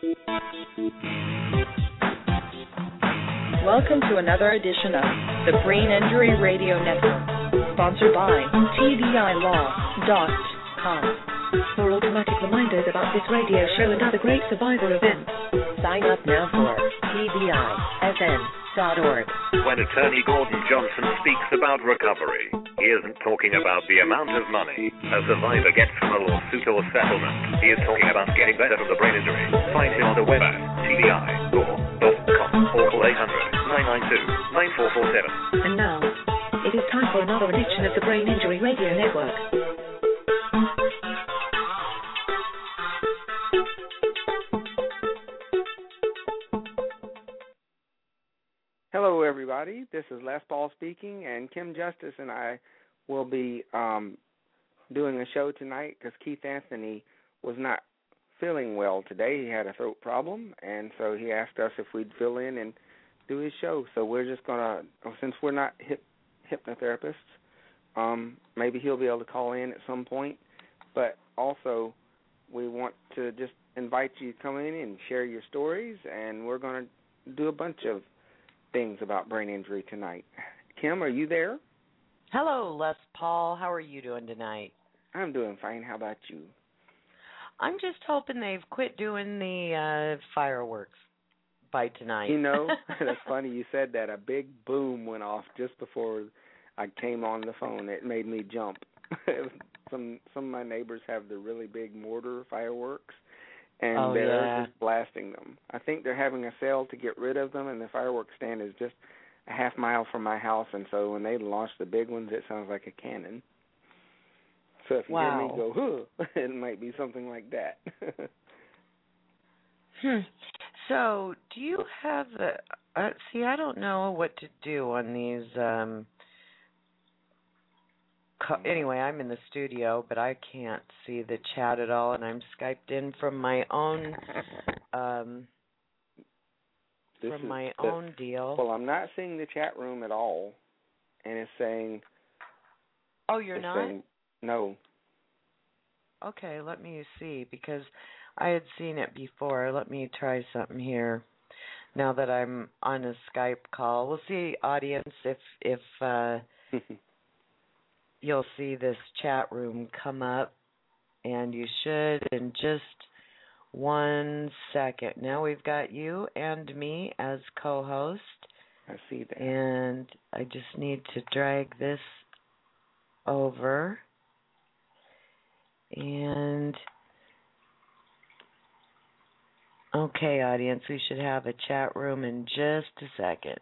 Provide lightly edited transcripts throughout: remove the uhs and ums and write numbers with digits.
Welcome to another edition of the Brain Injury Radio Network, sponsored by TBILaw.com. For automatic reminders about this radio show and other great Survivor events, sign up now for TBISN.org. When attorney Gordon Johnson speaks about recovery, he isn't talking about the amount of money a survivor gets from a lawsuit or settlement. He is talking about getting better from the brain injury. Find him on the web at tbilaw.com or call 800-992-9447. And now, it is time for another edition of the Brain Injury Radio Network. Hello, everybody. This is Les Paul speaking, and Kim Justice and I will be doing a show tonight because Keith Anthony was not feeling well today. He had a throat problem, and so he asked us if we'd fill in and do his show. So we're just going to, since we're not hypnotherapists, maybe he'll be able to call in at some point. But also, we want to just invite you to come in and share your stories, and we're going to do a bunch of things about brain injury tonight. Kim, are you there? Hello, Les Paul. How are you doing tonight? I'm doing fine. How about you? I'm just hoping they've quit doing the fireworks by tonight. You know, that's funny you said that. A big boom went off just before I came on the phone. It made me jump. Some of my neighbors have the really big mortar fireworks, and they're just blasting them. I think they're having a sale to get rid of them, and the fireworks stand is just a half mile from my house, and so when they launch the big ones, it sounds like a cannon. So if you hear me go, huh, it might be something like that. So do you have see, I don't know what to do on these. Anyway, I'm in the studio, but I can't see the chat at all, and I'm Skyped in from my own own deal. Well, I'm not seeing the chat room at all, and it's saying... Oh, you're not? Saying, no. Okay, let me see, because I had seen it before. Let me try something here. Now that I'm on a Skype call, we'll see, audience, if you'll see this chat room come up, and you should in just 1 second. Now we've got you and me as co-host. I see that. And I just need to drag this over. And okay, audience, we should have a chat room in just a second.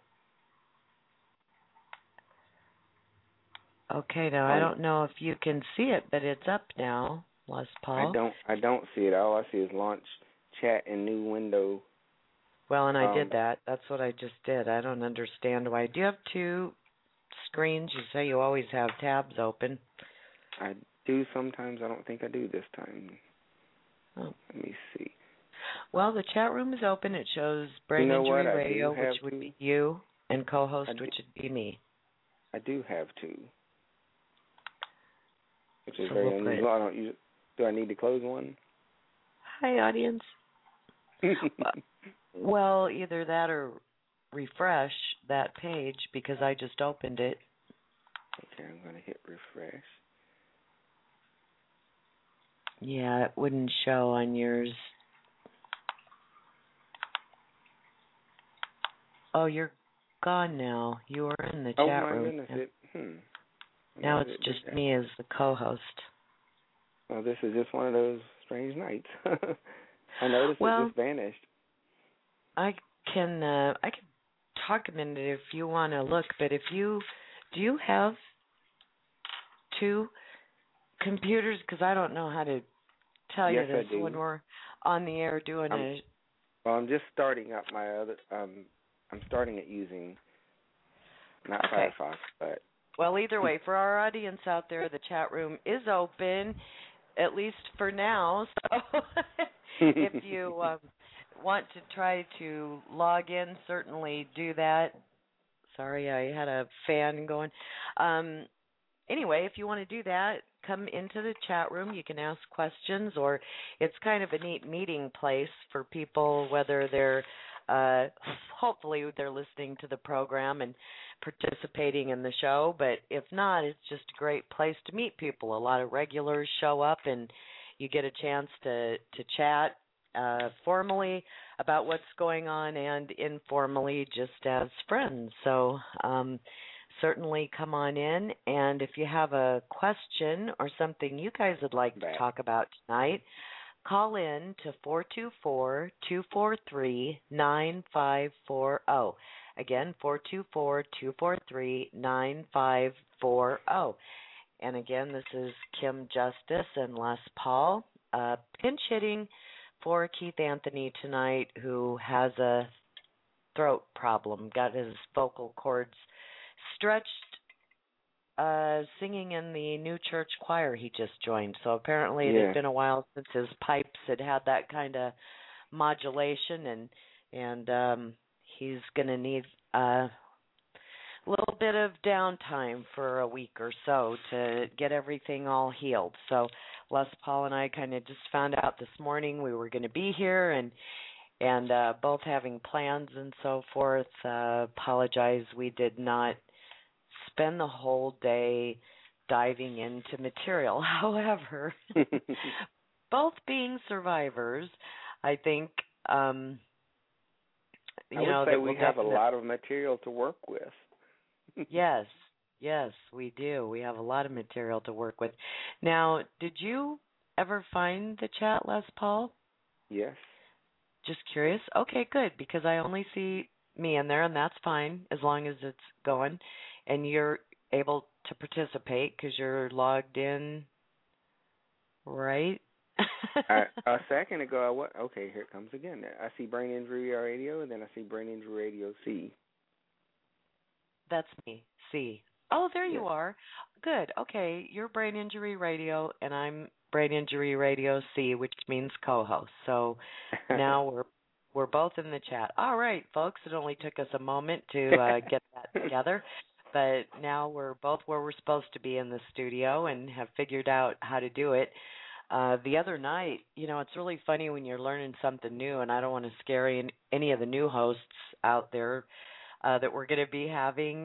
Okay, now I don't know if you can see it, but it's up now, Les Paul. I don't see it. All I see is launch chat in new window. Well, and I did that. That's what I just did. I don't understand why. Do you have two screens? You say you always have tabs open. I do sometimes. I don't think I do this time. Oh. Let me see. Well, the chat room is open. It shows Brain Injury Radio, which would be you, and co-host, which would be me. I do have two. Which is very unusual. Do I need to close one? Hi, audience. Well, either that or refresh that page because I just opened it. Okay, I'm going to hit refresh. Yeah, it wouldn't show on yours. Oh, you're gone now. You were in the chat room. Oh, my goodness. Now it's just me as the co-host. Well, this is just one of those strange nights. I noticed it just vanished. I can talk a minute if you want to look, but do you have two computers? Because I don't know how to tell you this when we're on the air doing it. Well, I'm just starting up my other. I'm starting it using not Firefox, but. Well, either way, for our audience out there, the chat room is open, at least for now. So if you want to try to log in, certainly do that. Sorry, I had a fan going. Anyway, if you want to do that, come into the chat room. You can ask questions, or it's kind of a neat meeting place for people, whether they're hopefully they're listening to the program and participating in the show, but if not, it's just a great place to meet people. A lot of regulars show up, and you get a chance to chat formally about what's going on and informally just as friends. So certainly come on in, and if you have a question or something you guys would like to talk about tonight, call in to 424-243-9540. Again, 424-243-9540. And again, this is Kim Justice and Les Paul, pinch hitting for Keith Anthony tonight, who has a throat problem, got his vocal cords stretched singing in the new church choir he just joined. So apparently it had been a while since his pipes had that kind of modulation, and he's going to need a little bit of downtime for a week or so to get everything all healed. So Les Paul and I kind of just found out this morning we were going to be here, and both having plans and so forth. Apologize we did not spend the whole day diving into material. However, both being survivors, I think I would say we have a lot of material to work with. Yes, we do. We have a lot of material to work with. Now, did you ever find the chat, Les Paul? Yes. Just curious? Okay, good, because I only see me in there, and that's fine as long as it's going, and you're able to participate because you're logged in, right? A second ago, okay, here it comes again. I see Brain Injury Radio, and then I see Brain Injury Radio C. That's me, C. Oh, there you are. Good. Okay, you're Brain Injury Radio, and I'm Brain Injury Radio C, which means co-host. So now we're both in the chat. All right, folks. It only took us a moment to get that together, but now we're both where we're supposed to be in the studio and have figured out how to do it. The other night, it's really funny when you're learning something new, and I don't want to scare any of the new hosts out there that we're going to be having.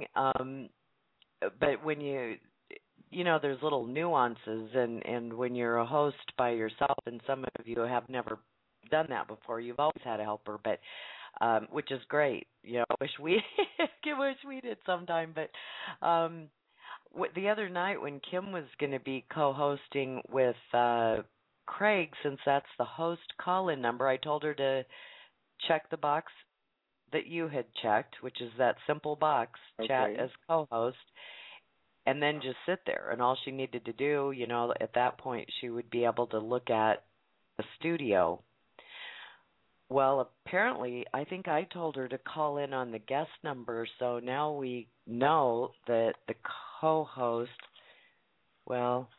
But when there's little nuances, and when you're a host by yourself, and some of you have never done that before, you've always had a helper, but which is great. Wish we did sometime. But the other night when Kim was going to be co-hosting with Craig, since that's the host call-in number, I told her to check the box that you had checked, which is that simple box, chat as co-host, and then just sit there. And all she needed to do, at that point, she would be able to look at the studio. Well, apparently, I think I told her to call in on the guest number, so now we know that the co-host, well,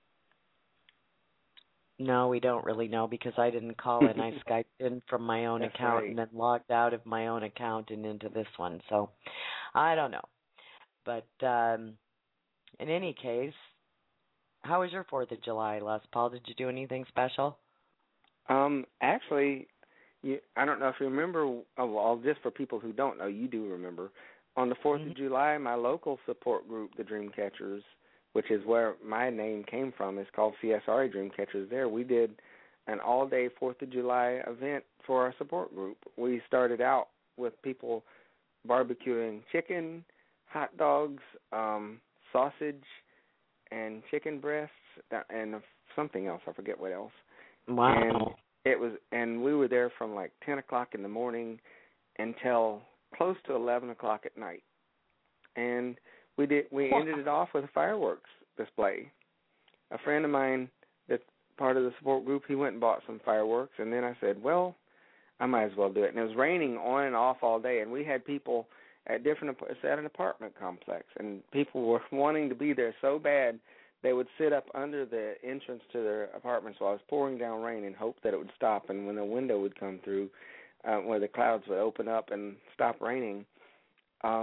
no, we don't really know because I didn't call in. I Skyped in from my own account and then logged out of my own account and into this one. So I don't know. But in any case, how was your 4th of July, Les Paul? Did you do anything special? Actually, I don't know if you remember, just for people who don't know, you do remember. On the 4th of July, my local support group, the Dreamcatchers, which is where my name came from, is called CSRA Dreamcatchers. There, we did an all-day 4th of July event for our support group. We started out with people barbecuing chicken, hot dogs, sausage, and chicken breasts, and something else. I forget what else. Wow. And we were there from like 10 o'clock in the morning until close to 11 o'clock at night. And we ended it off with a fireworks display. A friend of mine that's part of the support group, he went and bought some fireworks, and then I said, well, I might as well do it. And it was raining on and off all day, and we had people at an apartment complex, and people were wanting to be there so bad they would sit up under the entrance to their apartments while it was pouring down rain and hope that it would stop, and when the window would come through, where the clouds would open up and stop raining,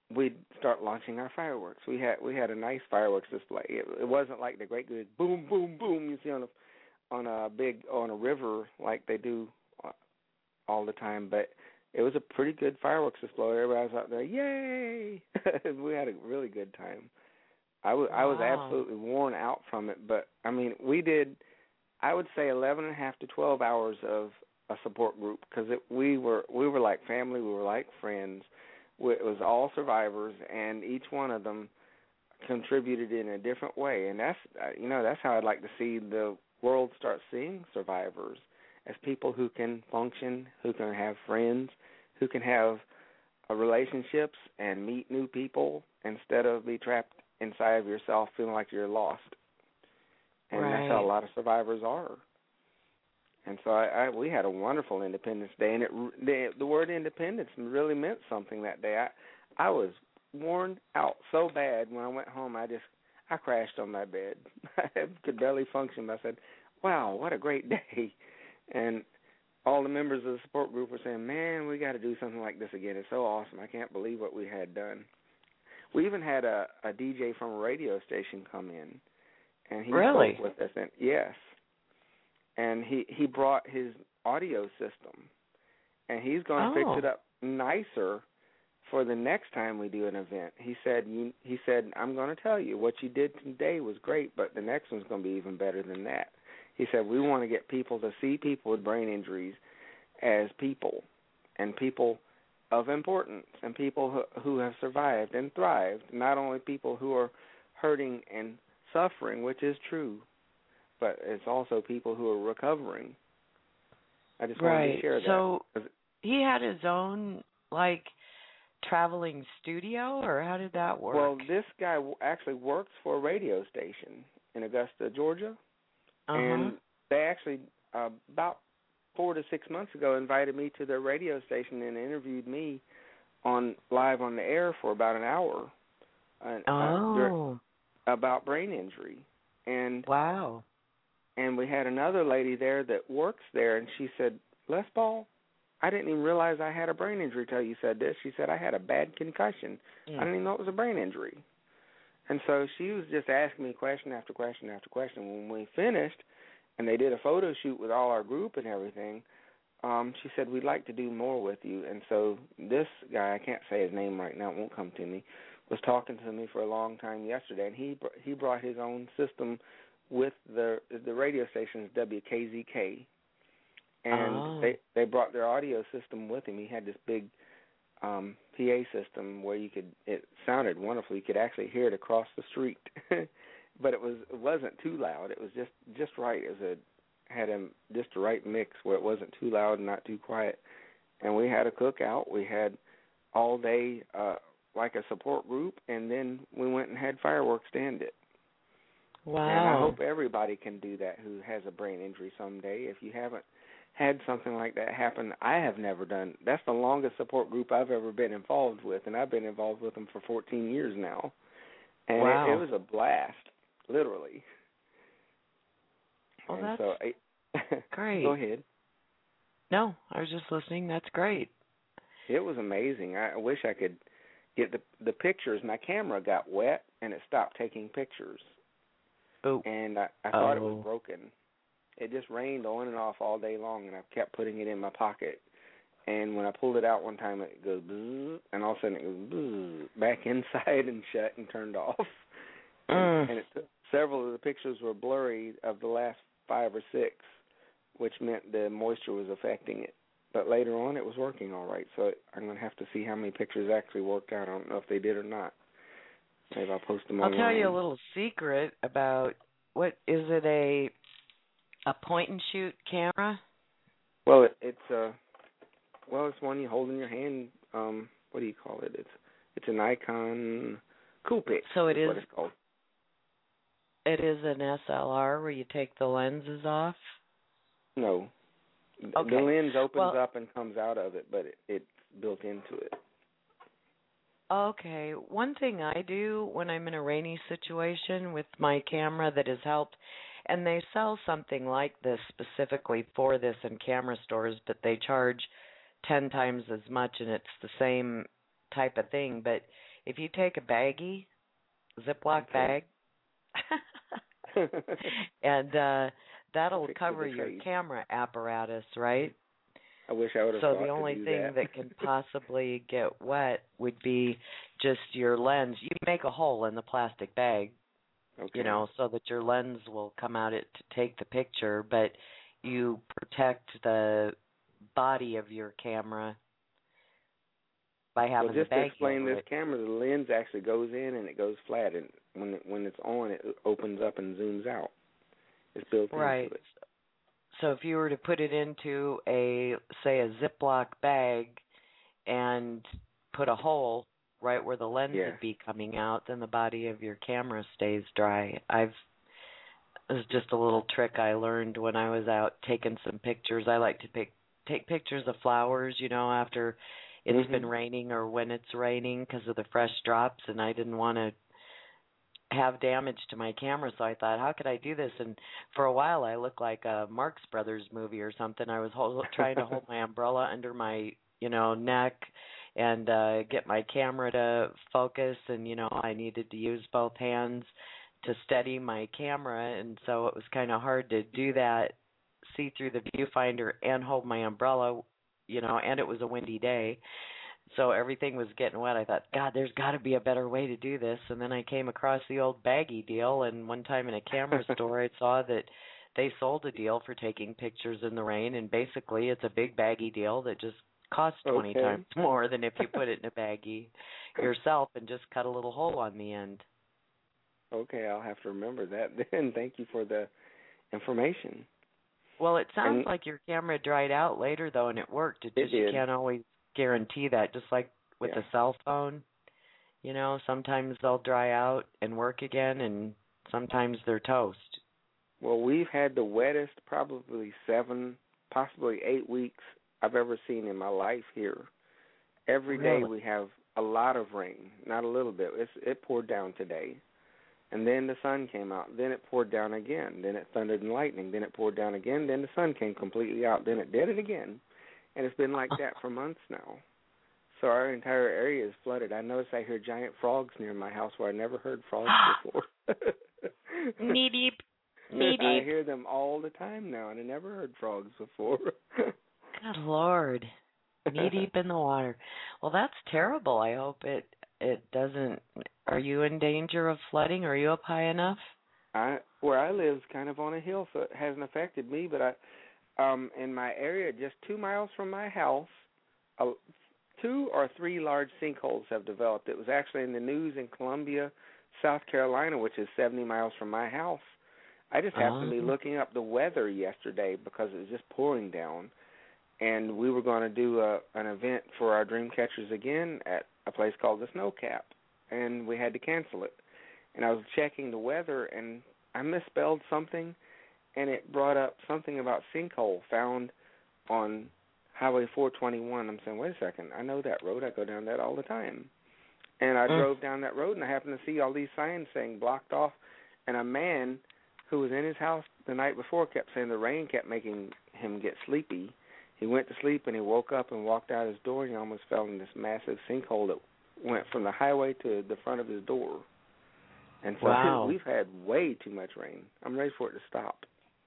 we'd start launching our fireworks. We had a nice fireworks display. It wasn't like the great big boom, boom, boom you see on a river like they do all the time, but it was a pretty good fireworks display. Everybody was out there, yay! We had a really good time. I was absolutely worn out from it, but I mean, we did, I would say 11 and a half to 12 hours of a support group, because we were like family, we were like friends. It was all survivors, and each one of them contributed in a different way, and that's how I'd like to see the world start seeing survivors as people who can function, who can have friends, who can have relationships and meet new people instead of be trapped inside of yourself feeling like you're lost. And that's how a lot of survivors are. And so we had a wonderful Independence Day, and the word independence really meant something that day. I was worn out so bad when I went home. I crashed on my bed. I could barely function. I said, wow, what a great day. And all the members of the support group were saying, man, we got to do something like this again. It's so awesome. I can't believe what we had done. We even had a DJ from a radio station come in, and he spoke with us. And yes. And he brought his audio system, and he's going to fix it up nicer for the next time we do an event. He said, I'm going to tell you, what you did today was great, but the next one's going to be even better than that. He said, we want to get people to see people with brain injuries as people, and people of importance, and people who have survived and thrived, not only people who are hurting and suffering, which is true, but it's also people who are recovering. I just wanted to share that. So he had his own, traveling studio, or how did that work? Well, this guy actually works for a radio station in Augusta, Georgia. And they actually, about 4 to 6 months ago, invited me to their radio station and interviewed me live on the air for about an hour about brain injury. And wow. And we had another lady there that works there, and she said, Les Paul, I didn't even realize I had a brain injury till you said this. She said, I had a bad concussion. I didn't even know it was a brain injury. And so she was just asking me question after question after question. When we finished, and they did a photo shoot with all our group and everything, she said, we'd like to do more with you. And so this guy, I can't say his name right now, it won't come to me, was talking to me for a long time yesterday, and he brought his own system with the radio station's WKZK, and they brought their audio system with him. He had this big PA system where it sounded wonderful. You could actually hear it across the street, but it wasn't too loud. It was just right. Had just the right mix where it wasn't too loud and not too quiet. And we had a cookout. We had all day like a support group, and then we went and had fireworks to end it. Wow. And I hope everybody can do that who has a brain injury someday. If you haven't had something like that happen, I have never done. That's the longest support group I've ever been involved with, and I've been involved with them for 14 years now. And wow. it was a blast, literally. Well, and that's so great. Go ahead. No, I was just listening. That's great. It was amazing. I wish I could get the pictures. My camera got wet, and it stopped taking pictures. Oh. And I thought it was broken. It just rained on and off all day long, and I kept putting it in my pocket. And when I pulled it out one time, it goes bzzz, and all of a sudden it goes bzzz, back inside and shut and turned off. And several of the pictures were blurry of the last 5 or 6, which meant the moisture was affecting it. But later on, it was working all right. So I'm going to have to see how many pictures actually worked out. I don't know if they did or not. Maybe I'll post them online. I'll tell you a little secret about what is it, a point and shoot camera? Well, it's one you hold in your hand. What do you call it? It's an Nikon Coolpix. So it is what it's called. It is an SLR where you take the lenses off? No. Okay. The lens opens up and comes out of it, but it's built into it. Okay. One thing I do when I'm in a rainy situation with my camera that has helped, and they sell something like this specifically for this in camera stores, but they charge 10 times as much, and it's the same type of thing. But if you take a baggie, Ziploc bag, and that'll cover your camera apparatus, right? I wish I would have so thought the only to do thing that can possibly get wet would be just your lens. You make a hole in the plastic bag, okay. So that your lens will come out to take the picture, but you protect the body of your camera by having the bag. Just to explain this camera, the lens actually goes in and it goes flat, and when it's on, it opens up and zooms out. It's built into it. So if you were to put it into a Ziploc bag and put a hole right where the lens would be coming out, then the body of your camera stays dry. It was just a little trick I learned when I was out taking some pictures. I like to take pictures of flowers, after it's been raining or when it's raining because of the fresh drops, and I didn't want to have damage to my camera, so I thought, how could I do this? And for a while I looked like a Marx Brothers movie or something. I was trying to hold my umbrella under my neck and get my camera to focus, and I needed to use both hands to steady my camera, and so it was kind of hard to do that, see through the viewfinder and hold my umbrella, and it was a windy day. So everything was getting wet. I thought, God, there's got to be a better way to do this. And then I came across the old baggie deal, and one time in a camera store I saw that they sold a deal for taking pictures in the rain, and basically it's a big baggie deal that just costs 20 times more than if you put it in a baggie yourself and just cut a little hole on the end. Okay, I'll have to remember that then. Thank you for the information. Well, it sounds like your camera dried out later, though, and it worked. It just you can't always guarantee that, just like with a cell phone. Sometimes they'll dry out and work again, and sometimes they're toast. Well, we've had the wettest probably 7, possibly 8 weeks I've ever seen in my life here. Every day we have a lot of rain, not a little bit. It poured down today, and then the sun came out. Then it poured down again. Then it thundered and lightning. Then it poured down again. Then the sun came completely out. Then it did it again. And it's been like that for months now. So our entire area is flooded. I notice I hear giant frogs near my house where I never heard frogs before. Knee deep. Knee deep. I hear them all the time now, and I never heard frogs before. Good Lord. Knee deep in the water. Well, that's terrible. I hope it doesn't. Are you in danger of flooding? Are you up high enough? Where I live is kind of on a hill, so it hasn't affected me, but in my area, just 2 miles from my house, 2 or 3 large sinkholes have developed. It was actually in the news in Columbia, South Carolina, which is 70 miles from my house. I just happened to be looking up the weather yesterday because it was just pouring down, and we were going to do an event for our dream catchers again at a place called the Snow Cap, and we had to cancel it. And I was checking the weather, and I misspelled something, and it brought up something about sinkhole found on Highway 421. I'm saying, wait a second, I know that road. I go down that all the time. And I drove down that road, and I happened to see all these signs saying blocked off, and a man who was in his house the night before kept saying the rain kept making him get sleepy. He went to sleep, and he woke up and walked out his door, and he almost fell in this massive sinkhole that went from the highway to the front of his door. And so we've had way too much rain. I'm ready for it to stop.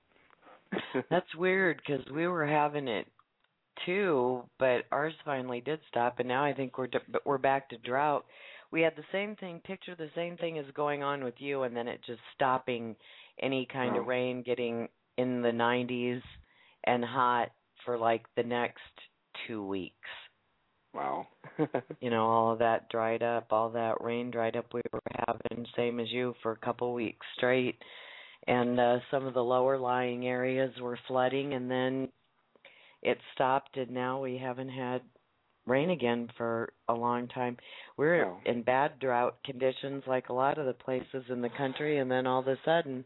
That's weird because we were having it too, but ours finally did stop, and now I think we're back to drought. We had the same thing. Picture the same thing is going on with you, and then it just stopping any kind of rain, getting in the 90s and hot for like the next 2 weeks. Wow. All of that dried up, all that rain dried up. We were having same as you for a couple weeks straight. And some of the lower lying areas were flooding, and then it stopped, and now we haven't had rain again for a long time. We're in bad drought conditions like a lot of the places in the country, and then all of a sudden,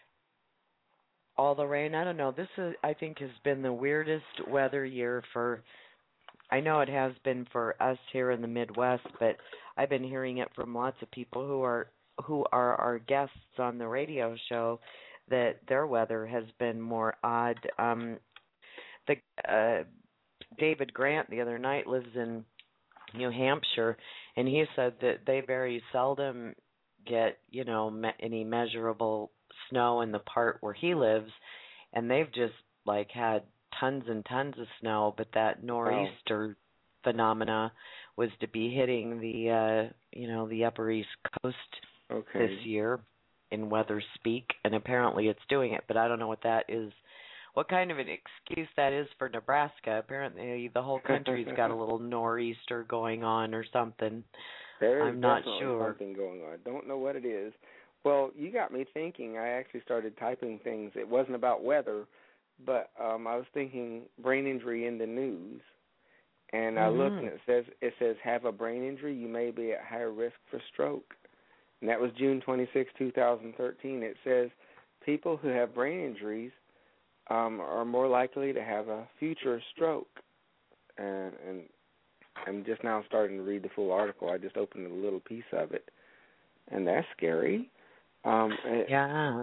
all the rain. I don't know. This I think has been the weirdest weather year I know it has been for us here in the Midwest, but I've been hearing it from lots of people who are our guests on the radio show that their weather has been more odd. David Grant the other night lives in New Hampshire, and he said that they very seldom get, any measurable snow in the part where he lives, and they've just like had tons and tons of snow, but that nor'easter phenomena was to be hitting the upper East Coast this year in weather speak, and apparently it's doing it, but I don't know what that is. What kind of an excuse that is for Nebraska? Apparently the whole country's got a little nor'easter going on or something. I'm not sure. Something going on. Don't know what it is. Well, you got me thinking. I actually started typing things. It wasn't about weather, but I was thinking brain injury in the news. And I looked, and it says have a brain injury, you may be at higher risk for stroke. And that was June 26, 2013. It says people who have brain injuries are more likely to have a future stroke. And I'm just now starting to read the full article. I just opened a little piece of it, and that's scary. Yeah.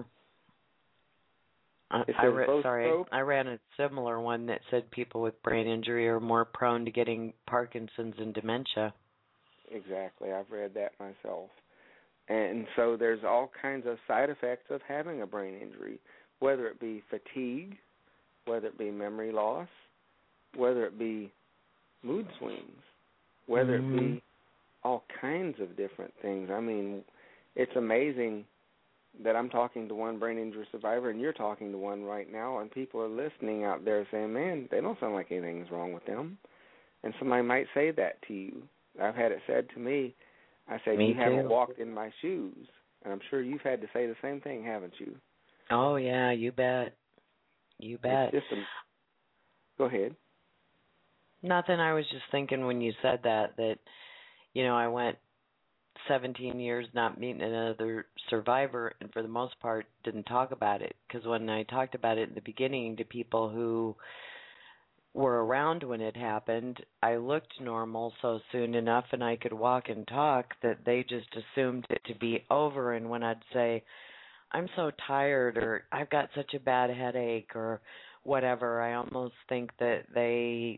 I ran a similar one that said people with brain injury are more prone to getting Parkinson's and dementia. Exactly. I've read that myself. And so there's all kinds of side effects of having a brain injury, whether it be fatigue, whether it be memory loss, whether it be mood swings, whether it be all kinds of different things. I mean, it's amazing that I'm talking to one brain injury survivor and you're talking to one right now, and people are listening out there saying, man, they don't sound like anything's wrong with them. And somebody might say that to you. I've had it said to me. I said, you haven't walked in my shoes. And I'm sure you've had to say the same thing, haven't you? Oh, yeah, you bet. You bet. It's just Go ahead. Nothing. I was just thinking when you said that, I went 17 years not meeting another survivor, and for the most part didn't talk about it, because when I talked about it in the beginning to people who were around when it happened, I looked normal so soon enough and I could walk and talk that they just assumed it to be over. And when I'd say, I'm so tired, or I've got such a bad headache, or whatever, I almost think that they,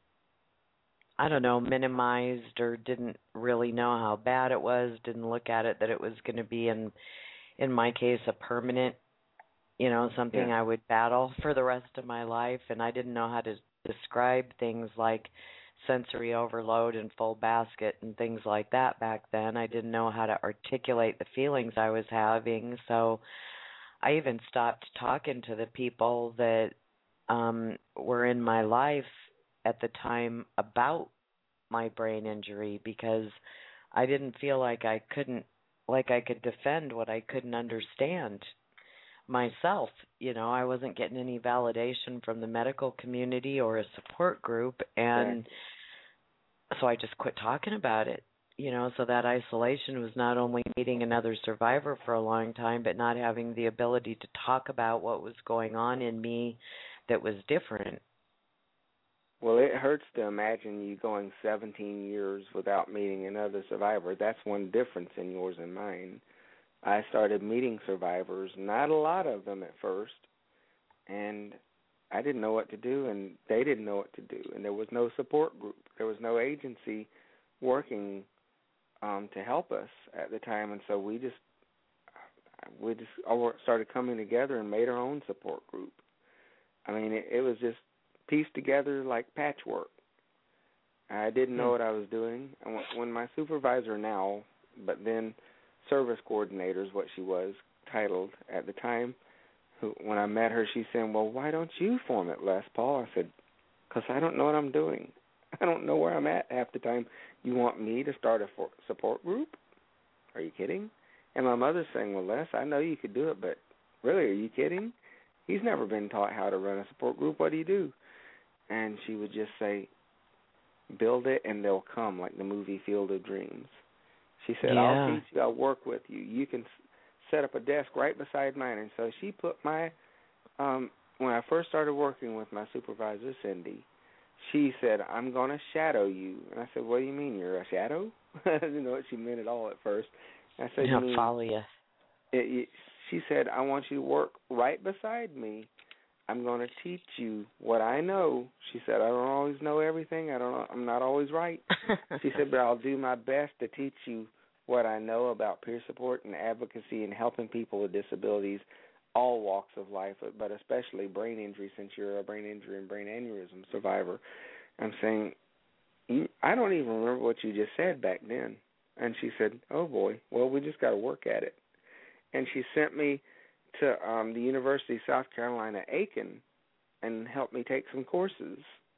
minimized or didn't really know how bad it was, didn't look at it that it was going to be, in my case, a permanent, something I would battle for the rest of my life. And I didn't know how to describe things like sensory overload and full basket and things like that back then. I didn't know how to articulate the feelings I was having. So I even stopped talking to the people that were in my life at the time about my brain injury, because I didn't feel like I could defend what I couldn't understand myself. I wasn't getting any validation from the medical community or a support group, and so I just quit talking about it. So that isolation was not only meeting another survivor for a long time, but not having the ability to talk about what was going on in me that was different. Well, it hurts to imagine you going 17 years without meeting another survivor. That's one difference in yours and mine. I started meeting survivors, not a lot of them at first, and I didn't know what to do, and they didn't know what to do, and there was no support group. There was no agency working to help us at the time, and so we just all started coming together and made our own support group. I mean, it was just pieced together like patchwork. I didn't know what I was doing. When my supervisor now, but then service coordinator is what she was titled at the time, when I met her, she said, well, why don't you form it, Les Paul? I said, because I don't know what I'm doing. I don't know where I'm at half the time. You want me to start a support group? Are you kidding? And my mother's saying, well, Les, I know you could do it, but really, are you kidding? He's never been taught how to run a support group. What do you do? And she would just say, build it and they'll come, like the movie Field of Dreams. She said, I'll teach you, I'll work with you. You can set up a desk right beside mine. And so she put my, when I first started working with my supervisor, Cindy, she said, I'm going to shadow you. And I said, what do you mean, you're a shadow? I didn't know what she meant at all at first. And I said, you mean, follow you. She said, I want you to work right beside me. I'm going to teach you what I know. She said, I don't always know everything. I'm not always right. She said, but I'll do my best to teach you what I know about peer support and advocacy and helping people with disabilities, all walks of life, but especially brain injury, since you're a brain injury and brain aneurysm survivor. I'm saying, I don't even remember what you just said back then. And she said, oh, boy, well, we just got to work at it. And she sent me to the University of South Carolina, Aiken, and helped me take some courses.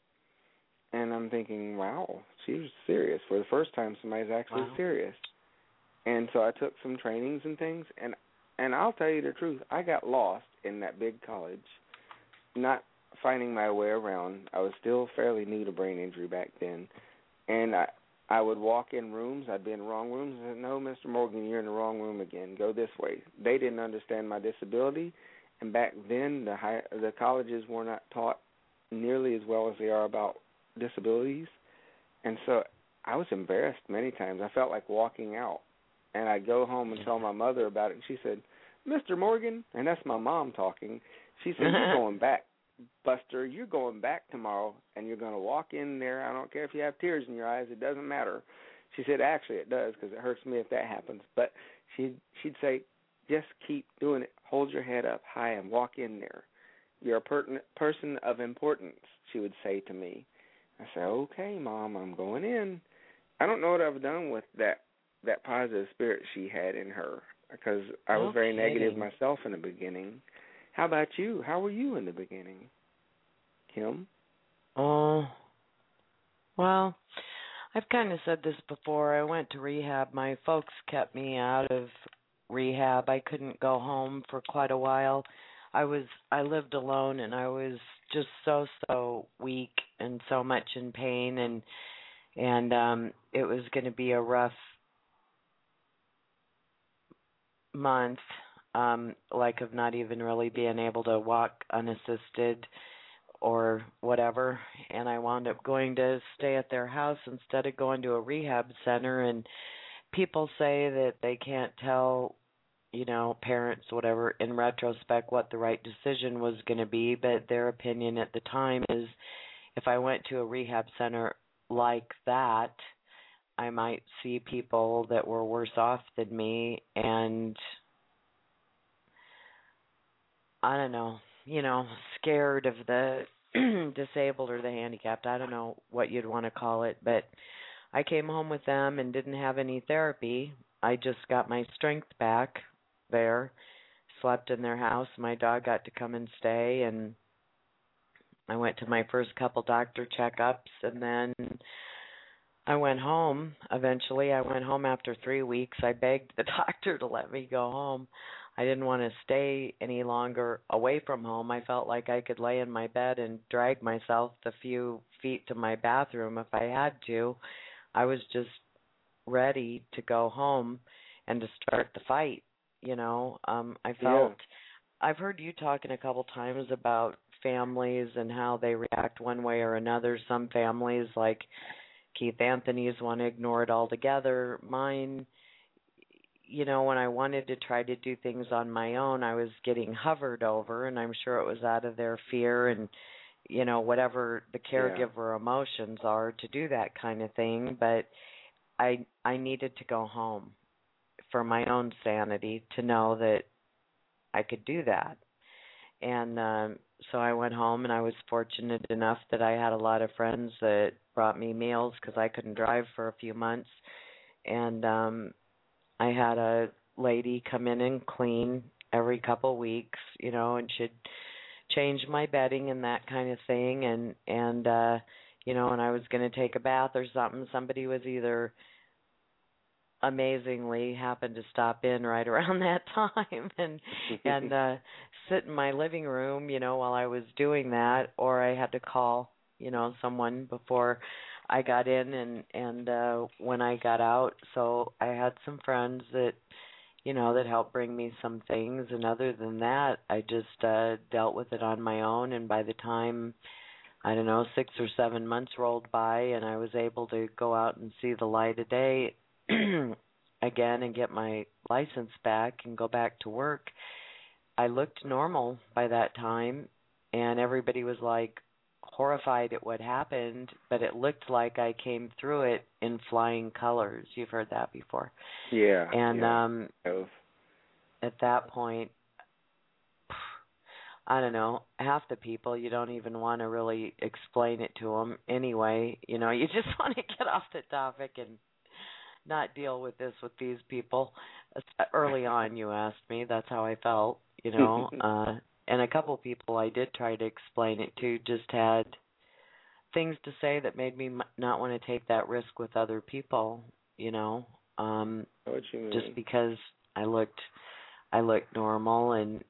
And I'm thinking, wow, she was serious. For the first time, somebody's actually serious. And so I took some trainings and things, and I'll tell you the truth, I got lost in that big college, not finding my way around. I was still fairly new to brain injury back then. And I would walk in rooms. I'd be in the wrong rooms. I said, no, Mr. Morgan, you're in the wrong room again. Go this way. They didn't understand my disability, and back then the colleges were not taught nearly as well as they are about disabilities. And so I was embarrassed many times. I felt like walking out. And I'd go home and tell my mother about it, and she said, Mr. Morgan, and that's my mom talking, she said, you're going back. Buster, you're going back tomorrow, and you're going to walk in there. I don't care if you have tears in your eyes. It doesn't matter. She said, actually, it does, because it hurts me if that happens. But she'd say, just keep doing it. Hold your head up high and walk in there. You're a person of importance, she would say to me. I said, okay, Mom, I'm going in. I don't know what I've done with that positive spirit she had in her, because I was very negative myself in the beginning. How about you? How were you in the beginning, Kim? Oh, well, I've kind of said this before. I went to rehab. My folks kept me out of rehab. I couldn't go home for quite a while. I lived alone, and I was just so weak and so much in pain, and it was going to be a rough month, like of not even really being able to walk unassisted or whatever, and I wound up going to stay at their house instead of going to a rehab center. And people say that they can't tell, parents, whatever, in retrospect what the right decision was going to be, but their opinion at the time is if I went to a rehab center like that, I might see people that were worse off than me, and I don't know, scared of the disabled or the handicapped. I don't know what you'd want to call it, but I came home with them and didn't have any therapy. I just got my strength back there, slept in their house. My dog got to come and stay, and I went to my first couple doctor checkups, and then I went home. Eventually, I went home after 3 weeks. I begged the doctor to let me go home. I didn't want to stay any longer away from home. I felt like I could lay in my bed and drag myself the few feet to my bathroom if I had to. I was just ready to go home and to start the fight, I felt, I've heard you talking a couple times about families and how they react one way or another. Some families, like Keith Anthony's, want to ignore it altogether. Mine, when I wanted to try to do things on my own, I was getting hovered over, and I'm sure it was out of their fear and, whatever the caregiver emotions are to do that kind of thing. But I needed to go home for my own sanity to know that I could do that. And so I went home, and I was fortunate enough that I had a lot of friends that brought me meals because I couldn't drive for a few months. And I had a lady come in and clean every couple weeks, and she'd change my bedding and that kind of thing. And when I was going to take a bath or something, somebody was either amazingly happened to stop in right around that time and sit in my living room, while I was doing that, or I had to call, someone before I got in and when I got out. So I had some friends that, that helped bring me some things, and other than that, I just dealt with it on my own. And by the time, 6 or 7 months rolled by, and I was able to go out and see the light of day again and get my license back and go back to work, I looked normal by that time, and everybody was like horrified at what happened, but it looked like I came through it in flying colors. You've heard that before. Yeah. And at that point, I don't know, half the people you don't even want to really explain it to them anyway. You know, you just want to get off the topic and not deal with this with these people. Early on, you asked me. That's how I felt, you know. And a couple people I did try to explain it to just had things to say that made me not want to take that risk with other people, you know. What you mean? Just because I looked normal and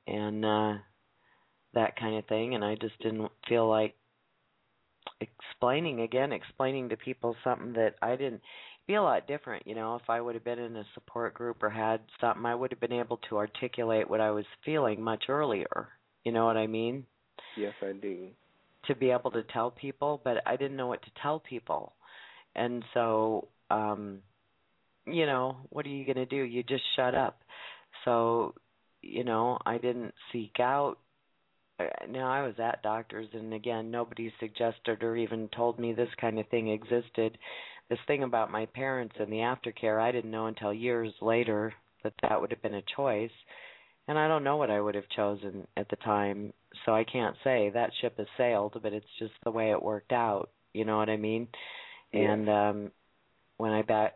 that kind of thing, and I just didn't feel like explaining to people something that I didn't. Be a lot different, you know. If I would have been in a support group or had something, I would have been able to articulate what I was feeling much earlier. You know what I mean? Yes, I do. To be able to tell people, but I didn't know what to tell people. And so, you know, what are you going to do? You just shut up. So, you know, I didn't seek out. Now, I was at doctors, and again, nobody suggested or even told me this kind of thing existed. This thing about my parents and the aftercare, I didn't know until years later that would have been a choice. And I don't know what I would have chosen at the time, so I can't say. That ship has sailed, but it's just the way it worked out. You know what I mean? Yeah. And when I bet,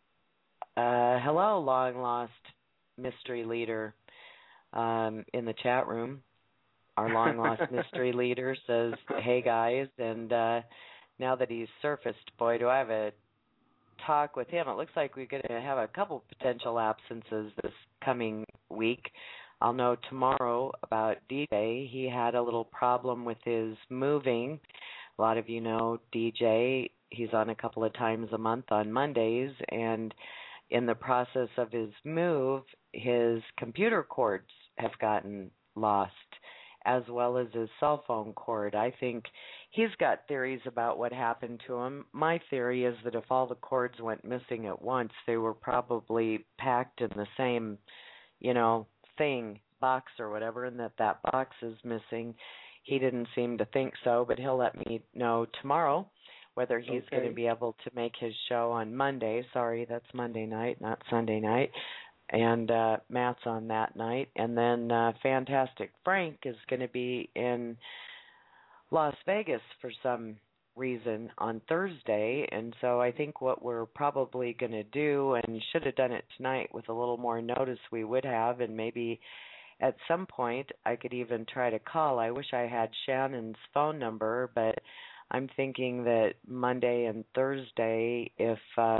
hello, long-lost mystery leader in the chat room. Our long-lost mystery leader says, hey, guys, and now that he's surfaced, boy, do I have a talk with him. It looks like we're going to have a couple potential absences this coming week. I'll know tomorrow about DJ. He had a little problem with his moving. A lot of you know DJ. He's on a couple of times a month on Mondays, and in the process of his move, his computer cords have gotten lost, as well as his cell phone cord. I think he's got theories about what happened to him. My theory is that if all the cords went missing at once, they were probably packed in the same, you know, box or whatever, and that box is missing. He didn't seem to think so, but he'll let me know tomorrow whether he's going to be able to make his show on Monday. Sorry, that's Monday night, not Sunday night. And Matt's on that night. And then Fantastic Frank is going to be in Las Vegas for some reason on Thursday. And so I think what we're probably going to do, and should have done it tonight with a little more notice we would have, and maybe at some point I could even try to call. I wish I had Shannon's phone number, but I'm thinking that Monday and Thursday, if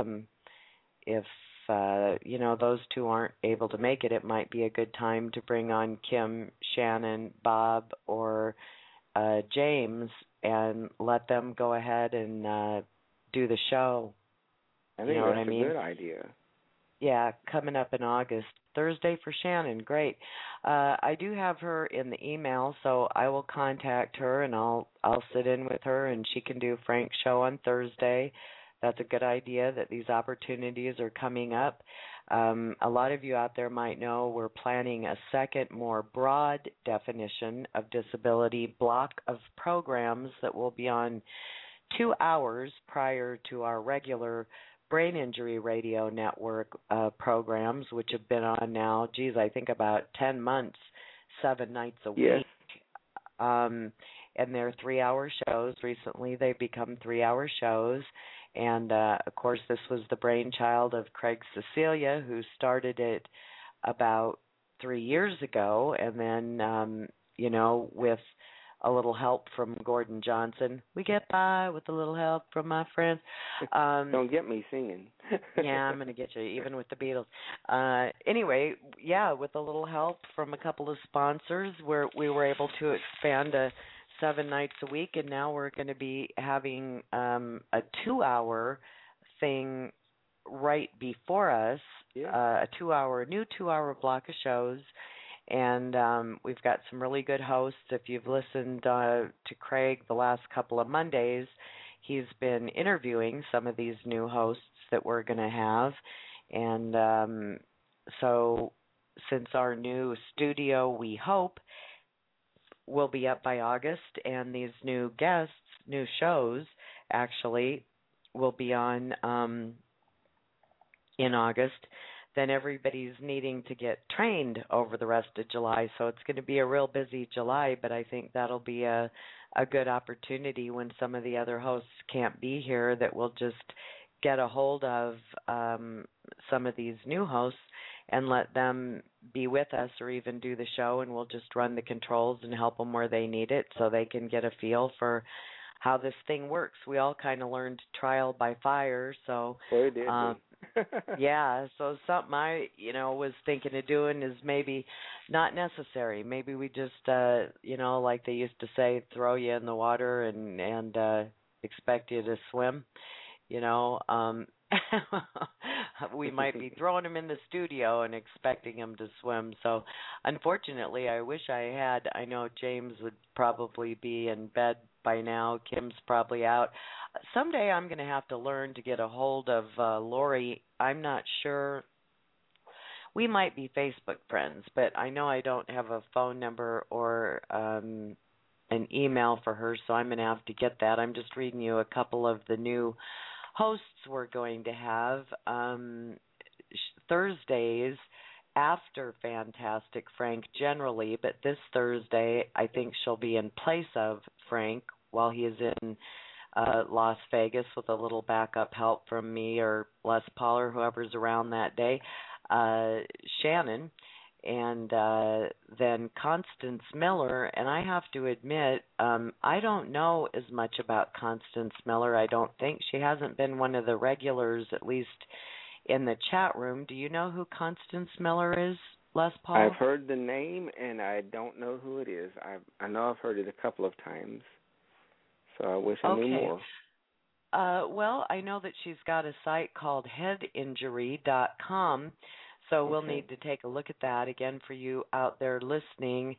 you know, those two aren't able to make it, it might be a good time to bring on Kim, Shannon, Bob, or James and let them go ahead and do the show. I think that's a good idea. Yeah, coming up in August. Thursday for Shannon, great. I do have her in the email, so I will contact her and I'll sit in with her and she can do Frank's show on Thursday. That's a good idea that these opportunities are coming up. A lot of you out there might know we're planning a second, more broad definition of disability block of programs that will be on 2 hours prior to our regular Brain Injury Radio Network programs, which have been on now, I think about 10 months, 7 nights a week. And they're 3-hour shows. Recently they've become 3-hour shows. And, of course, this was the brainchild of Craig Cecilia, who started it about 3 years ago. And then, you know, with a little help from Gordon Johnson. We get by with a little help from my friends. Don't get me singing. Yeah, I'm going to get you, even with the Beatles. Anyway, yeah, with a little help from a couple of sponsors, we were able to expand to 7 nights a week, and now we're going to be having a 2-hour thing right before us, a new 2-hour block of shows. And we've got some really good hosts. If you've listened to Craig the last couple of Mondays, he's been interviewing some of these new hosts that we're going to have. And so since our new studio, we hope, will be up by August, and these new guests, new shows, actually, will be on in August. Then everybody's needing to get trained over the rest of July, so it's going to be a real busy July, but I think that'll be a good opportunity when some of the other hosts can't be here, that we'll just get a hold of some of these new hosts and let them be with us or even do the show, and we'll just run the controls and help them where they need it so they can get a feel for how this thing works. We all kind of learned trial by fire, so yeah, so something I, was thinking of doing is maybe not necessary. Maybe we just, like they used to say, throw you in the water and expect you to swim. We might be throwing them in the studio and expecting them to swim. So, unfortunately, I wish I had. I know James would probably be in bed by now. Kim's probably out. Someday I'm going to have to learn to get a hold of Lori. I'm not sure. We might be Facebook friends, but I know I don't have a phone number or an email for her, so I'm going to have to get that. I'm just reading you a couple of the new hosts we're going to have. Thursdays after Fantastic Frank generally, but this Thursday I think she'll be in place of Frank while he is in Las Vegas with a little backup help from me or Les Paul or whoever's around that day. Shannon, and then Constance Miller. And I have to admit, I don't know as much about Constance Miller. I don't think she hasn't been one of the regulars, at least in the chat room. Do you know who Constance Miller is, Les Paul? I've heard the name, and I don't know who it is. I know I've heard it a couple of times, so I wish I knew more. Well, I know that she's got a site called headinjury.com, so we'll need to take a look at that. Again, for you out there listening,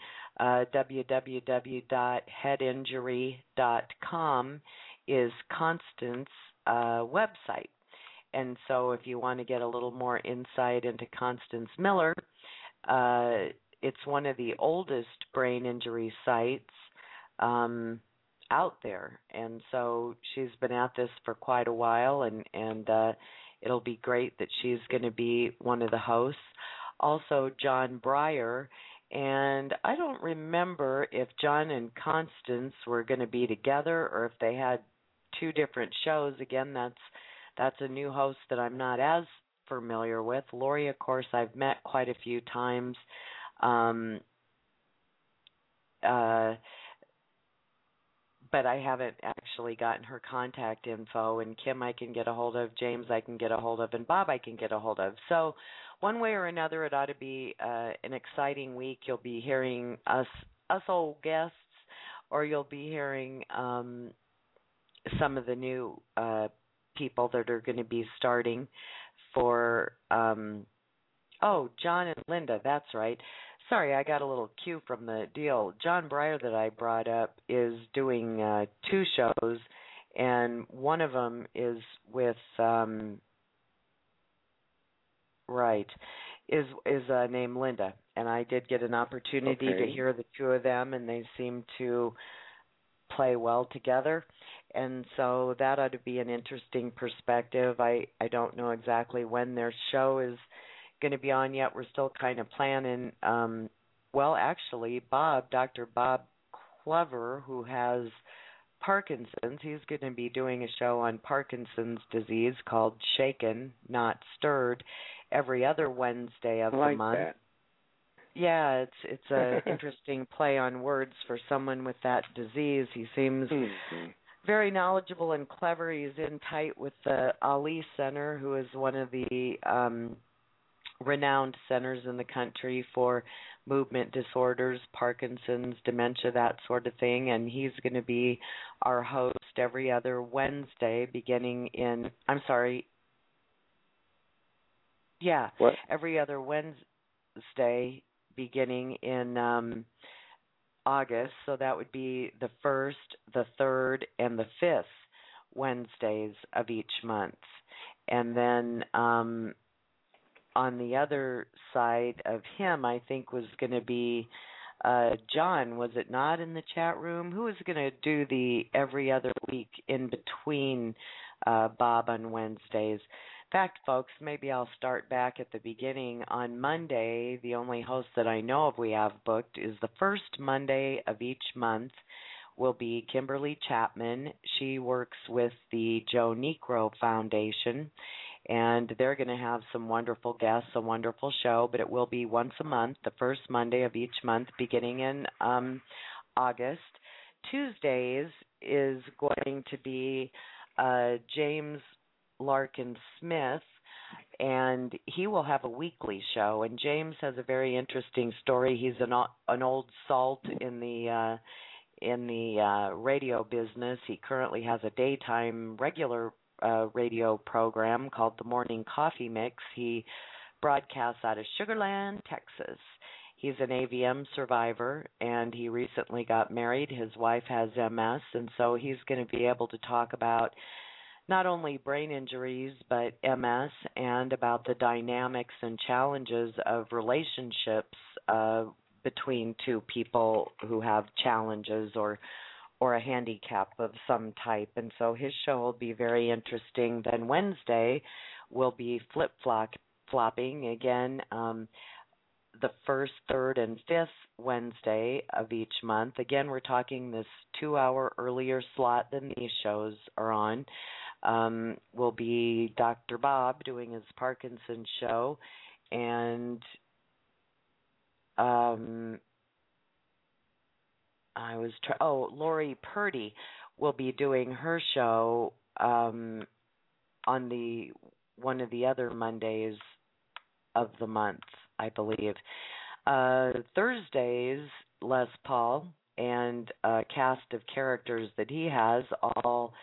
www.headinjury.com is Constance's website. And so if you want to get a little more insight into Constance Miller, it's one of the oldest brain injury sites out there. And so she's been at this for quite a while, and it'll be great that she's going to be one of the hosts. Also, John Breyer. And I don't remember if John and Constance were going to be together or if they had two different shows. Again, that's a new host that I'm not as familiar with. Lori, of course, I've met quite a few times. But I haven't actually gotten her contact info. And Kim I can get a hold of, James I can get a hold of, and Bob I can get a hold of. So one way or another, it ought to be an exciting week. You'll be hearing us old guests, or you'll be hearing some of the new people that are going to be starting for, John and Linda, that's right. Sorry, I got a little cue from the deal. John Breyer that I brought up is doing two shows, and one of them is with, is named Linda. And I did get an opportunity to hear the two of them, and they seem to play well together. And so that ought to be an interesting perspective. I don't know exactly when their show is going to be on yet. We're still kind of planning. Actually, Dr. Bob Clever, who has Parkinson's, he's going to be doing a show on Parkinson's disease called Shaken, Not Stirred, every other Wednesday of the month. That. Yeah, it's an interesting play on words for someone with that disease. He seems very knowledgeable and clever. He's in tight with the Ali Center, who is one of the renowned centers in the country for movement disorders, Parkinson's, dementia, that sort of thing. And he's going to be our host every other Wednesday every other Wednesday beginning in August. So that would be the 1st, the 3rd, and the 5th Wednesdays of each month. And then on the other side of him, I think was going to be John, was it not in the chat room? Who is going to do the every other week in between Bob on Wednesdays? In fact, folks, maybe I'll start back at the beginning. On Monday, the only host that I know of we have booked is the first Monday of each month will be Kimberly Chapman. She works with the Joe Negro Foundation, and they're going to have some wonderful guests, a wonderful show, but it will be once a month, the first Monday of each month, beginning in August. Tuesdays is going to be James Larkin Smith, and he will have a weekly show. And James has a very interesting story. He's an old salt in the radio business. He currently has a daytime regular radio program called The Morning Coffee Mix. He broadcasts out of Sugar Land, Texas. He's an AVM survivor, and he recently got married. His wife has MS, and so he's going to be able to talk about not only brain injuries, but MS, and about the dynamics and challenges of relationships between two people who have challenges or a handicap of some type. And so his show will be very interesting. Then Wednesday will be flip-flopping again, the first, third, and fifth Wednesday of each month. Again, we're talking this 2-hour earlier slot than these shows are on. Will be Dr. Bob doing his Parkinson's show, and Lori Purdy will be doing her show on one of the other Mondays of the month, I believe. Thursdays, Les Paul and a cast of characters that he has, all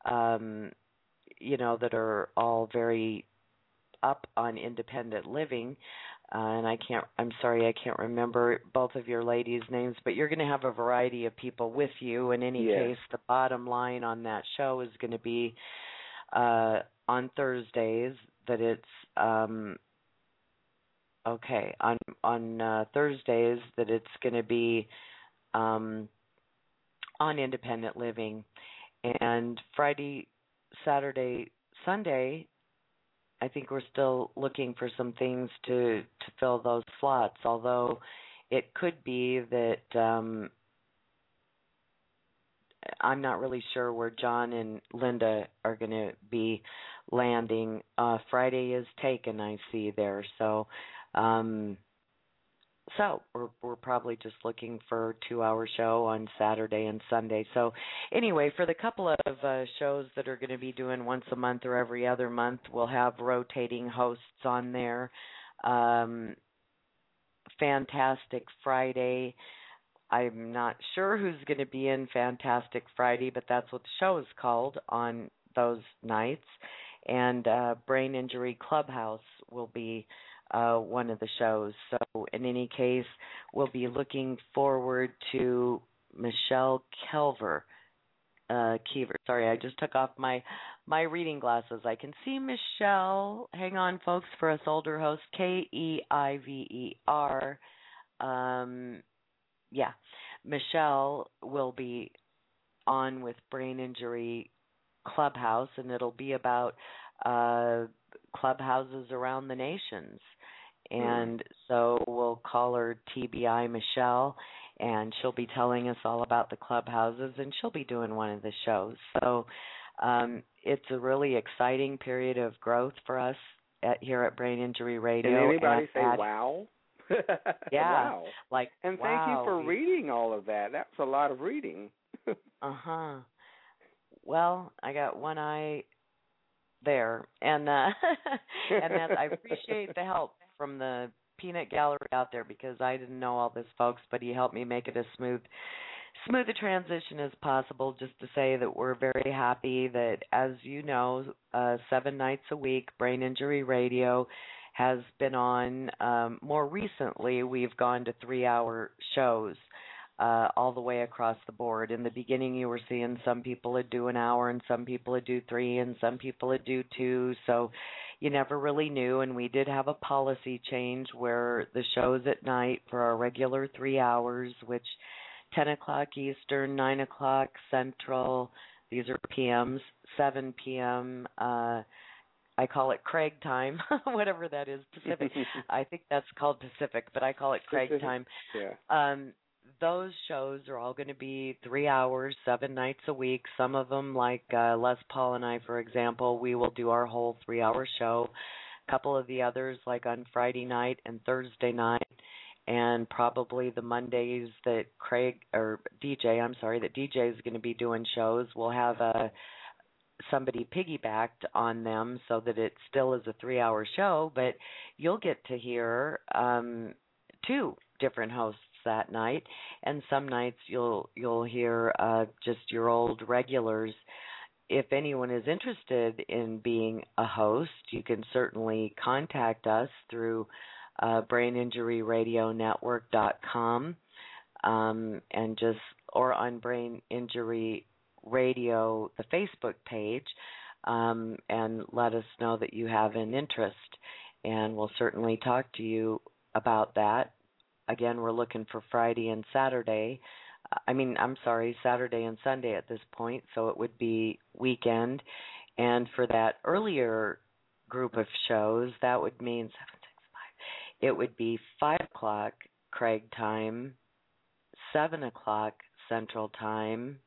that are all very up on independent living. And I'm sorry, I can't remember both of your ladies' names, but you're going to have a variety of people with you. In any case, the bottom line on that show is going to be on Thursdays that it's on Thursdays that it's going to be on independent living, and Friday, Saturday, Sunday, I think we're still looking for some things to fill those slots, although it could be that I'm not really sure where John and Linda are going to be landing. Friday is taken, I see there. So we're probably just looking for a 2-hour show on Saturday and Sunday. So anyway, for the couple of shows that are going to be doing once a month or every other month, we'll have rotating hosts on there. Fantastic Friday. I'm not sure who's going to be in Fantastic Friday, but that's what the show is called on those nights. And Brain Injury Clubhouse will be one of the shows. So in any case, we'll be looking forward to Michelle Kiever. Sorry, I just took off my reading glasses. I can see Michelle. Hang on, folks, for us older hosts. Keiver. Michelle will be on with Brain Injury Clubhouse, and it'll be about clubhouses around the nations. And so we'll call her TBI Michelle, and she'll be telling us all about the clubhouses, and she'll be doing one of the shows. So it's a really exciting period of growth for us here at Brain Injury Radio. Can anybody say wow? Yeah. Wow. Like, and thank you for reading all of that. That's a lot of reading. Uh-huh. Well, I got one eye there, and and I appreciate the help from the Peanut Gallery out there, because I didn't know all this, folks, but he helped me make it as smooth a transition as possible. Just to say that we're very happy that, as you know, 7 nights a week, Brain Injury Radio has been on. More recently, we've gone to 3-hour shows. All the way across the board. In the beginning, you were seeing some people would do an hour, and some people would do 3, and some people would do 2. So, you never really knew. And we did have a policy change where the shows at night for our regular 3 hours, which 10 o'clock Eastern, 9 o'clock Central, these are PMs, 7 p.m., I call it Craig time, whatever that is, Pacific. I think that's called Pacific, but I call it Craig time. Yeah. Those shows are all going to be 3 hours, 7 nights a week. Some of them, like Les Paul and I, for example, we will do our whole 3-hour show. A couple of the others, like on Friday night and Thursday night, and probably the Mondays that DJ is going to be doing shows, we'll have somebody piggybacked on them so that it still is a 3-hour show, but you'll get to hear 2 different hosts that night, and some nights you'll hear just your old regulars. If anyone is interested in being a host, you can certainly contact us through braininjuryradionetwork.com or on Brain Injury Radio, the Facebook page, and let us know that you have an interest, and we'll certainly talk to you about that. Again, we're looking for Saturday and Sunday at this point, so it would be weekend. And for that earlier group of shows, that would mean 7, 6, 5. It would be 5 o'clock Craig time, 7 o'clock Central time,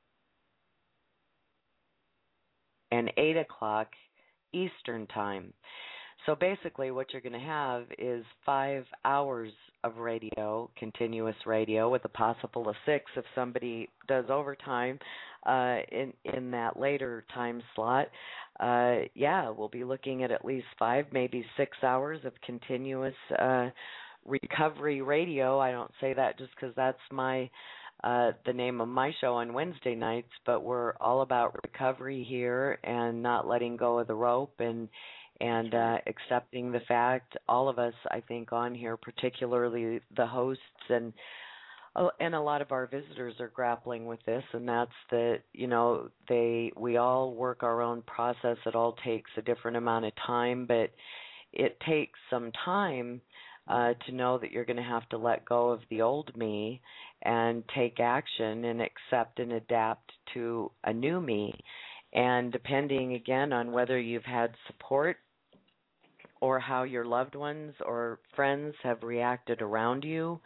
and 8 o'clock Eastern time. So basically what you're going to have is 5 hours of radio, continuous radio, with a possible of 6 if somebody does overtime in that later time slot. We'll be looking at least 5, maybe 6 hours of continuous recovery radio. I don't say that just because that's the name of my show on Wednesday nights, but we're all about recovery here and not letting go of the rope and accepting the fact, all of us, I think, on here, particularly the hosts and a lot of our visitors are grappling with this, and that's that, we all work our own process. It all takes a different amount of time, but it takes some time to know that you're going to have to let go of the old me and take action and accept and adapt to a new me. And depending, again, on whether you've had support or how your loved ones or friends have reacted around you,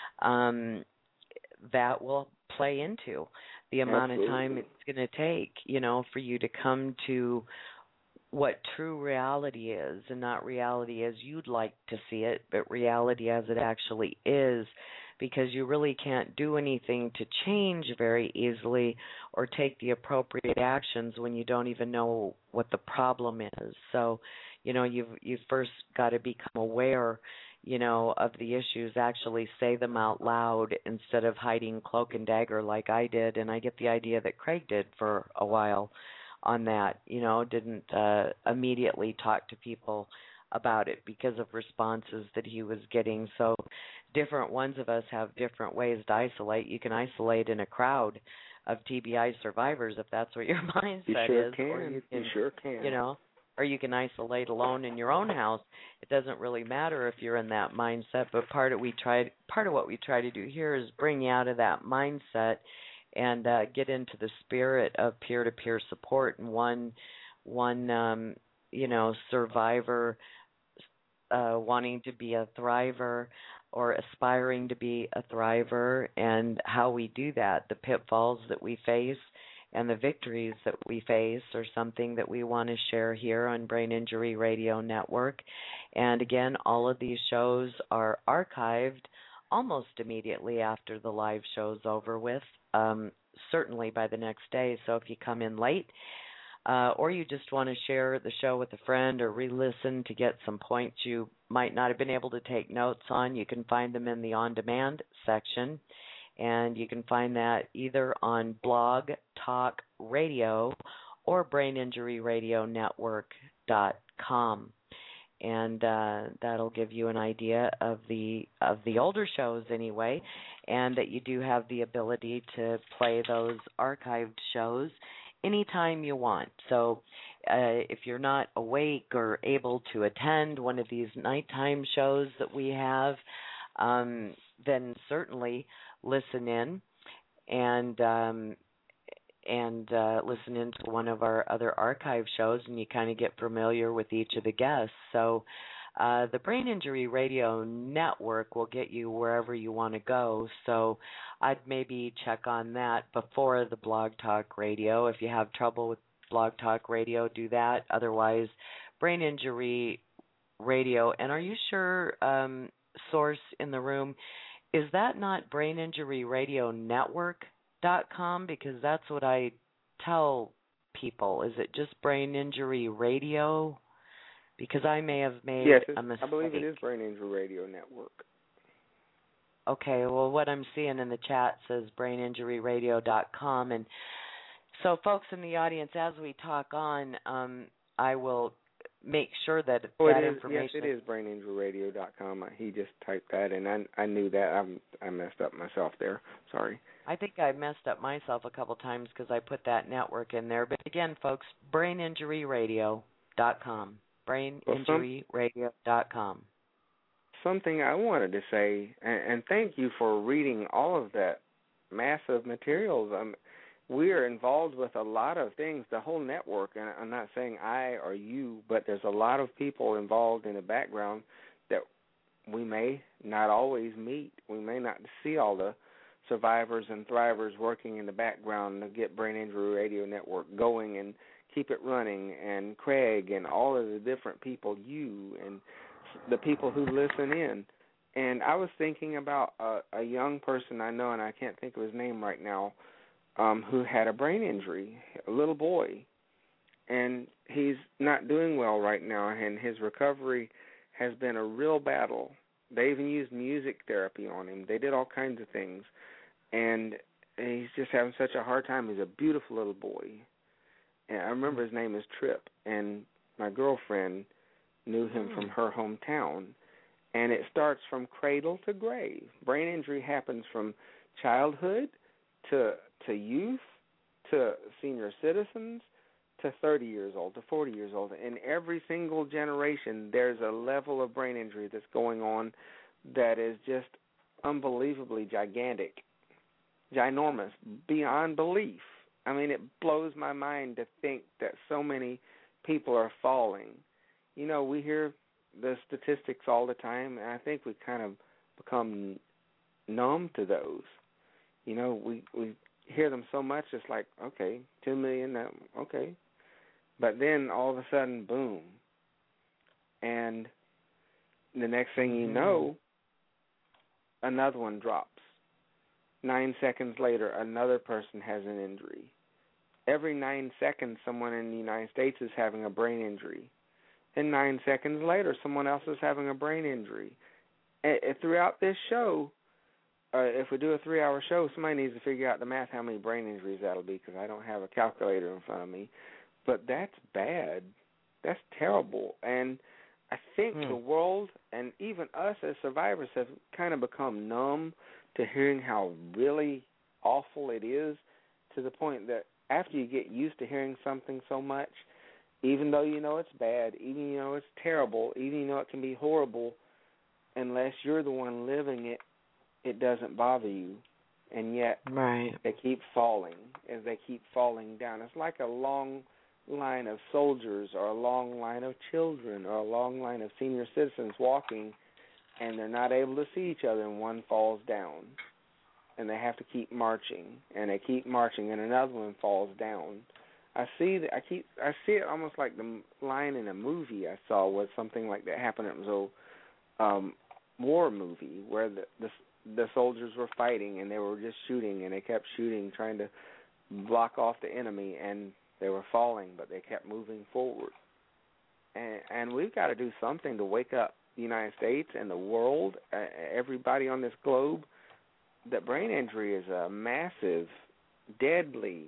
that will play into the amount of time it's going to take, for you to come to what true reality is, and not reality as you'd like to see it, but reality as it actually is, because you really can't do anything to change very easily or take the appropriate actions when you don't even know what the problem is. So, you've first got to become aware, of the issues, actually say them out loud instead of hiding cloak and dagger like I did, and I get the idea that Craig did for a while on that, didn't immediately talk to people about it because of responses that he was getting. So different ones of us have different ways to isolate. You can isolate in a crowd of TBI survivors if that's what your mindset is. Or you sure can. Or you can isolate alone in your own house. It doesn't really matter if you're in that mindset, but part of what we try to do here is bring you out of that mindset and get into the spirit of peer-to-peer support, and one survivor wanting to be a thriver or aspiring to be a thriver, and how we do that, the pitfalls that we face and the victories that we face are something that we want to share here on Brain Injury Radio Network. And again, all of these shows are archived almost immediately after the live show's over with, certainly by the next day. So if you come in late or you just want to share the show with a friend or re-listen to get some points you might not have been able to take notes on, you can find them in the on-demand section. And you can find that either on Blog Talk Radio or BrainInjuryRadioNetwork.com. And that'll give you an idea of the older shows anyway, and that you do have the ability to play those archived shows anytime you want. So if you're not awake or able to attend one of these nighttime shows that we have, then certainly listen in and listen into one of our other archive shows, and you kind of get familiar with each of the guests. So the Brain Injury Radio Network will get you wherever you want to go. So I'd maybe check on that before the Blog Talk Radio. If you have trouble with Blog Talk Radio, do that. Otherwise, Brain Injury Radio. And are you sure, Source in the room, is that not braininjuryradionetwork.com? Because that's what I tell people. Is it just Brain Injury Radio? Because I may have made a mistake. I believe it is Brain Injury Radio Network. Okay, well, what I'm seeing in the chat says braininjuryradio.com. And so, folks in the audience, as we talk on, I will make sure that information... Yes, it is braininjuryradio.com. He just typed that, and I knew that. I messed up myself there. Sorry. I think I messed up myself a couple times because I put that network in there. But again, folks, braininjuryradio.com. braininjuryradio.com. Something I wanted to say, and thank you for reading all of that massive materials. We are involved with a lot of things, the whole network, and I'm not saying I or you, but there's a lot of people involved in the background that we may not always meet. We may not see all the survivors and thrivers working in the background to get Brain Injury Radio Network going and keep it running, and Craig and all of the different people, you and the people who listen in. And I was thinking about a young person I know, and I can't think of his name right now, who had a brain injury, a little boy, and he's not doing well right now, and his recovery has been a real battle. They even used music therapy on him. They did all kinds of things, and he's just having such a hard time. He's a beautiful little boy. And I remember his name is Trip, and my girlfriend knew him from her hometown. And it starts from cradle to grave. Brain injury happens from childhood to youth, to senior citizens, to 30 years old, to 40 years old. In every single generation, there's a level of brain injury that's going on that is just unbelievably gigantic, ginormous, beyond belief. I mean, it blows my mind to think that so many people are falling. You know, we hear the statistics all the time, and I think we kind of become numb to those. You know, we hear them so much, it's like, okay, 2 million, okay. But then all of a sudden, boom. And the next thing you know, another one drops. 9 seconds later, another person has an injury. Every 9 seconds, someone in the United States is having a brain injury. And 9 seconds later, someone else is having a brain injury. And throughout this show, if we do a 3-hour show, somebody needs to figure out the math how many brain injuries that'll be, because I don't have a calculator in front of me. But that's bad. That's terrible. And I think the world and even us as survivors have kind of become numb to hearing how really awful it is, to the point that after you get used to hearing something so much, even though you know it's bad, even you know it's terrible, even you know it can be horrible, unless you're the one living it, it doesn't bother you. And yet they keep falling as they keep falling down. It's like a long line of soldiers or a long line of children or a long line of senior citizens walking, and they're not able to see each other, and one falls down. And they have to keep marching, and they keep marching, and another one falls down. I see it almost like the line in a movie I saw was something like that happened. It was a war movie where the soldiers were fighting, and they were just shooting, and they kept shooting, trying to block off the enemy, and they were falling, but they kept moving forward. And we've got to do something to wake up the United States and the world, everybody on this globe, that brain injury is a massive, deadly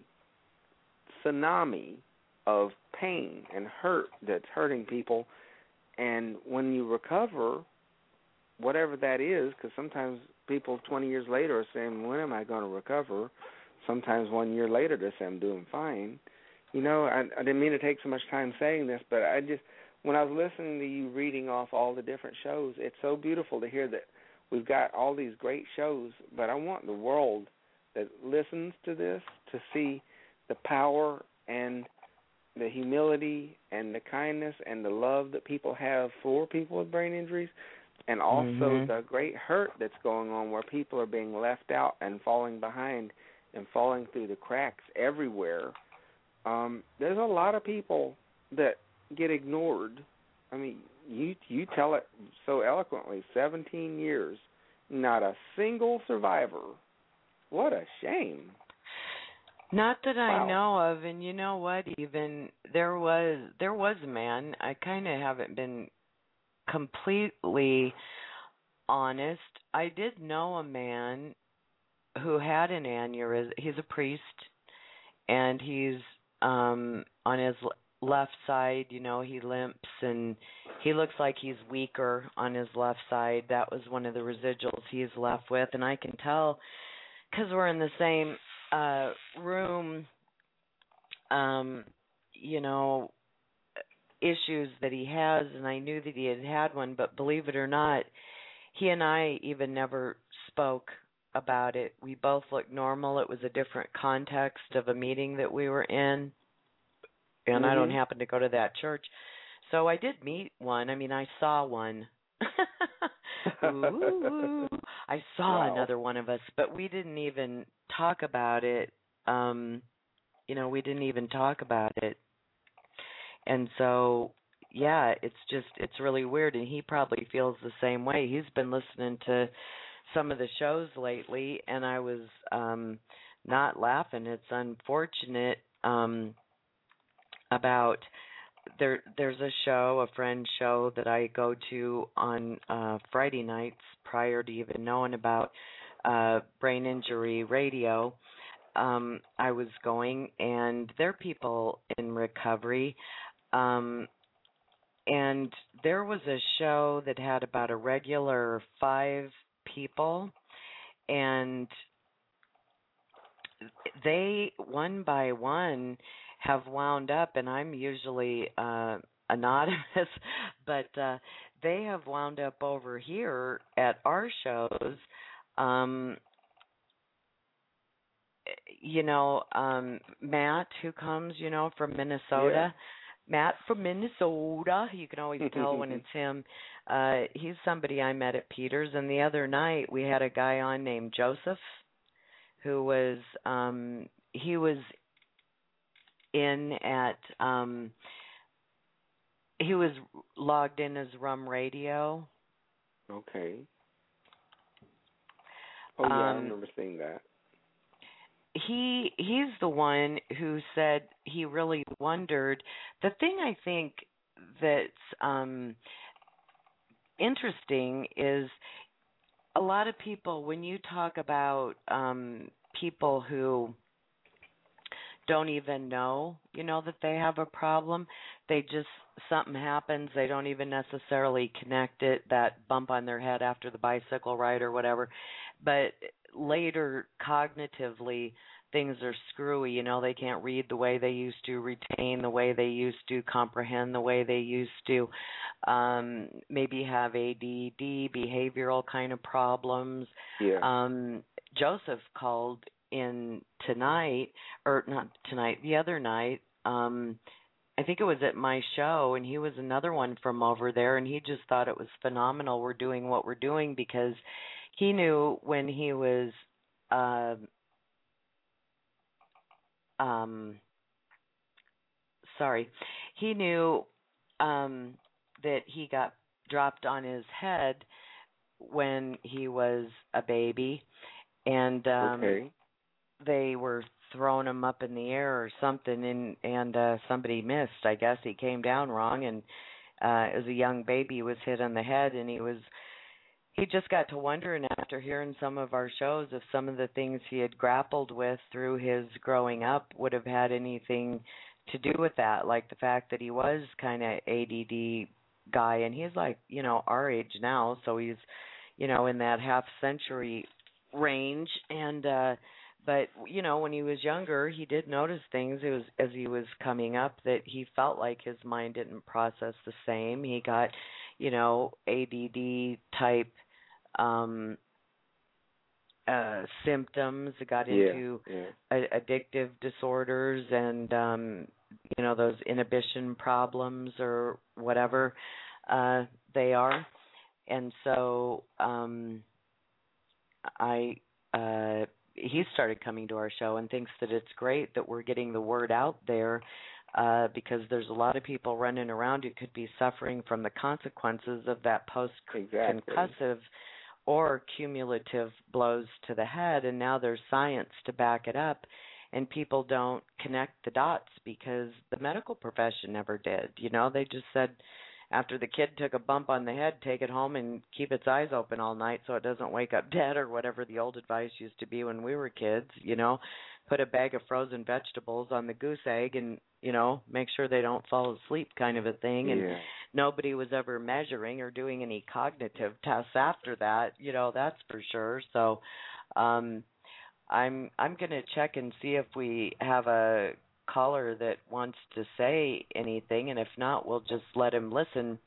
tsunami of pain and hurt that's hurting people. And when you recover, whatever that is, because sometimes people 20 years later are saying, when am I going to recover? Sometimes 1 year later they say, I'm doing fine. I didn't mean to take so much time saying this, but when I was listening to you reading off all the different shows, it's so beautiful to hear that we've got all these great shows, but I want the world that listens to this to see the power and the humility and the kindness and the love that people have for people with brain injuries, and also the great hurt that's going on where people are being left out and falling behind and falling through the cracks everywhere. There's a lot of people that get ignored. I mean, you tell it so eloquently, 17 years, not a single survivor. What a shame. Not that I know of, and you know what, even there was a man, I kind of haven't been completely honest. I did know a man who had an aneurysm. He's a priest, and he's on his left side, he limps, and he looks like he's weaker on his left side. That was one of the residuals he's left with, and I can tell because we're in the same room, issues that he has, and I knew that he had one, but believe it or not, he and I even never spoke about it. We both looked normal. It was a different context of a meeting that we were in, and I don't happen to go to that church. So I did meet one. I mean, I saw one. Ooh, I saw another one of us, but we didn't even talk about it. We didn't even talk about it. And so, yeah, it's really weird, and he probably feels the same way. He's been listening to some of the shows lately, and I was not laughing. It's unfortunate about there's a show, a friend show that I go to on Friday nights prior to even knowing about brain injury radio. I was going, and there are people in recovery. And there was a show that had about a regular 5 people, and they, one by one, have wound up, and I'm usually anonymous, but they have wound up over here at our shows. Matt, who comes, from Minnesota. Yeah. Matt from Minnesota. You can always tell when it's him. He's somebody I met at Peters, and the other night we had a guy on named Joseph, who was he was in at he was logged in as Rum Radio. Okay. Oh yeah, I remember seeing that. He's the one who said he really wondered. The thing I think that's interesting is a lot of people, when you talk about people who don't even know, that they have a problem, they just, something happens, they don't even necessarily connect it, that bump on their head after the bicycle ride or whatever, but later cognitively things are screwy, they can't read the way they used to, retain the way they used to, comprehend the way they used to, maybe have ADD, behavioral kind of problems. Yeah. Joseph called in tonight, or not tonight, the other night, I think it was at my show, and he was another one from over there, and he just thought it was phenomenal we're doing what we're doing, because he knew when he was he knew that he got dropped on his head when he was a baby, and they were throwing him up in the air or something, and somebody missed. I guess he came down wrong, and as a young baby he was hit on the head, and he just got to wondering after hearing some of our shows if some of the things he had grappled with through his growing up would have had anything to do with that, like the fact that he was kind of ADD guy, and he's like, our age now, so he's, in that half century range, and But when he was younger, he did notice things. It was as he was coming up that he felt like his mind didn't process the same. He got, ADD type symptoms. It got into addictive disorders and those inhibition problems or whatever they are. And so he started coming to our show and thinks that it's great that we're getting the word out there because there's a lot of people running around who could be suffering from the consequences of that post-concussive or cumulative blows to the head, and now there's science to back it up, and people don't connect the dots because the medical profession never did. They just said, after the kid took a bump on the head, take it home and keep its eyes open all night so it doesn't wake up dead, or whatever the old advice used to be when we were kids, put a bag of frozen vegetables on the goose egg and, make sure they don't fall asleep kind of a thing. And nobody was ever measuring or doing any cognitive tests after that, that's for sure. So I'm going to check and see if we have a caller that wants to say anything, and if not, we'll just let him listen.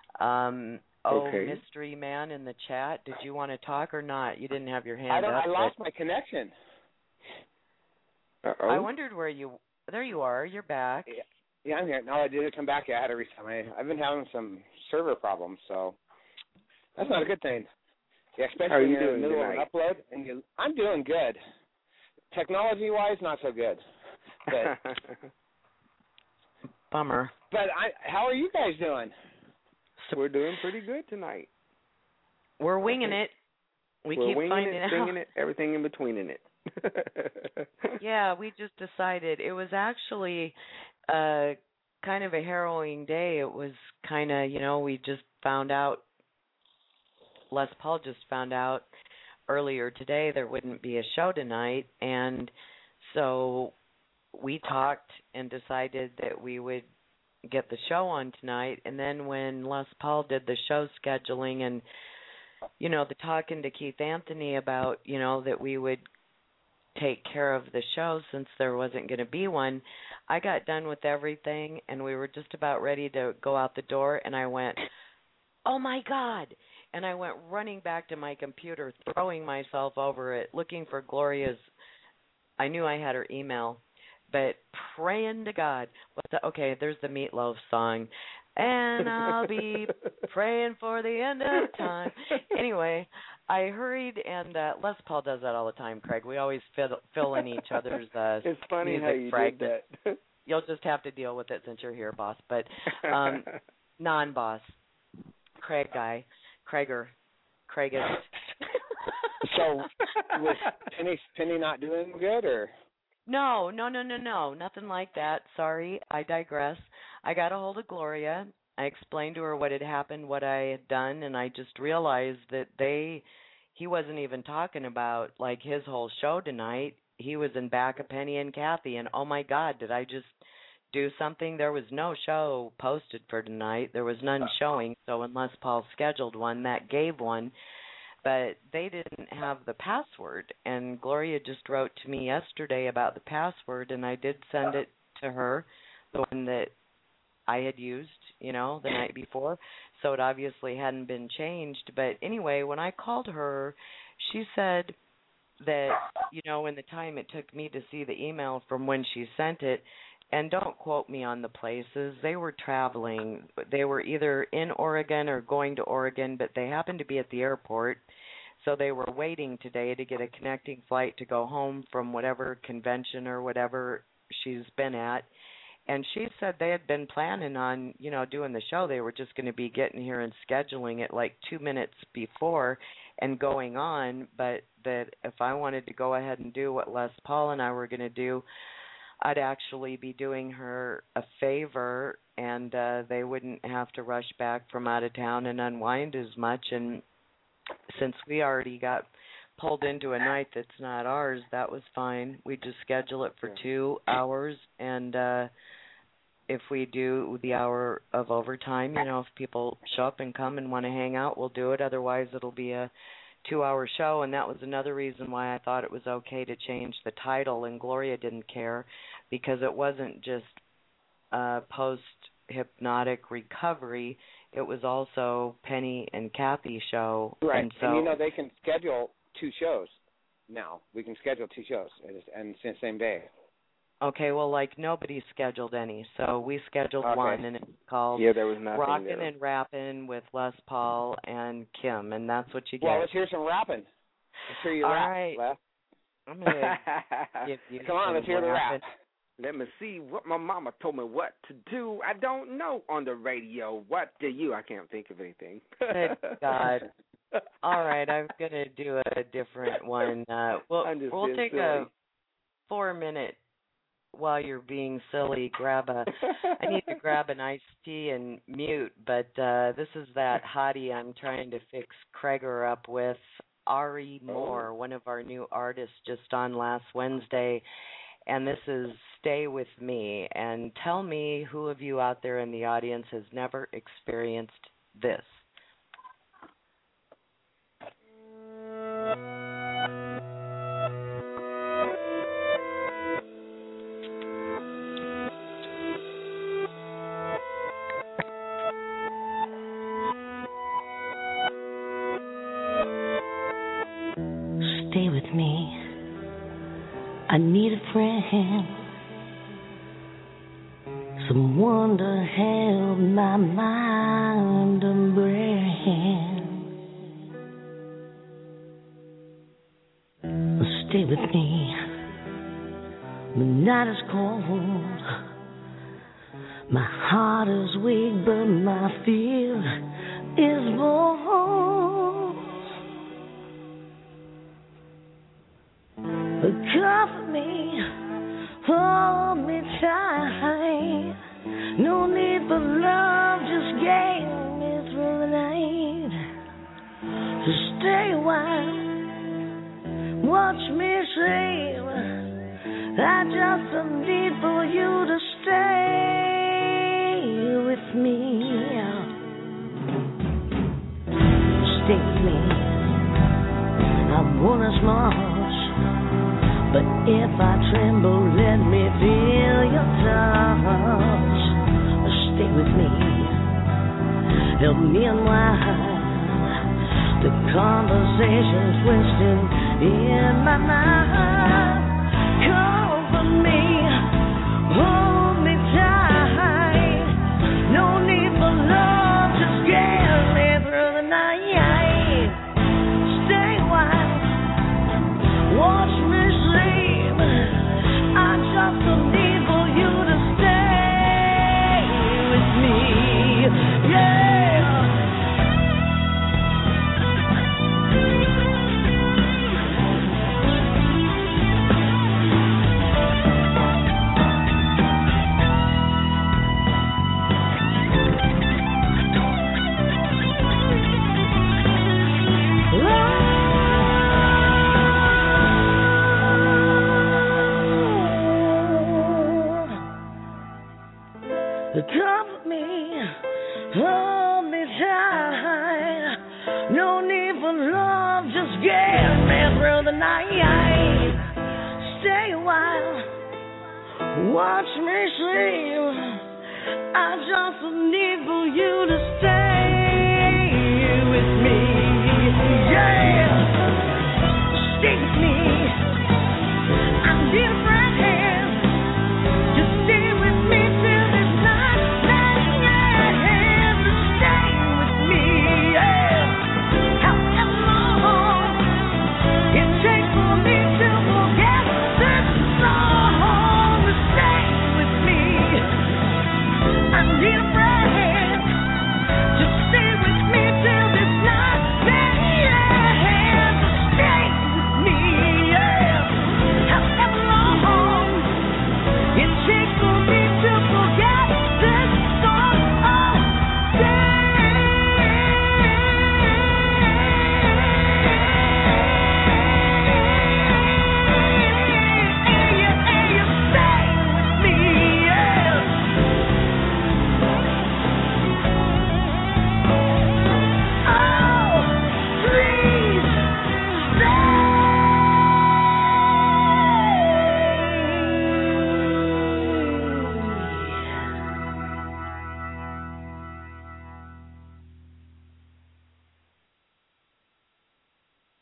Mystery man in the chat, did you want to talk or not? You didn't have your hand up. I lost my connection. Uh-oh. I wondered where you... There you are. You're back. Yeah, I'm here. No, I didn't come back. I had to restart. I've been having some server problems, so that's not a good thing. Yeah, especially in the middle of an upload. I'm doing good. Technology-wise, not so good. But, bummer. But how are you guys doing? We're doing pretty good tonight. We're winging it. We're keep winging finding it, out. singing it, everything in between in it. Yeah, we just decided. It was actually kind of a harrowing day. It was kind of, we just found out, Les Paul just found out earlier today there wouldn't be a show tonight, and so we talked and decided that we would get the show on tonight. And then when Les Paul did the show scheduling and, the talking to Keith Anthony about, that we would take care of the show since there wasn't going to be one, I got done with everything and we were just about ready to go out the door, and I went, oh my God. And I went running back to my computer, throwing myself over it, looking for Gloria's. I knew I had her email, but praying to God. Okay, there's the Meatloaf song. And I'll be praying for the end of time. Anyway, I hurried, and Les Paul does that all the time, Craig. We always fill in each other's it's funny music how you fragments. did that. You'll just have to deal with it since you're here, boss. But non-boss, Craig guy, Kraigist. So was Penny not doing good, or? No, nothing like that. Sorry, I digress. I got a hold of Gloria. I explained to her what had happened, what I had done, and I just realized that he wasn't even talking about, like, his whole show tonight. He was in back of Penny and Kathy, and oh my God, did I just do something? There was no show posted for tonight. There was none showing, so unless Paul scheduled one, that gave one. But they didn't have the password, and Gloria just wrote to me yesterday about the password, and I did send it to her, the one that I had used, the night before, so it obviously hadn't been changed. But anyway, when I called her, she said that, in the time it took me to see the email from when she sent it, and don't quote me on the places, they were traveling. They were either in Oregon or going to Oregon, but they happened to be at the airport, so they were waiting today to get a connecting flight to go home from whatever convention or whatever she's been at. And she said they had been planning on, doing the show. They were just going to be getting here and scheduling it like 2 minutes before and going on, but that if I wanted to go ahead and do what Les Paul and I were going to do, I'd actually be doing her a favor, and they wouldn't have to rush back from out of town and unwind as much. And since we already got pulled into a night that's not ours, that was fine. We just schedule it for 2 hours, and if we do the hour of overtime, if people show up and come and want to hang out, we'll do it. Otherwise, it'll be a 2-hour show, and that was another reason why I thought it was okay to change the title, and Gloria didn't care because it wasn't just post-hypnotic recovery. It was also Penny and Kathy's show. Right, and so and they can schedule 2 shows now. We can schedule 2 shows and the same day. Okay, well, nobody scheduled any, so we scheduled one, and it was called there was nothing Rockin' and Rappin' with Les Paul and Kim, and that's what you get. Well, let's hear some rapping. Let's hear you rap, right. Les. I'm going to give you Come on, let's hear the rap. Let me see what my mama told me what to do. I don't know on the radio. What do you? I can't think of anything. Good God. All right, I'm going to do a different one. We'll take a 4-minute while you're being silly. I need to grab an iced tea and mute, but this is that hottie I'm trying to fix Kreger up with. Ari Moore, one of our new artists, just on last Wednesday, and this is Stay With Me. And tell me who of you out there in the audience has never experienced this. Stay with me. I need a friend, someone to help my mind and brain. Stay with me. The night is cold, my heart is weak, but my fear is bold. Comfort me, hold me tight. No need for love, just get me through the night. So stay a while, watch me sleep. I just need for you to stay with me. Stay with me. I wanna smile. But if I tremble, let me feel your touch. Stay with me, help me unwind the conversations twisting in my mind. Comfort me, hold me tight. No need for love, just get me through the night. Stay a while, watch me. I just need for you to stay with me, yeah. Comfort me, hold me tight. No need for love, just get me through the night. Stay a while, watch me sleep. I just need for you to stay with me, yeah. Stay with me. I'm different. Yeah.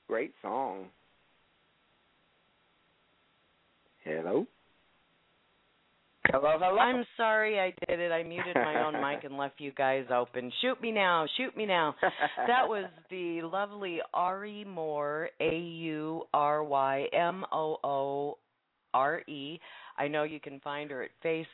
great song. Hello? Hello, hello. I'm sorry I did it. I muted my own mic and left you guys open. Shoot me now. Shoot me now. That was the lovely Ari Moore, AURYMOORE. I know you can find her at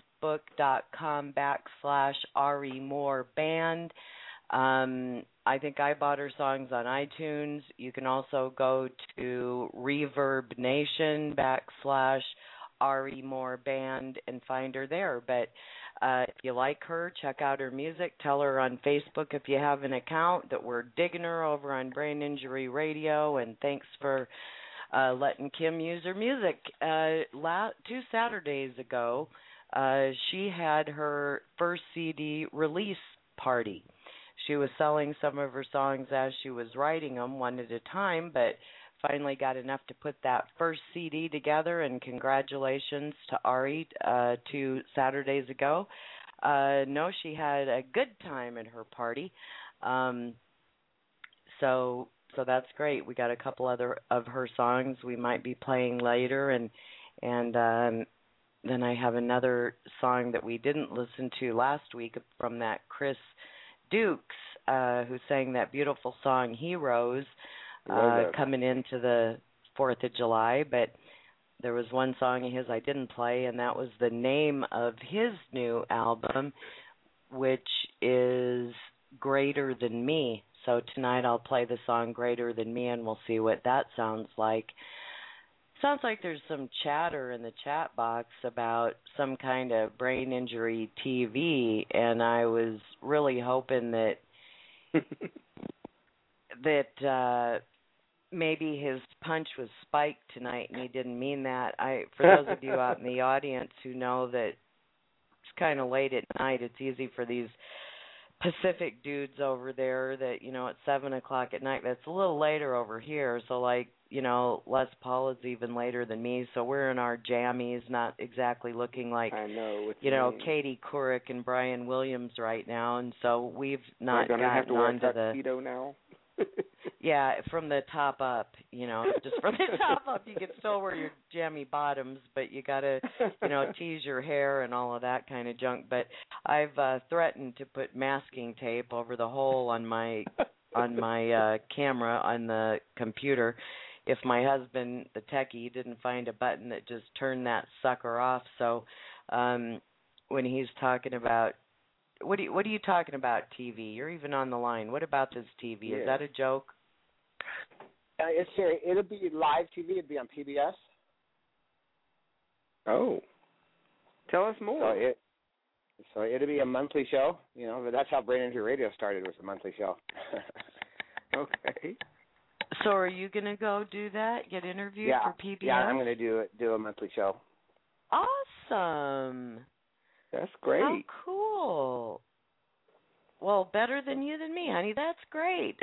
facebook.com/Ari Moore Band. I think I bought her songs on iTunes. You can also go to Reverb Nation /Ari Moore Band and find her there. But if you like her, check out her music. Tell her on Facebook if you have an account that we're digging her over on Brain Injury Radio. And thanks for letting Kim use her music. 2 Saturdays ago, she had her first CD release party. She was selling some of her songs as she was writing them, one at a time, but finally got enough to put that first CD together, and congratulations to Ari 2 Saturdays ago. No, she had a good time at her party. So that's great. We got a couple other of her songs we might be playing later, and then I have another song that we didn't listen to last week from that Chris Dukes, who sang that beautiful song Heroes, coming into the 4th of July. But there was one song of his I didn't play, and that was the name of his new album, which is Greater Than Me. So tonight I'll play the song Greater Than Me, and we'll see what that sounds like. Sounds like there's some chatter in the chat box about some kind of brain injury TV, and I was really hoping that maybe his punch was spiked tonight, and he didn't mean that. For those of you out in the audience who know that it's kind of late at night, it's easy for these Pacific dudes over there that, at 7 o'clock at night. That's a little later over here. So, Les Paul is even later than me. So we're in our jammies, not exactly looking like, I know Katie Couric and Brian Williams right now. And so we've not gotten have to wear onto a tuxedo now. Yeah, from the top up, just from the top up, you can still wear your jammy bottoms, but you got to, tease your hair and all of that kind of junk. But I've threatened to put masking tape over the hole on my camera on the computer if my husband, the techie, didn't find a button that just turned that sucker off. So when he's talking about, what are you talking about, TV? You're even on the line. What about this TV? Yeah. Is that a joke? It's serious. It'll be live TV. It'll be on PBS. Oh. Tell us more. So it'll be a monthly show. But that's how Brain Injury Radio started, was a monthly show. Okay. So are you going to go do that, get interviewed for PBS? Yeah, I'm going to do a monthly show. Awesome. That's great. How cool. Well, better than you than me, honey. That's great.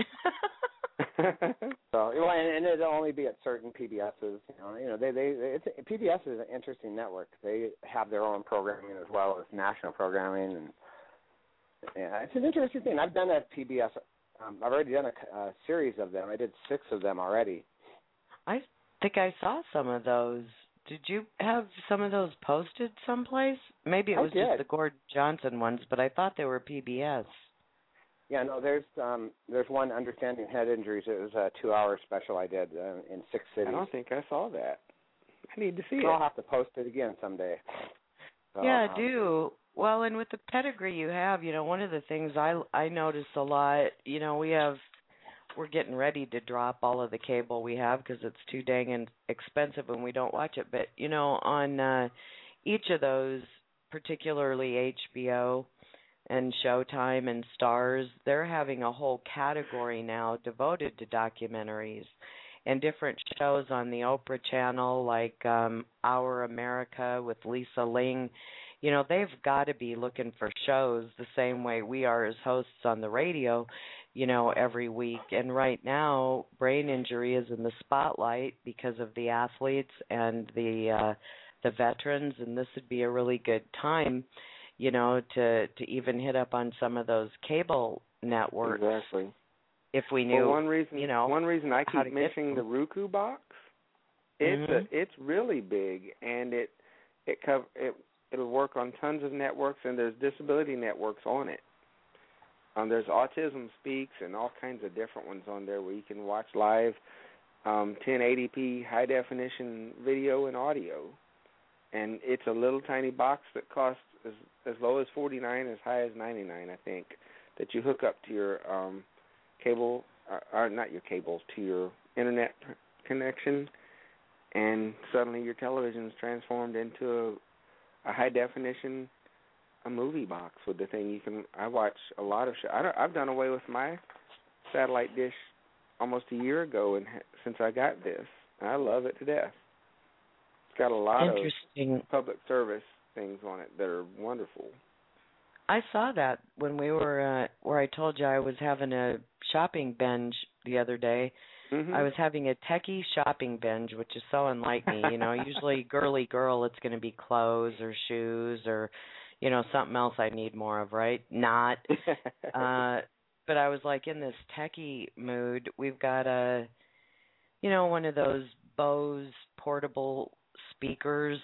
And it'll only be at certain PBSs. PBS is an interesting network. They have their own programming as well as national programming, and it's an interesting thing. I've done a PBS. I've already done a series of them. I did 6 of them already. I think I saw some of those. Did you have some of those posted someplace? Maybe it was just the Gord Johnson ones, but I thought they were PBS. Yeah, no, there's one, Understanding Head Injuries. It was a 2-hour special I did in 6 cities. I don't think I saw that. I need to see it. I'll have to post it again someday. So, yeah, do. Well, and with the pedigree you have, one of the things I notice a lot, we're getting ready to drop all of the cable we have because it's too dang expensive and we don't watch it. But, on each of those, particularly HBO and Showtime and Stars, they're having a whole category now devoted to documentaries and different shows on the Oprah channel like Our America with Lisa Ling. They've got to be looking for shows the same way we are as hosts on the radio, every week. And right now, Brain Injury is in the spotlight because of the athletes and the veterans, and this would be a really good time, to even hit up on some of those cable networks. Exactly. if we knew. Well, one reason I keep mentioning the Roku box, it's really big, and it'll work on tons of networks, and there's disability networks on it. There's Autism Speaks and all kinds of different ones on there where you can watch live 1080p high definition video and audio. And it's a little tiny box that costs as low as $49, as high as $99, I think, that you hook up to your cable, or not your cable, to your internet connection, and suddenly your television is transformed into a high definition movie box with the thing. I watch a lot of shows. I've done away with my satellite dish almost a year ago, and since I got this, I love it to death. It's got a lot of public service things on it that are wonderful. I saw that when we were where I told you I was having a shopping binge the other day. Mm-hmm. I was having a techie shopping binge, which is so unlike me. Usually girly girl, it's going to be clothes or shoes or something else I need more of, right? Not. But I was like in this techie mood. We've got one of those Bose portable speakers,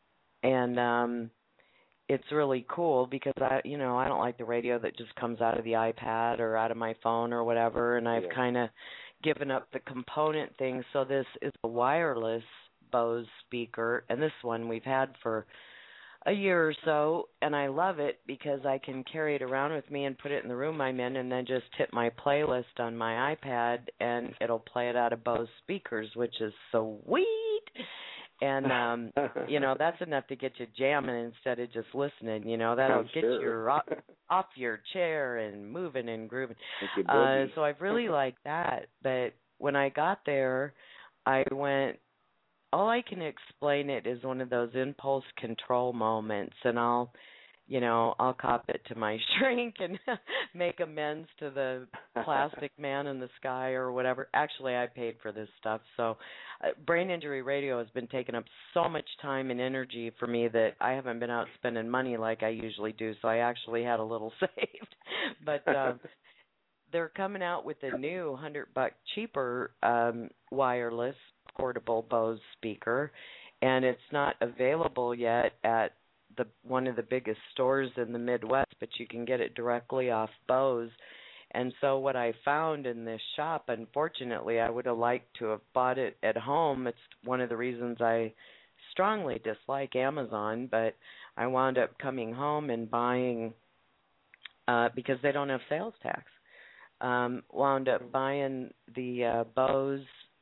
and it's really cool because I don't like the radio that just comes out of the iPad or out of my phone or whatever, and I've kind of given up the component thing. So this is a wireless Bose speaker, and this one we've had for a year or so, and I love it because I can carry it around with me and put it in the room I'm in, and then just hit my playlist on my iPad, and it'll play it out of Bose speakers, which is sweet. And that's enough to get you jamming instead of just listening. That'll get you off your chair and moving and grooving. So I've really liked that. But when I got there, I went. All I can explain it is one of those impulse control moments, and I'll cop it to my shrink and make amends to the plastic man in the sky or whatever. Actually, I paid for this stuff. So Brain Injury Radio has been taking up so much time and energy for me that I haven't been out spending money like I usually do, so I actually had a little saved. But they're coming out with a new $100 cheaper wireless portable Bose speaker, and it's not available yet at one of the biggest stores in the Midwest, but you can get it directly off Bose. And so what I found in this shop, unfortunately, I would have liked to have bought it at home. It's one of the reasons I strongly dislike Amazon, but I wound up coming home and buying, because they don't have sales tax, wound up buying the Bose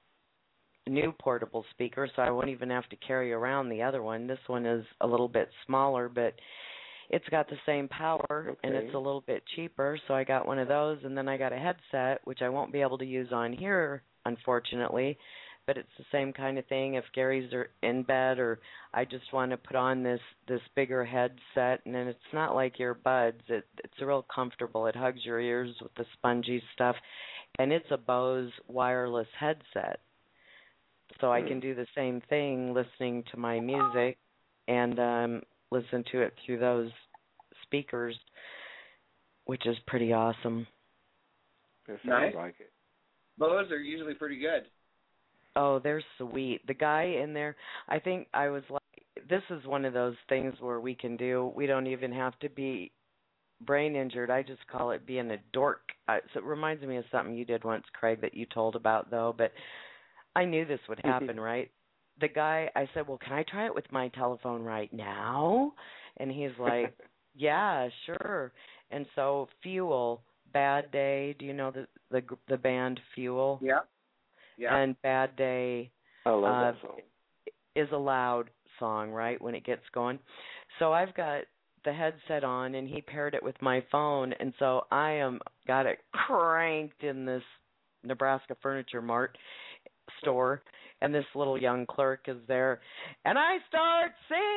new portable speaker, so I won't even have to carry around the other one. This one is a little bit smaller, but it's got the same power, and it's a little bit cheaper, so I got one of those, and then I got a headset, which I won't be able to use on here, unfortunately, but it's the same kind of thing. If Gary's in bed or I just want to put on this bigger headset, and then it's not like your buds. It's real comfortable. It hugs your ears with the spongy stuff, and it's a Bose wireless headset. So I can do the same thing listening to my music and listen to it through those speakers, which is pretty awesome. It sounds like it. Bose are usually pretty good. Oh, they're sweet. The guy in there, I think I was like, this is one of those things where we don't even have to be brain injured. I just call it being a dork. So it reminds me of something you did once, Craig, that you told about, though, but I knew this would happen, right? The guy, I said, well, can I try it with my telephone right now? And he's like, yeah, sure. And so Fuel, Bad Day, do you know the band Fuel? Yeah. Yeah. And Bad Day I love that song. Is a loud song, right, when it gets going. So I've got the headset on, and he paired it with my phone, and so got it cranked in this Nebraska Furniture Mart store, and this little young clerk is there, and I start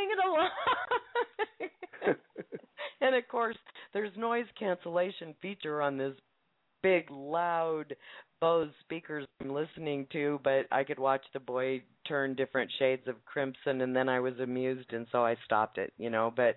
singing along. And of course, there's noise cancellation feature on this big, loud Bose speakers I'm listening to, but I could watch the boy turn different shades of crimson, and then I was amused, and so I stopped it, But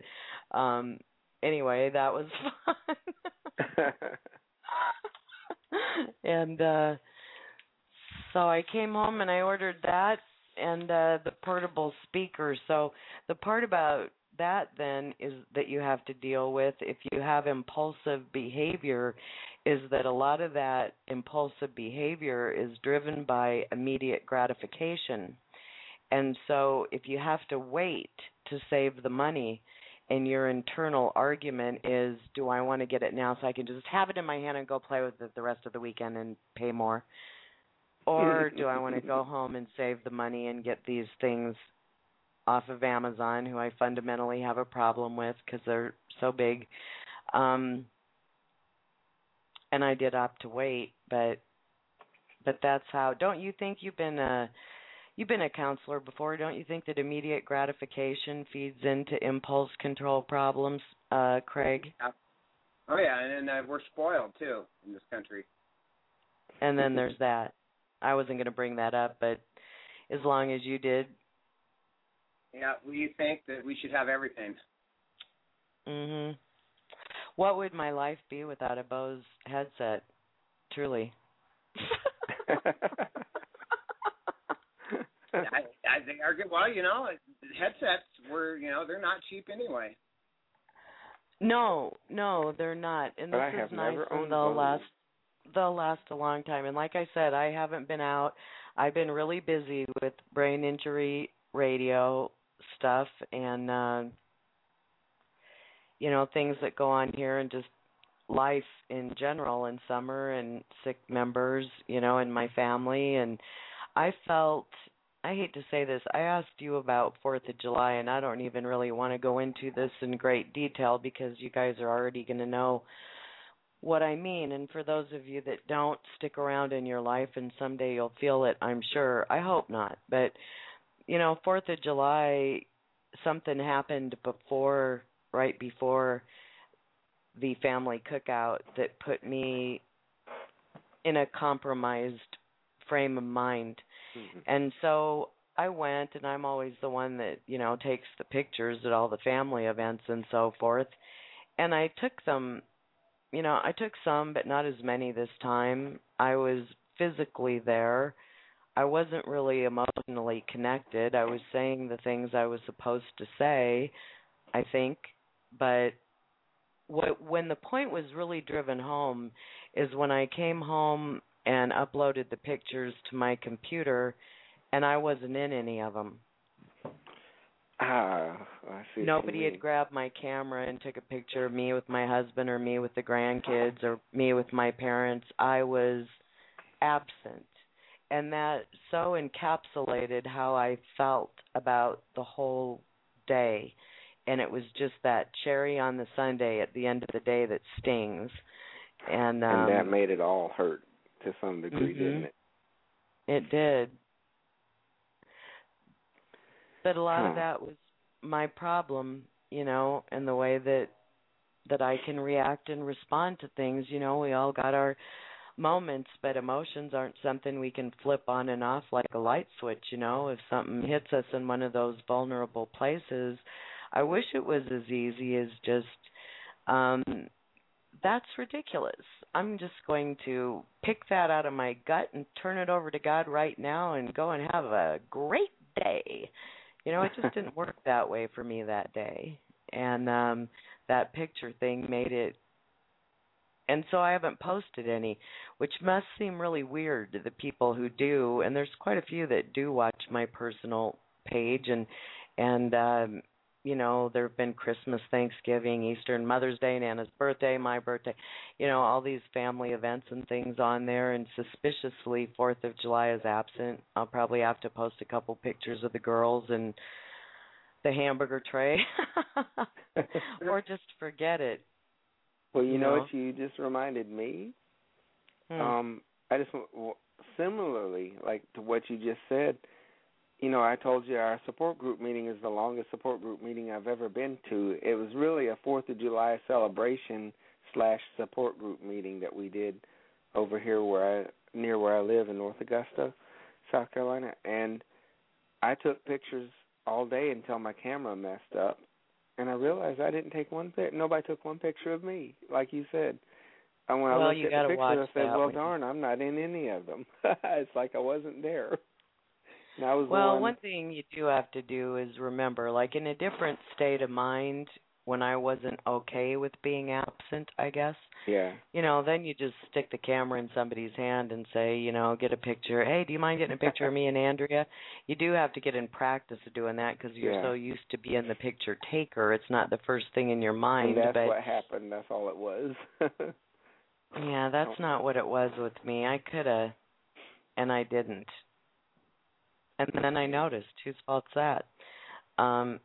anyway, that was fun. And so I came home and I ordered that and the portable speaker. So the part about that then is that you have to deal with if you have impulsive behavior is that a lot of that impulsive behavior is driven by immediate gratification. And so if you have to wait to save the money and your internal argument is, do I want to get it now so I can just have it in my hand and go play with it the rest of the weekend and pay more? Or do I want to go home and save the money and get these things off of Amazon, who I fundamentally have a problem with because they're so big? And I did opt to wait, but that's how. Don't you think you've been a counselor before? Don't you think that immediate gratification feeds into impulse control problems, Craig? Yeah. Oh yeah, and we're spoiled too in this country. And then there's that. I wasn't going to bring that up, but as long as you did. Yeah, we think that we should have everything. Mhm. What would my life be without a Bose headset? Truly. They are good. Well, headsets they're not cheap anyway. No, they're not. And but this is nice, and they'll last a long time. And like I said, I haven't been out. I've been really busy with brain injury radio stuff and things that go on here and just life in general in summer and sick members, in my family. And I hate to say this, I asked you about 4th of July, and I don't even really want to go into this in great detail because you guys are already going to know what I mean. And for those of you that don't, stick around in your life and someday you'll feel it, I'm sure. I hope not. But, 4th of July, something happened right before the family cookout that put me in a compromised frame of mind. Mm-hmm. And so I went, and I'm always the one that, takes the pictures at all the family events and so forth. And I took them, I took some, but not as many this time. I was physically there. I wasn't really emotionally connected. I was saying the things I was supposed to say, I think. But when the point was really driven home is when I came home and uploaded the pictures to my computer, and I wasn't in any of them. I see. Nobody had grabbed my camera and took a picture of me with my husband or me with the grandkids or me with my parents. I was absent. And that so encapsulated how I felt about the whole day. And it was just that cherry on the sundae at the end of the day that stings. And that made it all hurt to some degree, didn't it? It did. But a lot of that was my problem, and the way that I can react and respond to things. We all got our moments, but emotions aren't something we can flip on and off like a light switch. If something hits us in one of those vulnerable places, I wish it was as easy as just, that's ridiculous. I'm just going to pick that out of my gut and turn it over to God right now and go and have a great day. It just didn't work that way for me that day. And that picture thing made it. And so I haven't posted any, which must seem really weird to the people who do. And there's quite a few that do watch my personal page. And there have been Christmas, Thanksgiving, Easter, and Mother's Day, Nana's birthday, my birthday, all these family events and things on there. And suspiciously, 4th of July is absent. I'll probably have to post a couple pictures of the girls and the hamburger tray or just forget it. Well, you know what you just reminded me? I just, similarly, like to what you just said, I told you our support group meeting is the longest support group meeting I've ever been to. It was really a 4th of July celebration / support group meeting that we did over here near where I live in North Augusta, South Carolina. And I took pictures all day until my camera messed up. And I realized I didn't take nobody took one picture of me, like you said. And when I looked at the pictures, I said, well, one. darn, I'm not in any of them. It's like I wasn't there. And I was one thing you do have to do is remember, like in a different state of mind, when I wasn't okay with being absent, I guess. Yeah. Then you just stick the camera in somebody's hand and say, get a picture. Hey, do you mind getting a picture of me and Andrea? You do have to get in practice of doing that because you're so used to being the picture taker. It's not the first thing in your mind. And that's what happened. That's all it was. Yeah, that's not what it was with me. I could have, and I didn't. And then I noticed. Whose fault's that? I'll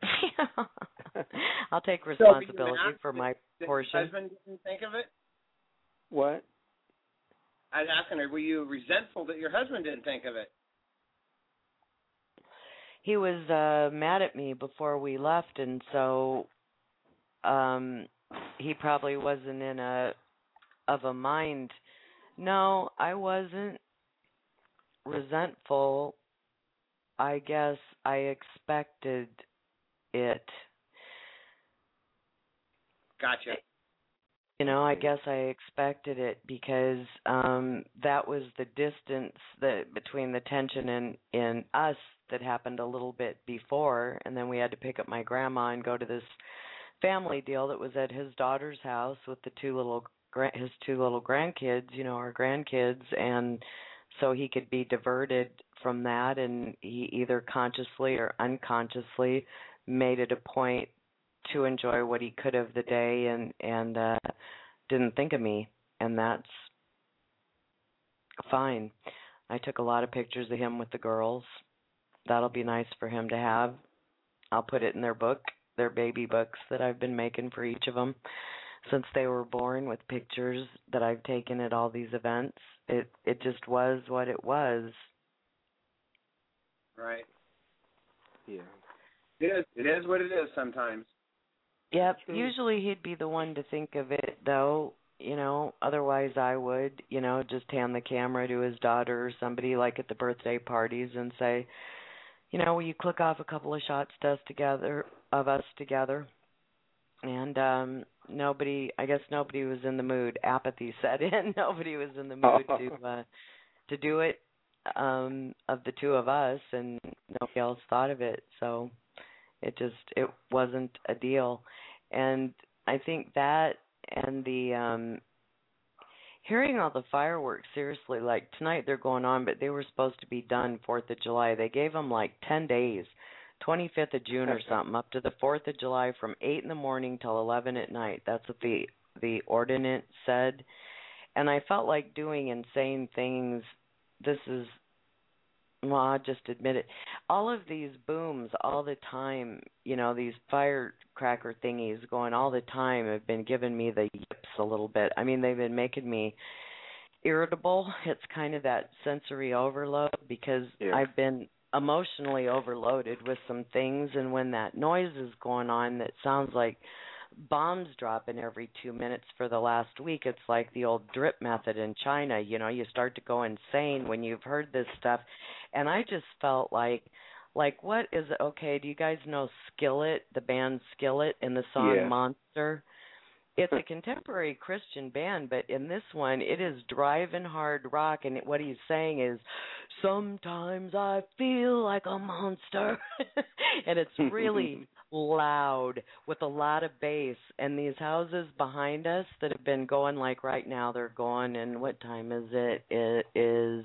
take responsibility for my portion. Your husband didn't think of it? What? I was asking her, were you resentful that your husband didn't think of it? He was mad at me before we left, and so he probably wasn't in of a mind. No, I wasn't resentful. I guess I expected it. Gotcha. I guess I expected it because that was the distance between the tension in us that happened a little bit before, and then we had to pick up my grandma and go to this family deal that was at his daughter's house with his two little grandkids, our grandkids, and so he could be diverted from that, and he either consciously or unconsciously made it a point to enjoy what he could of the day and didn't think of me, and that's fine. I took a lot of pictures of him with the girls. That'll be nice for him to have. I'll put it in their book, their baby books that I've been making for each of them since they were born, with pictures that I've taken at all these events. It just was what it was. Right. Yeah. It is what it is sometimes. Yep. Usually he'd be the one to think of it, though. Otherwise I would, just hand the camera to his daughter or somebody, like at the birthday parties, and say, will you click off a couple of shots of us together? And nobody was in the mood. Apathy set in. Nobody was in the mood to do it of the two of us, and nobody else thought of it. So it wasn't a deal. And I think that and the hearing all the fireworks, seriously, like tonight they're going on, but they were supposed to be done 4th of July. They gave them like 10 days. 25th of June or something, up to the 4th of July from 8 in the morning till 11 at night. That's what the ordinance said. And I felt like doing insane things. I'll just admit it. All of these booms all the time, these firecracker thingies going all the time have been giving me the yips a little bit. I mean, they've been making me irritable. It's kind of that sensory overload because I've been emotionally overloaded with some things, and when that noise is going on that sounds like bombs dropping every 2 minutes for the last week, it's like the old drip method in China. You start to go insane when you've heard this stuff. And I just felt like what is it? Okay, do you guys know Skillet, the band Skillet, and the song Monster? It's a contemporary Christian band, but in this one, it is driving hard rock, and what he's saying is, sometimes I feel like a monster. And it's really loud with a lot of bass. And these houses behind us that have been going, like right now, they're going, and what time is it? It is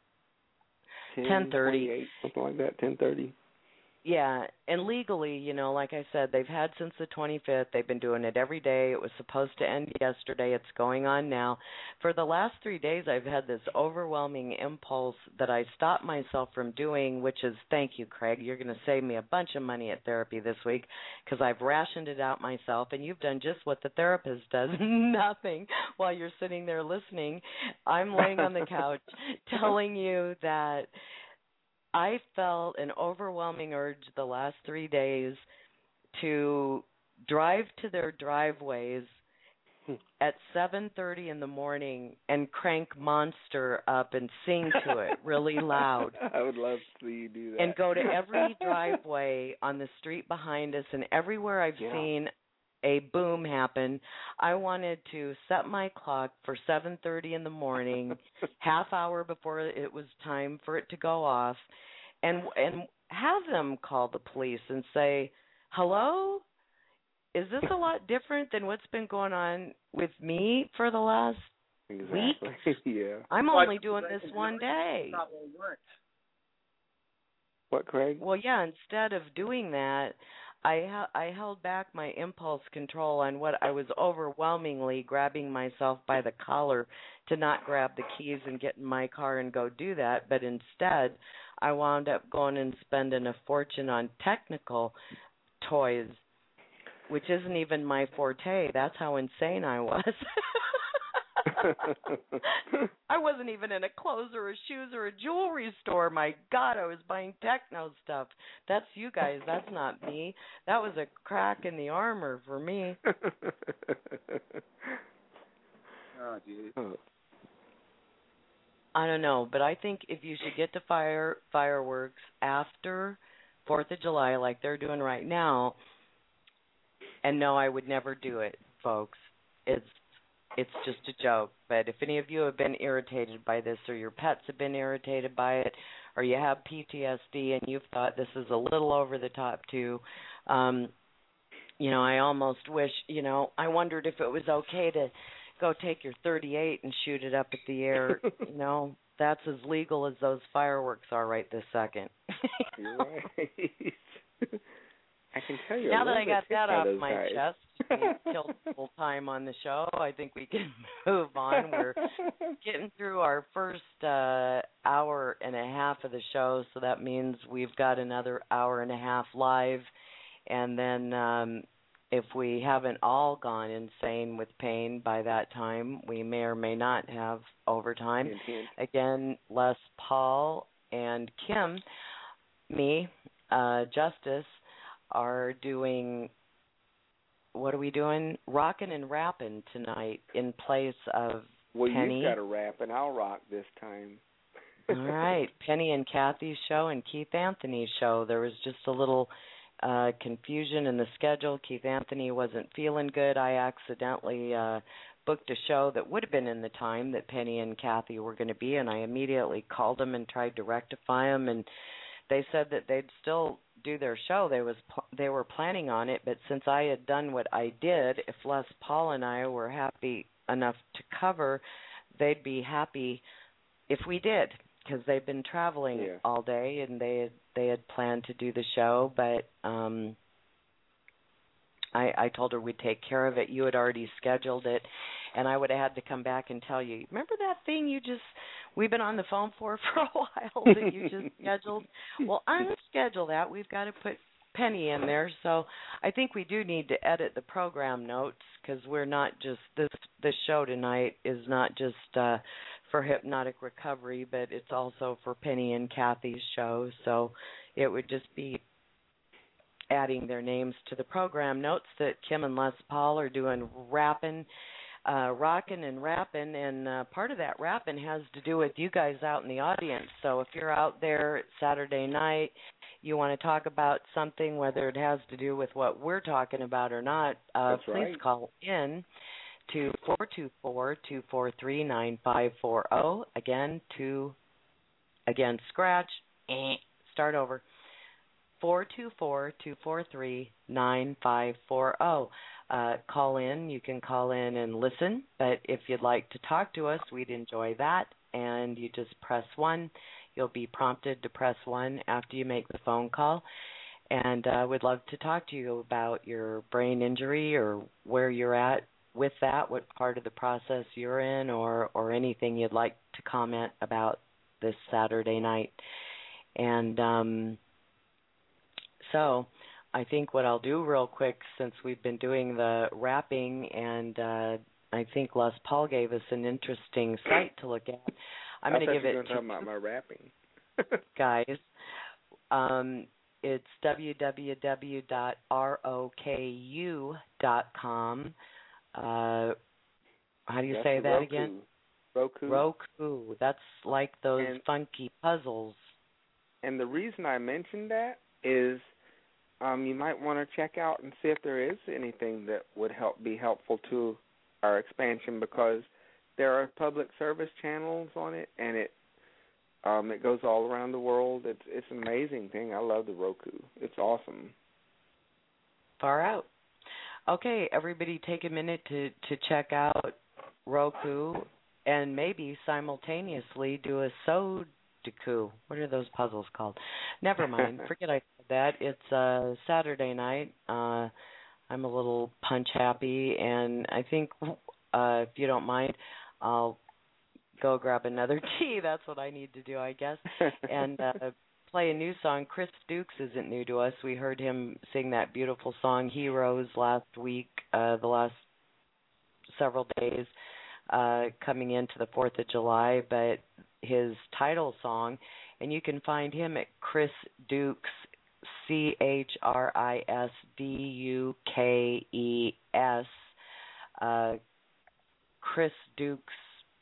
10:30. Something like that, 10:30. Yeah, and legally, like I said, they've had since the 25th. They've been doing it every day. It was supposed to end yesterday. It's going on now. For the last 3 days, I've had this overwhelming impulse that I stopped myself from doing, which is, thank you, Craig. You're going to save me a bunch of money at therapy this week because I've rationed it out myself, and you've done just what the therapist does, nothing, while you're sitting there listening. I'm laying on the couch telling you that I felt an overwhelming urge the last 3 days to drive to their driveways at 7:30 in the morning and crank Monster up and sing to it really loud. I would love to see you do that. And go to every driveway on the street behind us, and everywhere I've seen a boom happen. I wanted to set my clock for 7:30 in the morning, half hour before it was time for it to go off, and have them call the police and say, "Hello? Is this a lot different than what's been going on with me for the last week? Yeah. I'm only doing this one day." What, Craig? Well, yeah, instead of doing that, I held back my impulse control on what I was overwhelmingly grabbing myself by the collar to not grab the keys and get in my car and go do that, but instead I wound up going and spending a fortune on technical toys, which isn't even my forte. That's how insane I was. I wasn't even in a clothes or a shoes or a jewelry store. My God, I was buying techno stuff. That's you guys. That's not me. That was a crack in the armor for me. Oh, geez. I don't know, but I think if you should get to fireworks after 4th of July like they're doing right now, and no, I would never do it, folks. It's just a joke. But if any of you have been irritated by this, or your pets have been irritated by it, or you have PTSD and you've thought this is a little over the top too, I almost wish, I wondered if it was okay to go take your .38 and shoot it up at the air. That's as legal as those fireworks are right this second. You're right. I can tell you. Now that I got that off my guys. chest, we killed full time on the show. I think we can move on. We're getting through our first hour and a half of the show, so that means we've got another hour and a half live. And then if we haven't all gone insane with pain by that time, we may or may not have overtime. Again, Les Paul and Kim, me, Justice, are doing, what are we doing? Rockin' and rapping tonight in place of Penny. You've got to rap, and I'll rock this time. All right. Penny and Kathy's show and Keith Anthony's show. There was just a little confusion in the schedule. Keith Anthony wasn't feeling good. I accidentally booked a show that would have been in the time that Penny and Kathy were going to be, and I immediately called them and tried to rectify them, and they said that they'd still do their show. They were planning on it, but since I had done what I did, if Les Paul and I were happy enough to cover, they'd be happy if we did, because they've been traveling all day and they had planned to do the show, but I told her we'd take care of it. You had already scheduled it, and I would have had to come back and tell you, remember that thing we've been on the phone for a while that you just scheduled? Well, unschedule that. We've got to put Penny in there. So I think we do need to edit the program notes, because we're not just, this show tonight is not just for Hypnotic Recovery, but it's also for Penny and Kathy's show. So it would just be adding their names to the program notes that Kim and Les Paul are doing rockin' and rapping, and part of that rapping has to do with you guys out in the audience. So if you're out there Saturday night, you want to talk about something, whether it has to do with what we're talking about or not, please call in to 424-243-9540. Again, scratch, start over. 424-243-9540. Call in. You can call in and listen, but if you'd like to talk to us, we'd enjoy that, and you just press 1. You'll be prompted to press 1 after you make the phone call, and we'd love to talk to you about your brain injury or where you're at with that, what part of the process you're in, or anything you'd like to comment about this Saturday night. And so I think what I'll do real quick, since we've been doing the rapping, and I think Les Paul gave us an interesting site to look at. I'm going to give it to about my rapping. guys. It's www.roku.com. How do you say that Roku. again? Roku. That's like those funky puzzles. And the reason I mentioned that is you might want to check out and see if there is anything that would be helpful to our expansion, because there are public service channels on it, and it goes all around the world. It's an amazing thing. I love the Roku. It's awesome. Far out. Okay, everybody take a minute to check out Roku and maybe simultaneously do a Sudoku. What are those puzzles called? Never mind. Forget I said that. It's Saturday night. I'm a little punch happy, and I think if you don't mind, I'll go grab another tea. That's what I need to do, I guess, and play a new song. Chris Dukes isn't new to us. We heard him sing that beautiful song, Heroes, last week, the last several days coming into the 4th of July, but his title song, and you can find him at Chris Dukes, ChrisDukes, Chris Dukes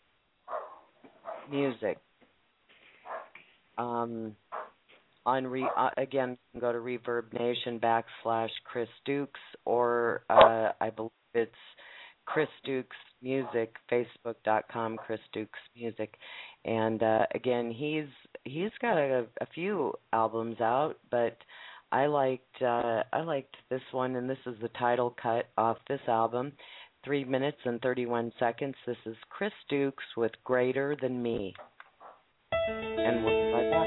Music. Again, go to Reverb Nation /Chris Dukes, or I believe it's Chris Dukes Music, Facebook.com, Chris Dukes Music. And again, he's got a few albums out, but I liked this one, and this is the title cut off this album, 3 minutes and 31 seconds. This is Chris Dukes with Greater Than Me. And we'll be right back.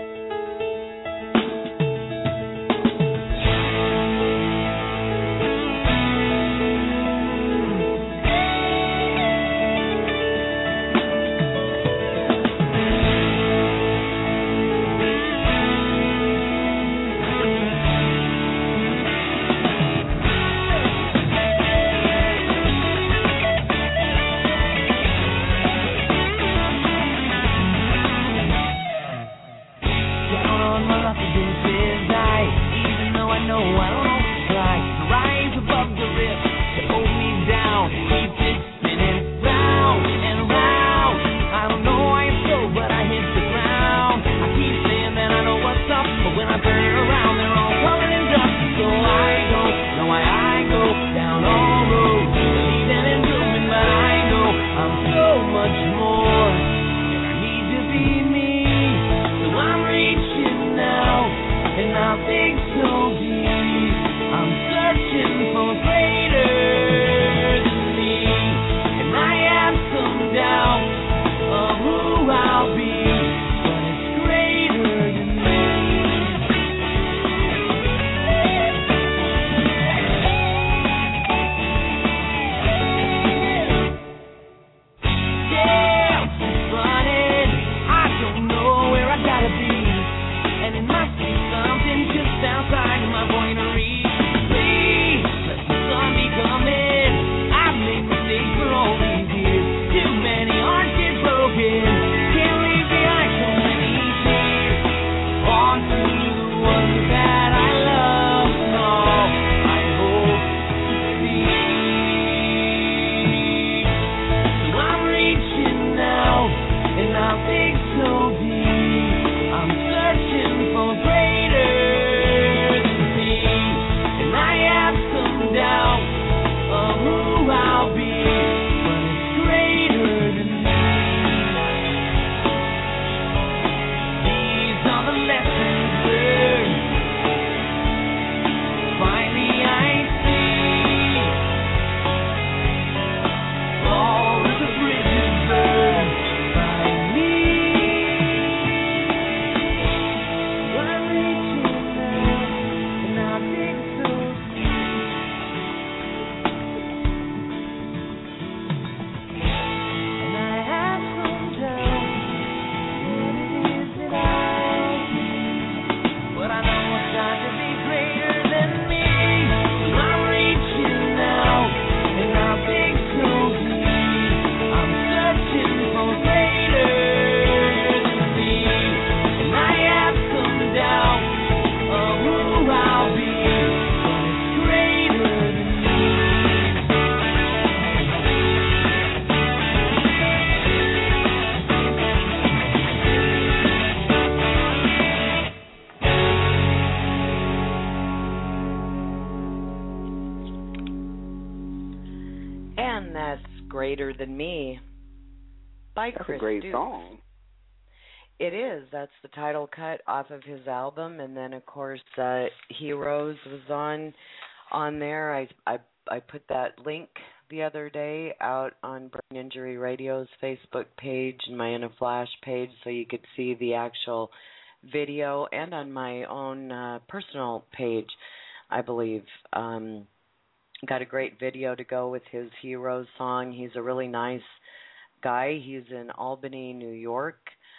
Greater Than Me by That's Chris a great Dukes. song. It is. That's the title cut off of his album, and then of course Heroes was on there. I put that link the other day out on Brain Injury Radio's Facebook page and my In a Flash page, so you could see the actual video, and on my own personal page, I believe. Got a great video to go with his Heroes song. He's a really nice guy. He's in Albany, New York.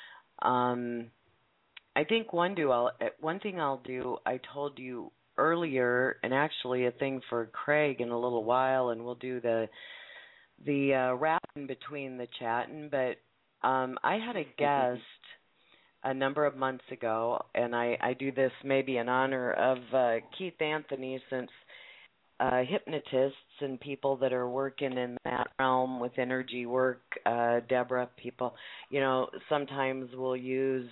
I think one thing I'll do, I told you earlier, and actually a thing for Craig in a little while, and we'll do the rapping between the chatting, but I had a guest a number of months ago, and I do this maybe in honor of Keith Anthony, since hypnotists and people that are working in that realm with energy work, Deborah, people, sometimes will use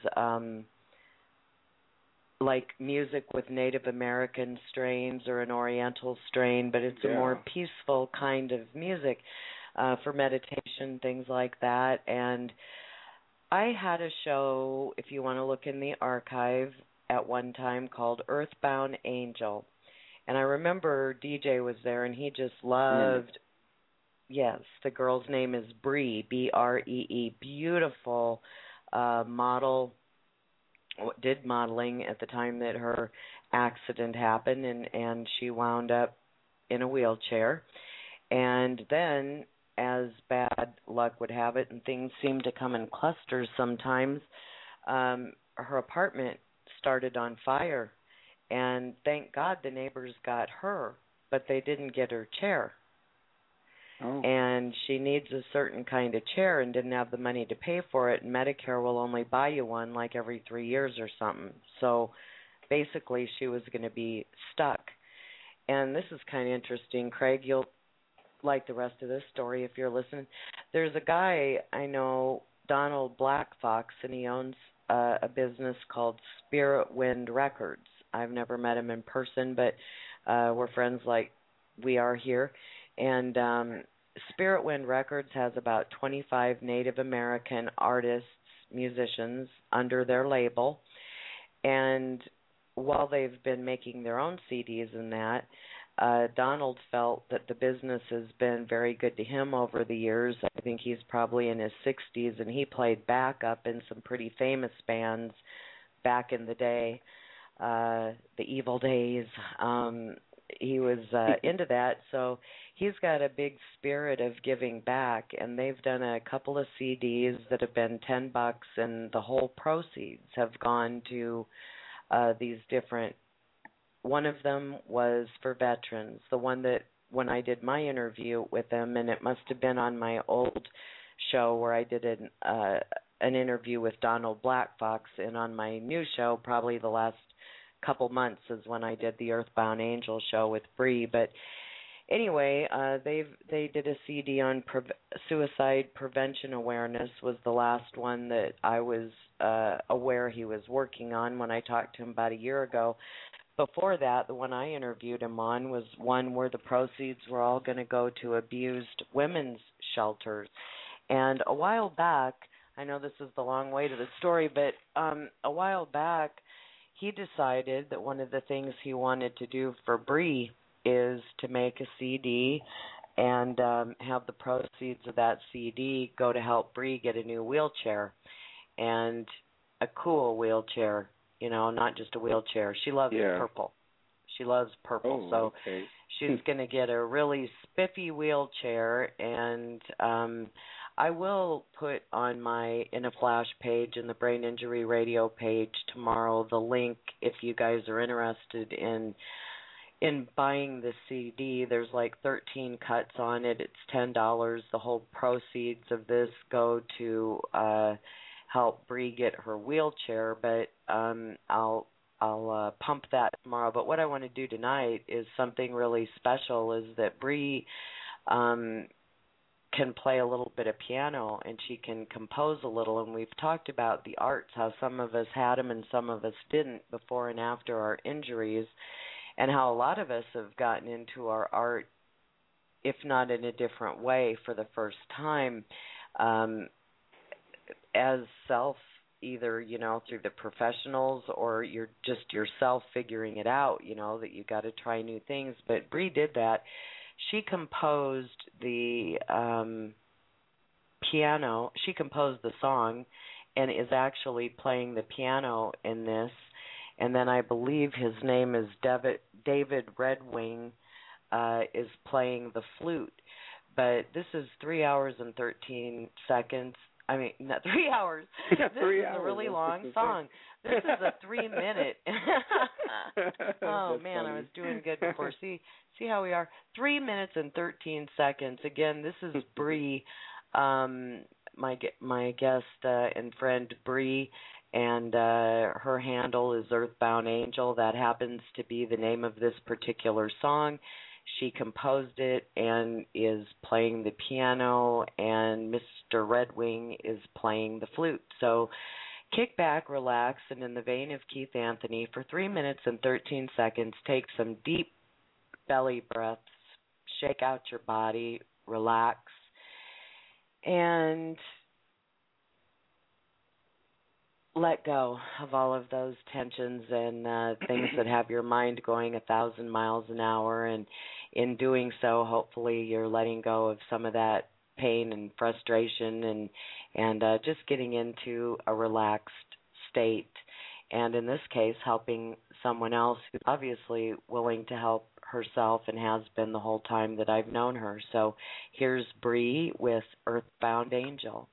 like music with Native American strains or an Oriental strain, but it's a more peaceful kind of music for meditation, things like that. And I had a show, if you want to look in the archive, at one time called Earthbound Angel. And I remember DJ was there, and he just loved, yes, the girl's name is Bree, B-R-E-E, beautiful model, did modeling at the time that her accident happened, and she wound up in a wheelchair. And then, as bad luck would have it, and things seem to come in clusters sometimes, her apartment started on fire. And thank God the neighbors got her, but they didn't get her chair. Oh. And she needs a certain kind of chair and didn't have the money to pay for it, and Medicare will only buy you one like every 3 years or something. So basically she was going to be stuck. And this is kind of interesting. Craig, you'll like the rest of this story if you're listening. There's a guy I know, Donald Blackfox, and he owns a business called Spirit Wind Records. I've never met him in person, but we're friends like we are here. And Spirit Wind Records has about 25 Native American artists, musicians under their label. And while they've been making their own CDs and that, Donald felt that the business has been very good to him over the years. I think he's probably in his 60s, and he played backup in some pretty famous bands back in the day. The Evil Days. He was into that, so he's got a big spirit of giving back, and they've done a couple of CDs that have been $10, and the whole proceeds have gone to these different. One of them was for veterans. The one that when I did my interview with them, and it must have been on my old show where I did an interview with Donald Blackfox, and on my new show, probably the last couple months, is when I did the Earthbound Angel show with Bree. But anyway, they did a CD on suicide prevention awareness. Was the last one that I was aware he was working on when I talked to him about a year ago. Before that, the one I interviewed him on was one where the proceeds were all going to go to abused women's shelters. And a while back, I know this is the long way to the story, but a while back, he decided that one of the things he wanted to do for Bree is to make a CD and have the proceeds of that CD go to help Bree get a new wheelchair, and a cool wheelchair, not just a wheelchair. She loves purple. She loves purple, so she's going to get a really spiffy wheelchair, and I will put on my In a Flash page and the Brain Injury Radio page tomorrow the link if you guys are interested in buying the CD. There's like 13 cuts on it. It's $10. The whole proceeds of this go to help Bree get her wheelchair, but I'll pump that tomorrow. But what I want to do tonight is something really special, is that Bree can play a little bit of piano, and she can compose a little, and we've talked about the arts, how some of us had them and some of us didn't before and after our injuries, and how a lot of us have gotten into our art if not in a different way, for the first time, as self, either, through the professionals or you're just yourself figuring it out, that you got to try new things. But Bree did that. She composed the piano. She composed the song and is actually playing the piano in this. And then I believe his name is David Redwing, is playing the flute. But this is 3 hours and 13 seconds. I mean, not 3 hours. This is a really long song. This is a 3-minute. Oh, man, I was doing good before. See how we are? 3 minutes and 13 seconds. Again, this is Bree, my guest and friend Bree, and her handle is Earthbound Angel. That happens to be the name of this particular song. She composed it and is playing the piano, and Mr. Redwing is playing the flute. So kick back, relax, and in the vein of Keith Anthony, for 3 minutes and 13 seconds, take some deep belly breaths, shake out your body, relax, and let go of all of those tensions and things that have your mind going 1,000 miles an hour. And in doing so, hopefully you're letting go of some of that pain and frustration and just getting into a relaxed state. And in this case, helping someone else who's obviously willing to help herself and has been the whole time that I've known her. So here's Bree with Earthbound Angel.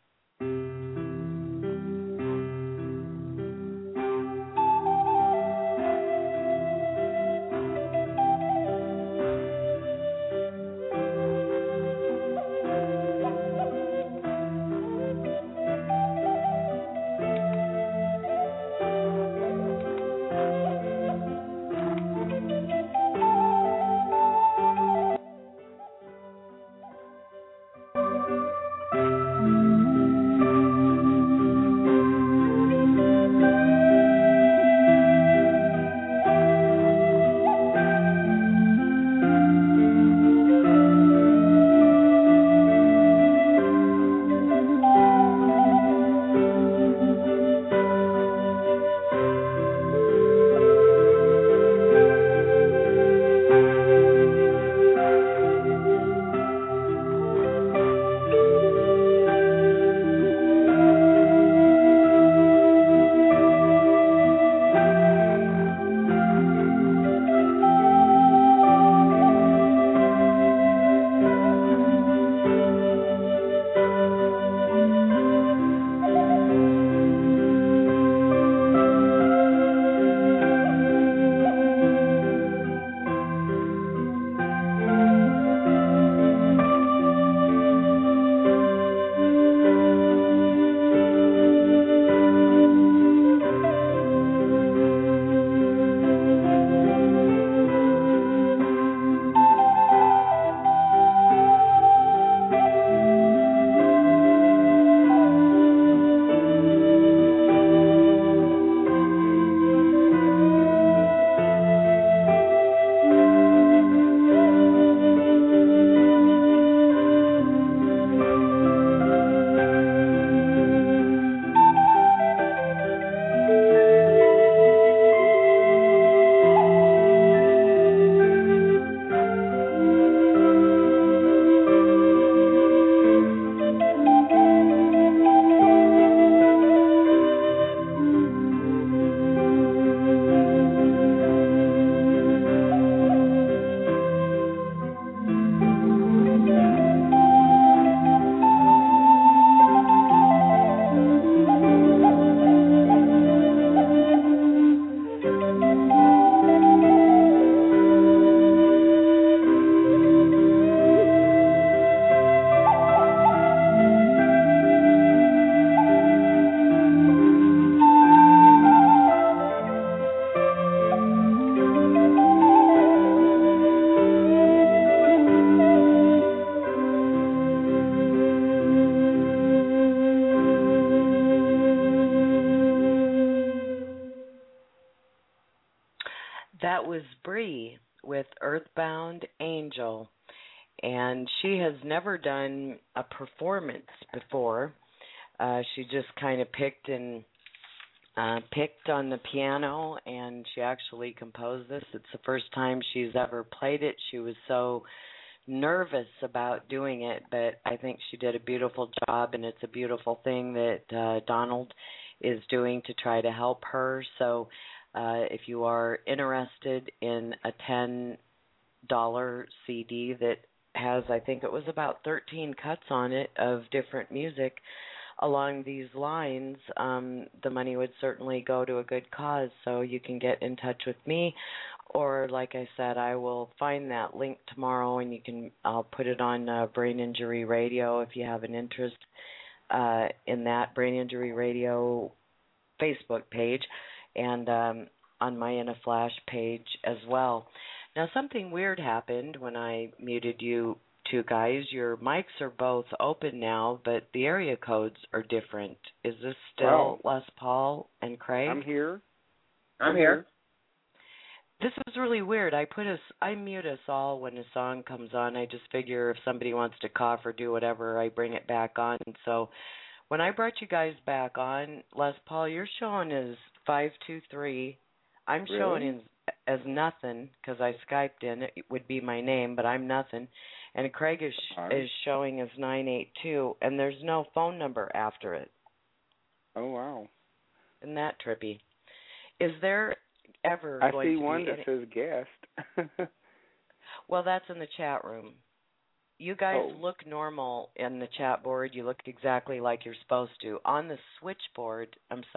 That was Bree with Earthbound Angel. and she has never done a performance before. She just kind of picked on the piano, and she actually composed this. It's the first time she's ever played it. She was so nervous about doing it, but I think she did a beautiful job, and it's a beautiful thing that Donald is doing to try to help her. So if you are interested in a $10 CD that has, I think it was about 13 cuts on it of different music along these lines, the money would certainly go to a good cause. So you can get in touch with me, or like I said, I will find that link tomorrow, and I'll put it on Brain Injury Radio if you have an interest in that Brain Injury Radio Facebook page, and on my In a Flash page as well. Now, something weird happened when I muted you two guys. Your mics are both open now, but the area codes are different. Is this still Les Paul and Craig? I'm here. I'm here. This is really weird. I mute us all when a song comes on. I just figure if somebody wants to cough or do whatever, I bring it back on. And so when I brought you guys back on, Les Paul, you're showing as 523. I'm showing as nothing because I Skyped in. It would be my name, but I'm nothing. And Craig is showing as 982, and there's no phone number after it. Oh, wow. Isn't that trippy? Is there ever I going to be... I see one that says guest. Well, that's in the chat room. You guys look normal in the chat board. You look exactly like you're supposed to. On the switchboard,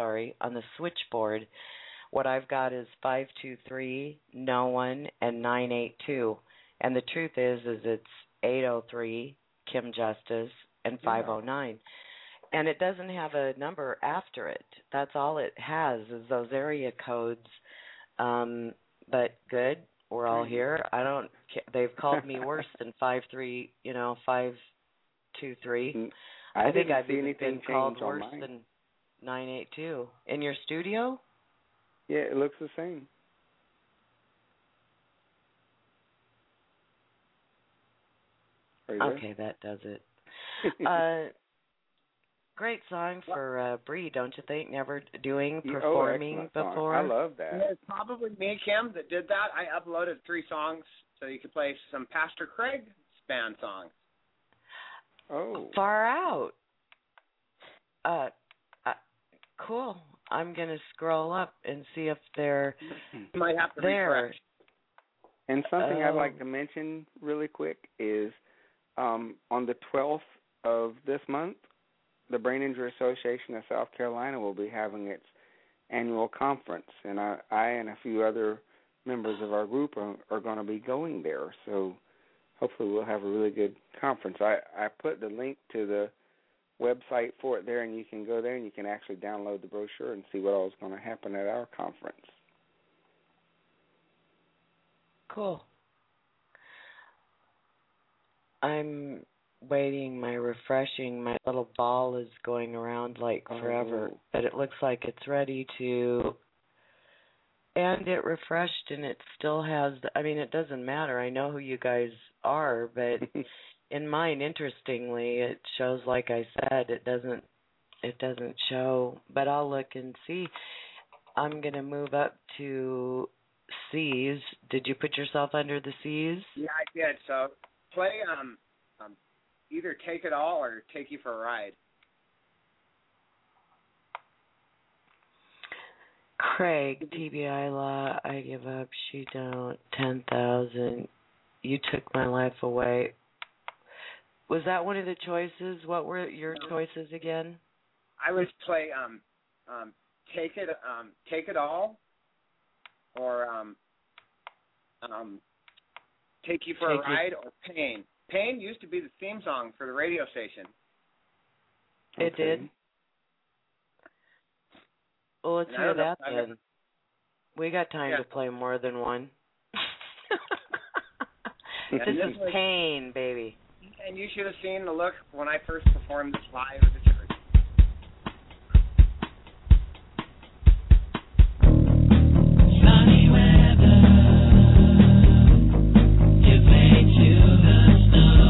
what I've got is 523, no one, and 982. And the truth is it's 803, Kim Justice, and 509. And it doesn't have a number after it. That's all it has is those area codes. But good, we're all here. They've called me worse than 523. I think I've even been called worse than 982. In your studio? Yeah, it looks the same. Okay, that does it. Great song for Bree, don't you think? Never performing before. I love that. Yeah, it's probably me, Kim, that did that. I uploaded 3 songs so you could play some Pastor Craig band songs. Oh. Far out. Cool. I'm going to scroll up and see if they're you might have to refresh. And something I'd like to mention really quick is on the 12th of this month, the Brain Injury Association of South Carolina will be having its annual conference, and I and a few other members of our group are going to be going there. So hopefully we'll have a really good conference. I put the link to the website for it there, and you can go there and you can actually download the brochure and see what all is going to happen at our conference. Cool. I'm waiting, my little ball is going around like forever, but it looks like it's ready to, and it refreshed and it still has, it doesn't matter, I know who you guys are, but in mine, interestingly, it shows, like I said, it doesn't show, but I'll look and see. I'm going to move up to C's. Did you put yourself under the C's? Yeah, I did, so play, either Take It All or Take You for a Ride. Craig, TBI law, I give up, she don't, 10,000, you took my life away. Was that one of the choices? What were your choices again? I would play Take It All or Take You for a Ride or Pain. Pain used to be the theme song for the radio station. It did? Well, let's hear that then. We got time to play more than one. This is Pain, baby. And you should have seen the look when I first performed this live at the church. Sunny weather, you play to the snow.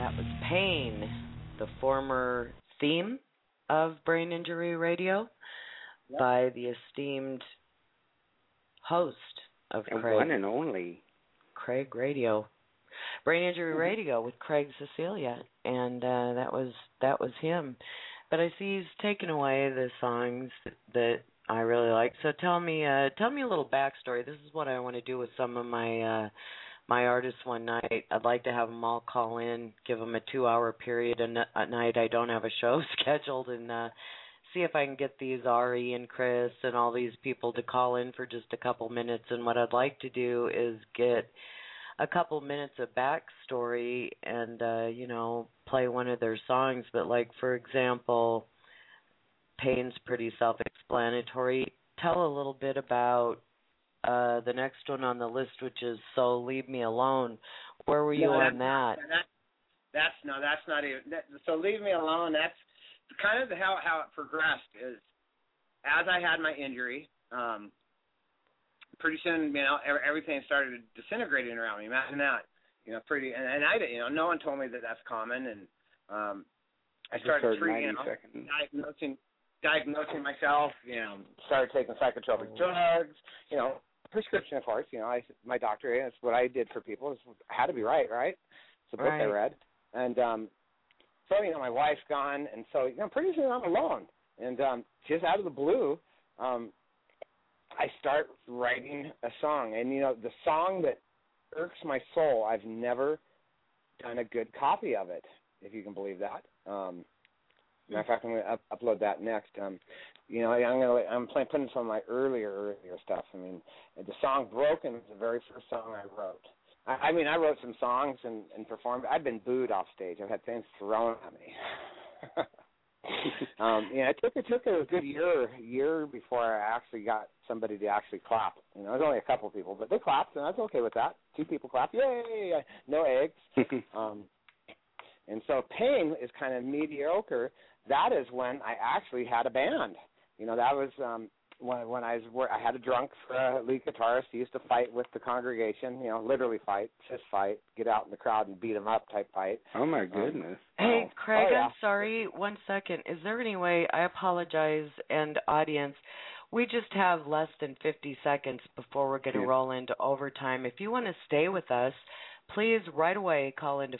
That was Pain, the former theme of Brain Injury Radio, by the esteemed host of and Craig. One and only. Craig Radio. Brain Injury Radio with Craig Cecilia, and that was him. But I see he's taken away the songs that I really like. So tell me a little backstory. This is what I want to do with some of my artists one night. I'd like to have them all call in, give them a 2-hour period a night. I don't have a show scheduled, and see if I can get these Ari and Chris and all these people to call in for just a couple minutes. And what I'd like to do is get a couple minutes of backstory and play one of their songs. But like, for example, Pain's pretty self-explanatory. Tell a little bit about the next one on the list, which is So Leave Me Alone. Where were you on that? That's not even. So Leave Me Alone, that's kind of how it progressed. Is as I had my injury, pretty soon, everything started disintegrating around me. Imagine that, and I didn't, no one told me that that's common, and I started treating, diagnosing myself, started taking psychotropic drugs, prescription, of course, my doctor, that's what I did for people. It had to be right? It's a book I read, and so my wife's gone, and so pretty soon I'm alone, and just out of the blue, I start writing a song, and the song that irks my soul, I've never done a good copy of it, if you can believe that. Matter of fact, I'm going to upload that next. I'm putting some of my earlier stuff. The song "Broken" was the very first song I wrote. I wrote some songs and performed. I've been booed off stage. I've had things thrown at me. It took a good year before I actually got somebody to actually clap. It was only a couple people, but they clapped, and I was okay with that. 2 people clapped, yay! No eggs. And so Pain is kind of mediocre. That is when I actually had a band. That was when I had a drunk lead guitarist. He used to fight with the congregation, literally fight, fist fight, get out in the crowd and beat them up type fight. Oh, my goodness. Hey, Craig, I'm sorry. 1 second. Is there any way, I apologize, and audience, we just have less than 50 seconds before we're going to roll into overtime. If you want to stay with us, please right away call into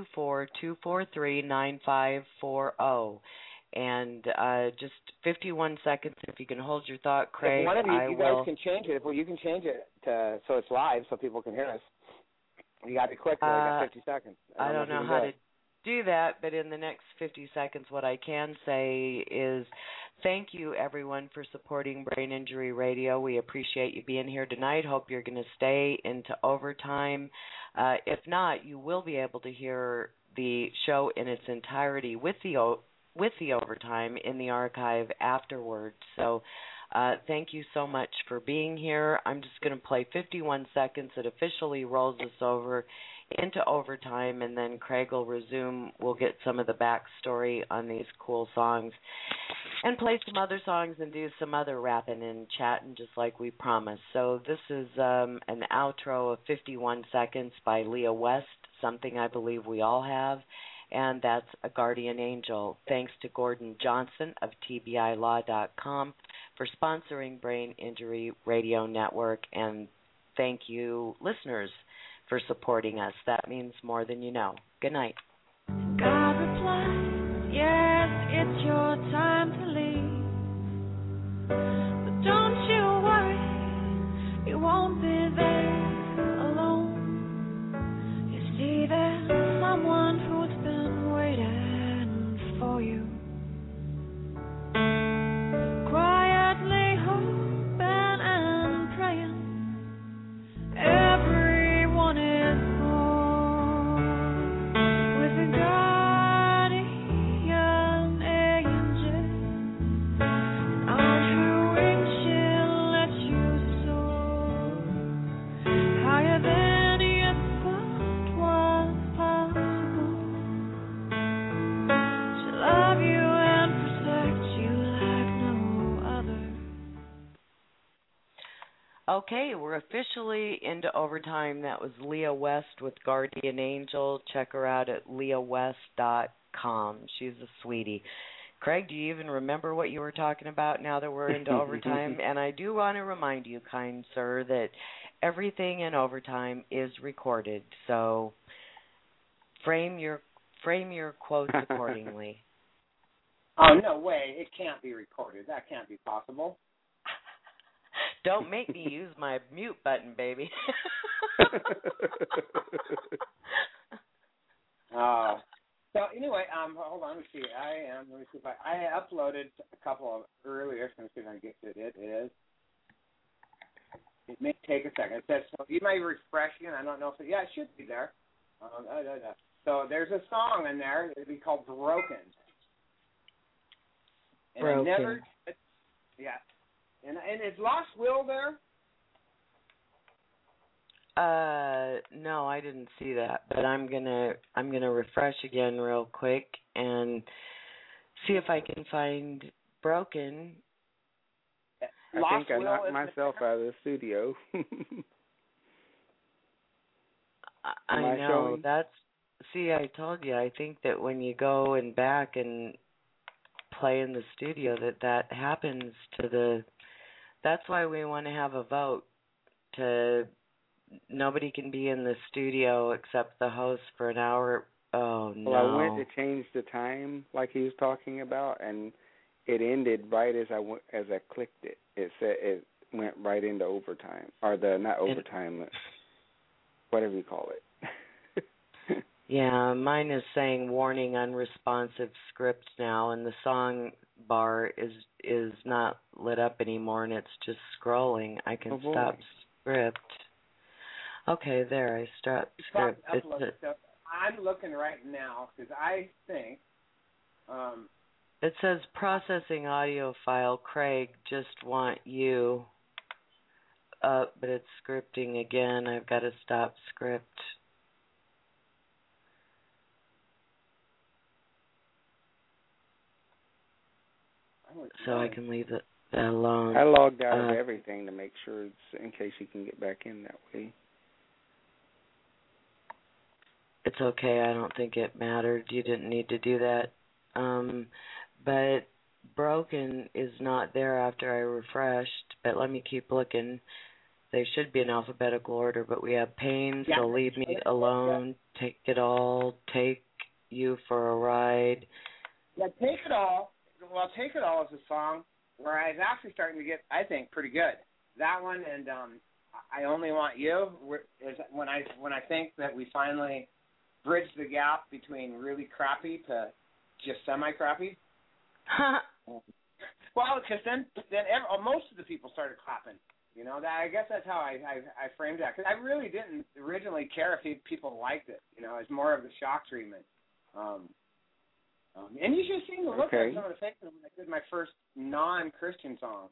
424-243-9540. And just 51 seconds, if you can hold your thought, Craig. If one of you guys can change it. Well, you can change it so it's live so people can hear us. You got to be quick. I got 50 seconds. I don't know how to do that, but in the next 50 seconds, what I can say is thank you, everyone, for supporting Brain Injury Radio. We appreciate you being here tonight. Hope you're going to stay into overtime. If not, you will be able to hear the show in its entirety with the overtime in the archive afterwards. So thank you so much for being here. I'm just going to play 51 seconds. It officially rolls us over into overtime, and then Craig will resume. We'll get some of the backstory on these cool songs and play some other songs and do some other rapping and chatting just like we promised. So this is an outro of 51 seconds by Leah West, Something I Believe We All Have, and that's A Guardian Angel. Thanks to Gordon Johnson of TBILaw.com for sponsoring Brain Injury Radio Network, and thank you, listeners, for supporting us. That means more than you know. Good night. God replied, yes, it's your time to leave. But don't you worry, you won't be there alone. You see, there's someone who's been waiting for you. Quietly hoping and praying. Everyone is born with a guardian angel. Okay, we're officially into overtime. That was Leah West with Guardian Angel. Check her out at leahwest.com. She's a sweetie. Craig, do you even remember what you were talking about now that we're into overtime? And I do want to remind you, kind sir, that everything in overtime is recorded. So frame your quotes accordingly. Oh, no way. It can't be recorded. That can't be possible. Don't make me use my mute button, baby. So anyway, hold on. Let me see. Let me see if I uploaded a couple of earlier. So let me see if I can get to it. It may take a second. It says, so you might be refreshing. I don't know if it should be there. So there's a song in there. It'd be called Broken. And Broken. And is Lost Will there? No, I didn't see that, but I'm gonna refresh again real quick and see if I can find Broken. I think I knocked myself out of the studio. I know. I told you, I think that when you go and back and play in the studio that happens to that's why we want to have a vote nobody can be in the studio except the host for an hour. Oh no. Well, I went to change the time like he was talking about, and it ended right as I clicked it. It said it went right into overtime, or not overtime, whatever you call it. Yeah, mine is saying warning unresponsive script now, and the song bar is not lit up anymore, and it's just scrolling. I can stop script. Okay, there, I stopped script. I'm looking right now because I think it says processing audio file. Craig, just want you. But it's scripting again. I've got to stop script. So I can leave that alone. I logged out of everything to make sure it's in case you can get back in that way. It's okay. I don't think it mattered. You didn't need to do that. But Broken is not there after I refreshed. But let me keep looking. They should be in alphabetical order. But we have Pain, So Leave Me Alone, Take It All, Take You for a Ride. Yeah, Take It All. Well, Take It All is a song where I was actually starting to get, I think, pretty good. That one and I Only Want You is when I think that we finally bridged the gap between really crappy to just semi-crappy. Well, because then most of the people started clapping. You know, I guess that's how I framed that. Because I really didn't originally care if people liked it. You know, it's more of the shock treatment. And you should have seen the look at some of the faces when I did my first non-Christian song.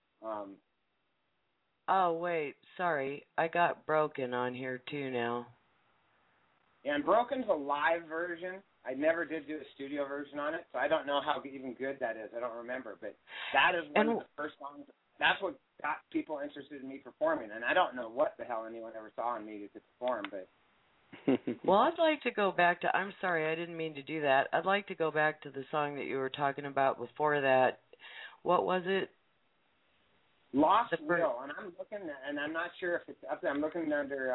Oh, wait. Sorry. I got Broken on here, too, now. Yeah, and Broken's a live version. I never did do a studio version on it, so I don't know how even good that is. I don't remember. But that is one of the first songs. That's what got people interested in me performing. And I don't know what the hell anyone ever saw in me to perform, but... Well, I'd like to go back to, I'm sorry, I didn't mean to do that. I'd like to go back to the song that you were talking about before that. What was it? Lost Will, and I'm looking, and I'm not sure if it's up there. I'm looking under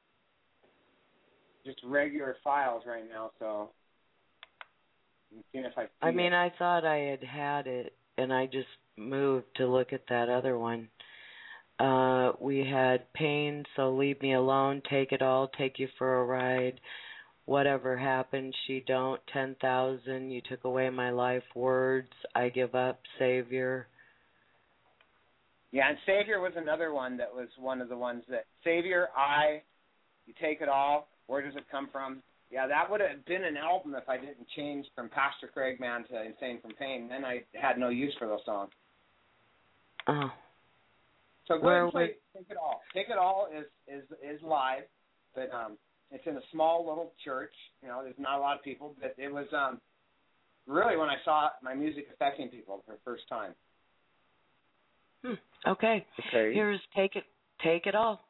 just regular files right now, so I'm seeing if I see I thought I had it, and I just moved to look at that other one. We had Pain, So Leave Me Alone, Take It All, Take You for a Ride, Whatever Happened, She Don't, 10,000, You Took Away My Life, Words, I Give Up, Savior. Yeah, and Savior was another one that was one of the ones that, Savior, You Take It All, Where Does It Come From? Yeah, that would have been an album if I didn't change from Pastor Craig Man to Insane from Pain. Then I had no use for those songs. Oh. So go ahead and play Take It All. Take It All is live, but it's in a small little church. You know, there's not a lot of people, but it was really when I saw my music affecting people for the first time. Okay. Here's Take Take it all.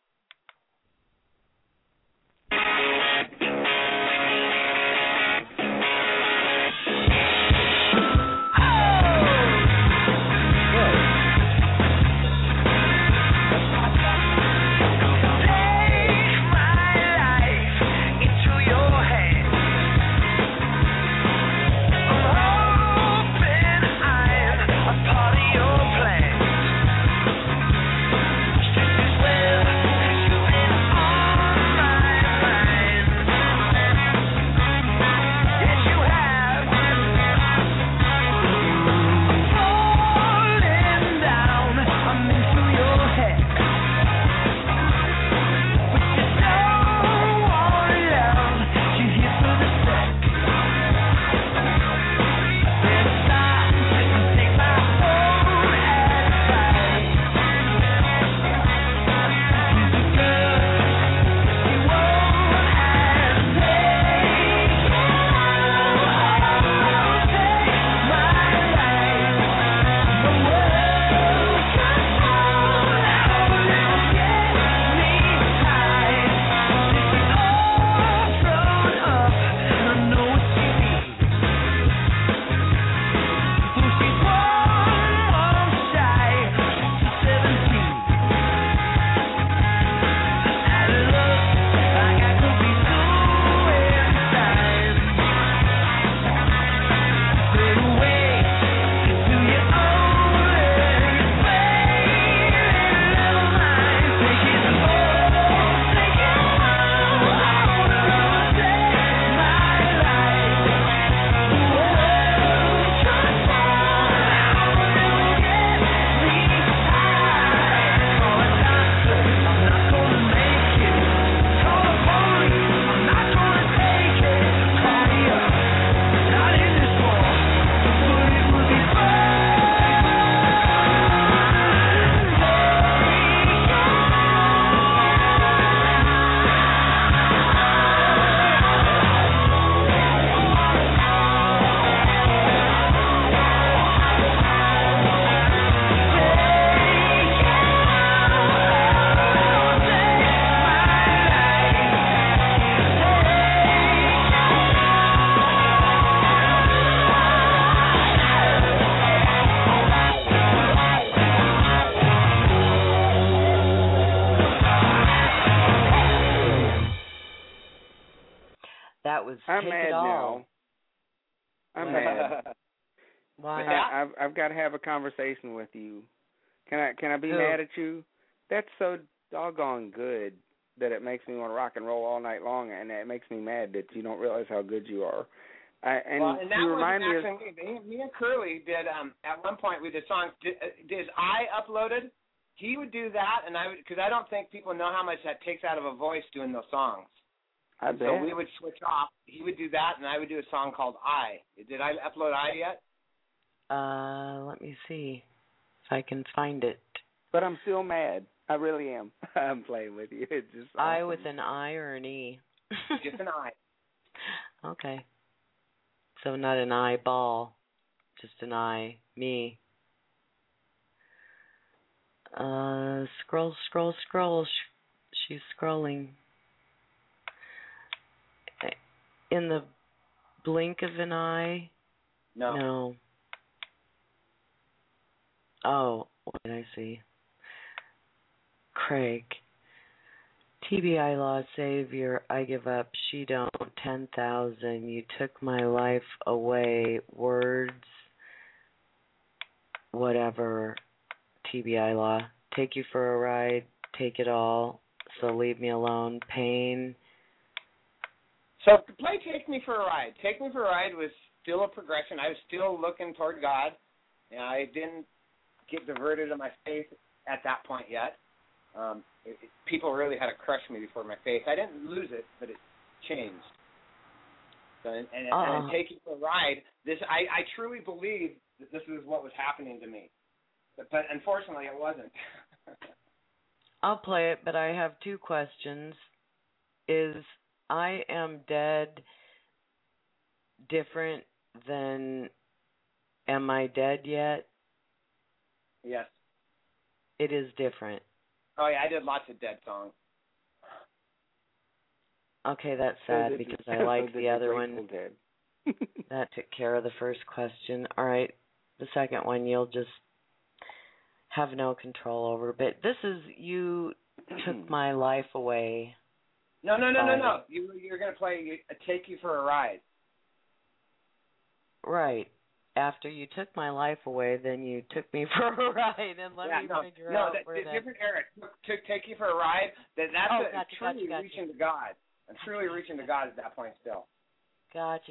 I'm mad now. I'm mad. Why? I've got to have a conversation with you. Can I be mad at you? That's so doggone good that it makes me want to rock and roll all night long, and it makes me mad that you don't realize how good you are. And that you remind me of me and Curly did at one point we did songs. Did I uploaded? He would do that, and I would, because I don't think people know how much that takes out of a voice doing those songs. I bet. So we would switch off. He would do that, and I would do a song called I. Did I upload I yet? Let me see if I can find it. But I'm still mad. I really am. I'm playing with you. It's just awesome. I with an I or an E? Just an I. Okay. So not an eyeball, just an I, me. Scroll. She's scrolling. In the blink of an eye? No. Oh, what did I see? Craig. TBI law savior, I give up, she don't, 10,000, you took my life away, words, whatever, TBI law, take you for a ride, take it all, so leave me alone, pain. So play Take Me for a Ride. Take Me for a Ride was still a progression. I was still looking toward God, and I didn't get diverted in my faith at that point yet. People really had to crush me before my faith. I didn't lose it, but it changed. So, and Take You for a Ride, I truly believe that this is what was happening to me. But unfortunately, it wasn't. I'll play it, but I have two questions. Is I Am Dead different than Am I Dead Yet? Yes. It is different. Oh yeah, I did lots of Dead songs. Okay, that's sad because I like the other one. Dead. That took care of the first question. All right, the second one you'll just have no control over. But this is You Took My Life Away. No. You're going to play Take You for a Ride. Right. After You Took My Life Away, then you took me for a ride, and let me figure out where that... No, different era. Take You for a Ride, that's truly reaching to God. I'm truly reaching to God at that point still. Gotcha.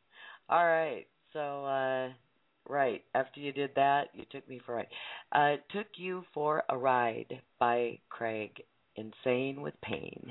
All right. So, right, after you did that, You Took Me for a Ride. Took You for a Ride by Craig, Insane with Pain.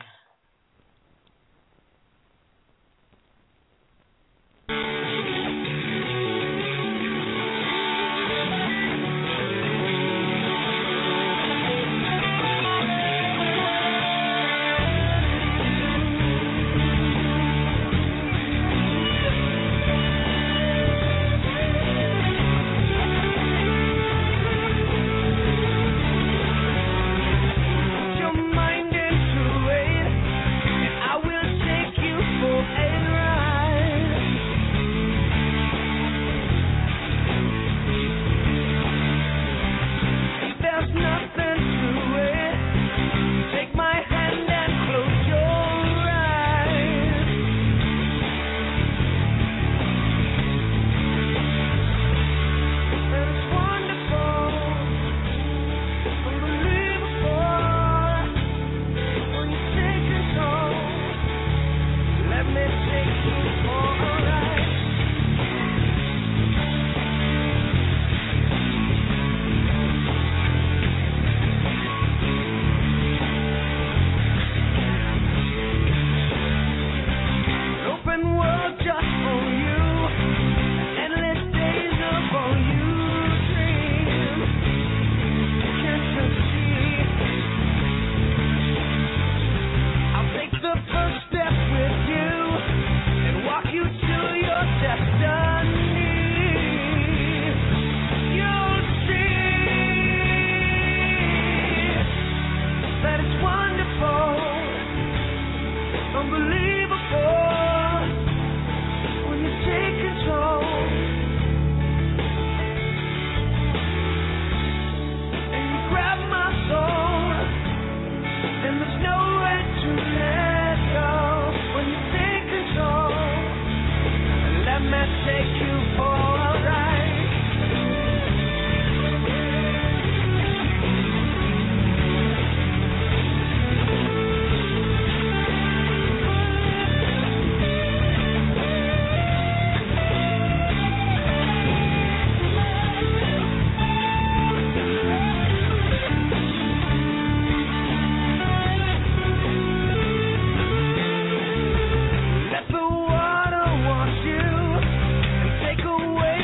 Away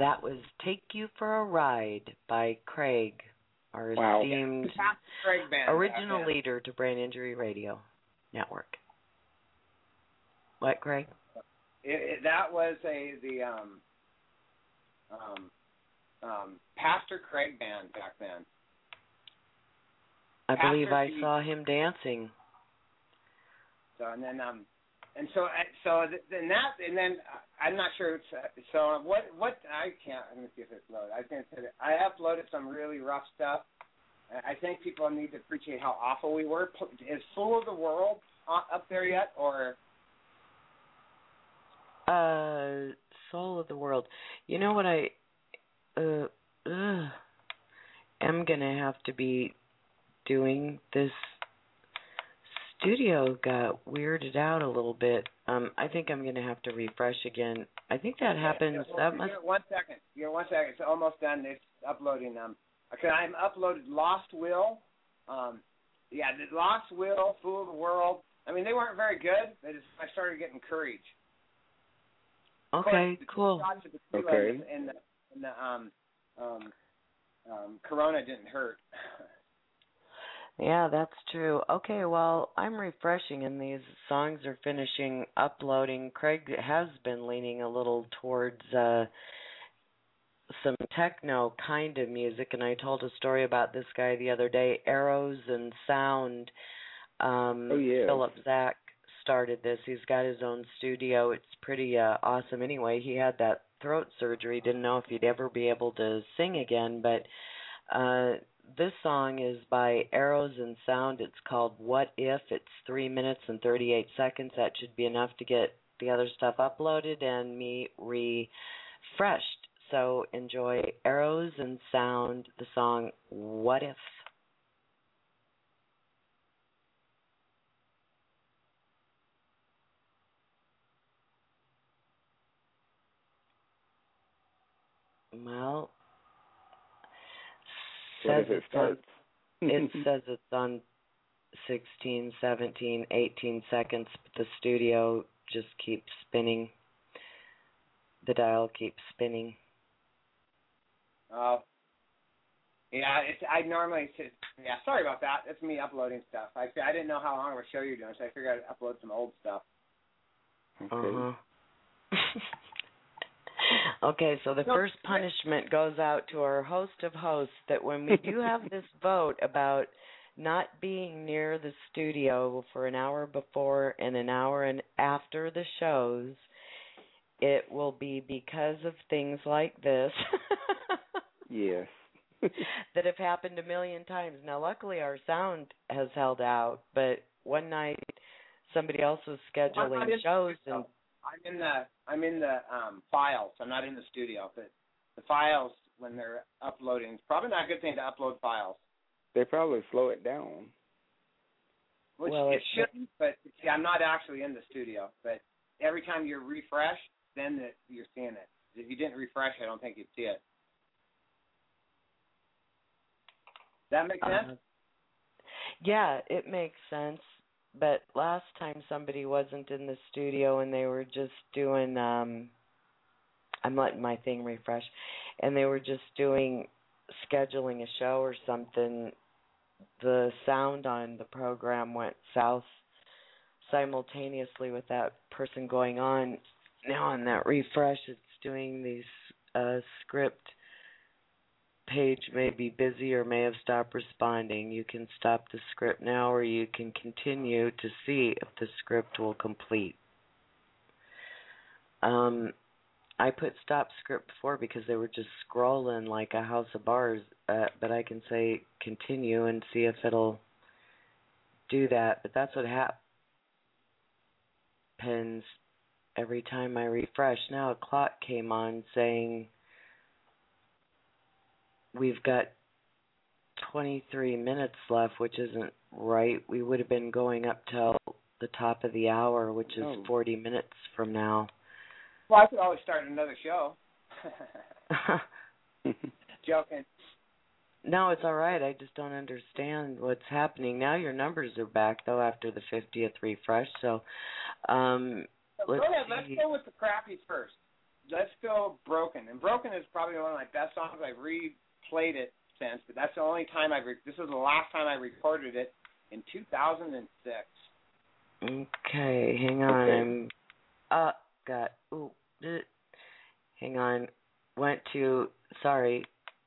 That was Take You for a Ride by Craig, our esteemed Craig band, original leader to Brain Injury Radio Network. What, Craig? That was the Pastor Craig band back then. I believe I saw him dancing. So and then and then I'm not sure. So what I can't. Let me see if it's loaded. I uploaded some really rough stuff. I think people need to appreciate how awful we were. Is Fool of the World up there yet, or? Soul of the World. You know what I am gonna have to be doing? This studio got weirded out a little bit. I think I'm gonna have to refresh again. I think that happens. That must. 1 second. It's almost done. It's uploading. Okay, I'm uploaded Lost Will. The Lost Will, Fool of the World. I mean, they weren't very good. I started getting courage. Okay, cool. Okay. And the Corona didn't hurt. Yeah, that's true. Okay, well, I'm refreshing and these songs are finishing uploading. Craig has been leaning a little towards some techno kind of music, and I told a story about this guy the other day, Arrows and Sound. Philip Zach started this. He's got his own studio. It's pretty awesome anyway. He had that throat surgery, didn't know if he'd ever be able to sing again, but this song is by Arrows and Sound. It's called What If. It's 3 minutes and 38 seconds. That should be enough to get the other stuff uploaded and me refreshed. So enjoy Arrows and Sound, the song What If. Well, it says it's on 16, 17, 18 seconds, but the studio just keeps spinning. The dial keeps spinning. Oh. I normally sit. Yeah, sorry about that. That's me uploading stuff. I didn't know how long of a show you're doing, so I figured I'd upload some old stuff. Okay. Okay, so the first punishment goes out to our host of hosts that when we do have this vote about not being near the studio for an hour before and an hour and after the shows, it will be because of things like this. Yes. that have happened a million times. Now, luckily, our sound has held out, but one night somebody else was scheduling shows and I'm in the files. I'm not in the studio, but the files when they're uploading, it's probably not a good thing to upload files. They probably slow it down. Which it shouldn't, but see, I'm not actually in the studio. But every time you refresh, then you're seeing it. If you didn't refresh, I don't think you'd see it. Does that make sense? Yeah, it makes sense. But last time somebody wasn't in the studio and they were just doing, I'm letting my thing refresh, and they were just doing, scheduling a show or something, the sound on the program went south simultaneously with that person going on. Now on that refresh, it's doing these script page may be busy or may have stopped responding. You can stop the script now or you can continue to see if the script will complete. I put stop script before because they were just scrolling like a house of bars, but I can say continue and see if it'll do that. But that's what happens every time I refresh. Now a clock came on saying we've got 23 minutes left, which isn't right. We would have been going up till the top of the hour, which is 40 minutes from now. Well, I could always start another show. Joking. No, it's all right. I just don't understand what's happening. Now your numbers are back, though, after the 50th refresh. So let's go with the crappies first. let's go Broken. And Broken is probably one of my best songs. I've replayed it since, but that's the only time this is the last time I recorded it in 2006. Okay, hang on. Hang on. Went to, sorry.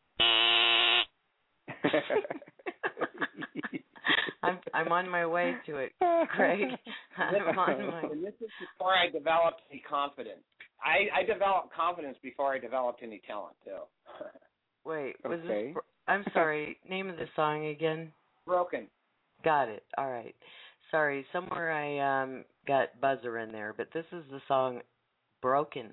I'm on my way to it, Craig. I'm on my. And this is before I developed any confidence. I developed confidence before I developed any talent too. Wait, was this? I'm sorry. Name of the song again? Broken. Got it. All right. Sorry, somewhere I got buzzer in there, but this is the song Broken.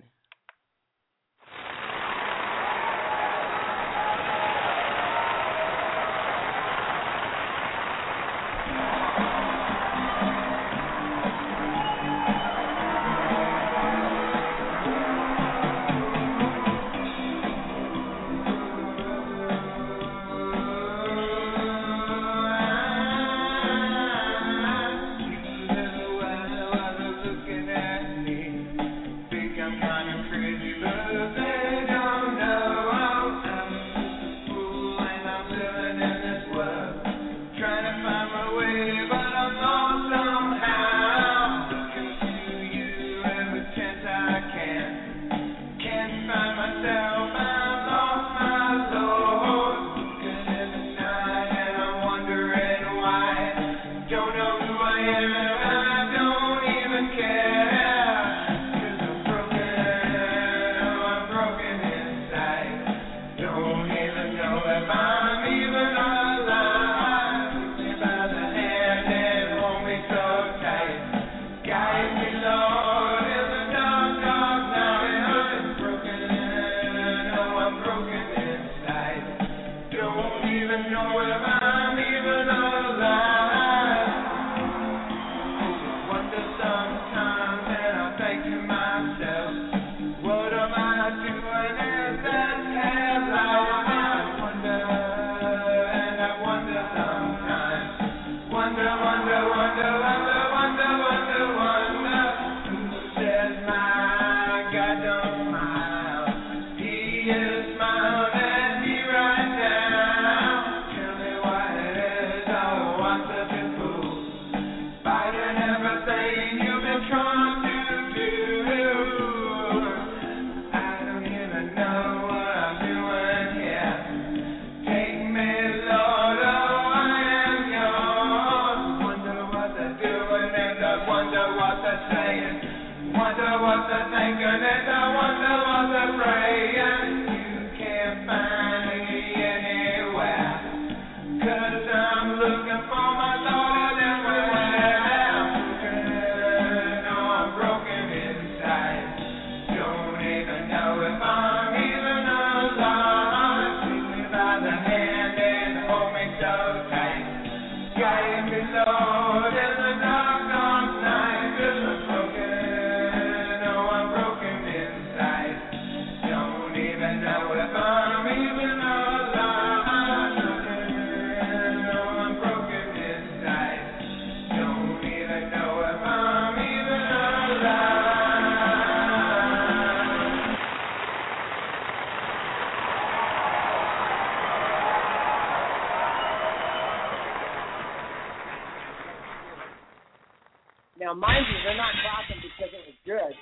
Now, mind you, they're not clapping because it was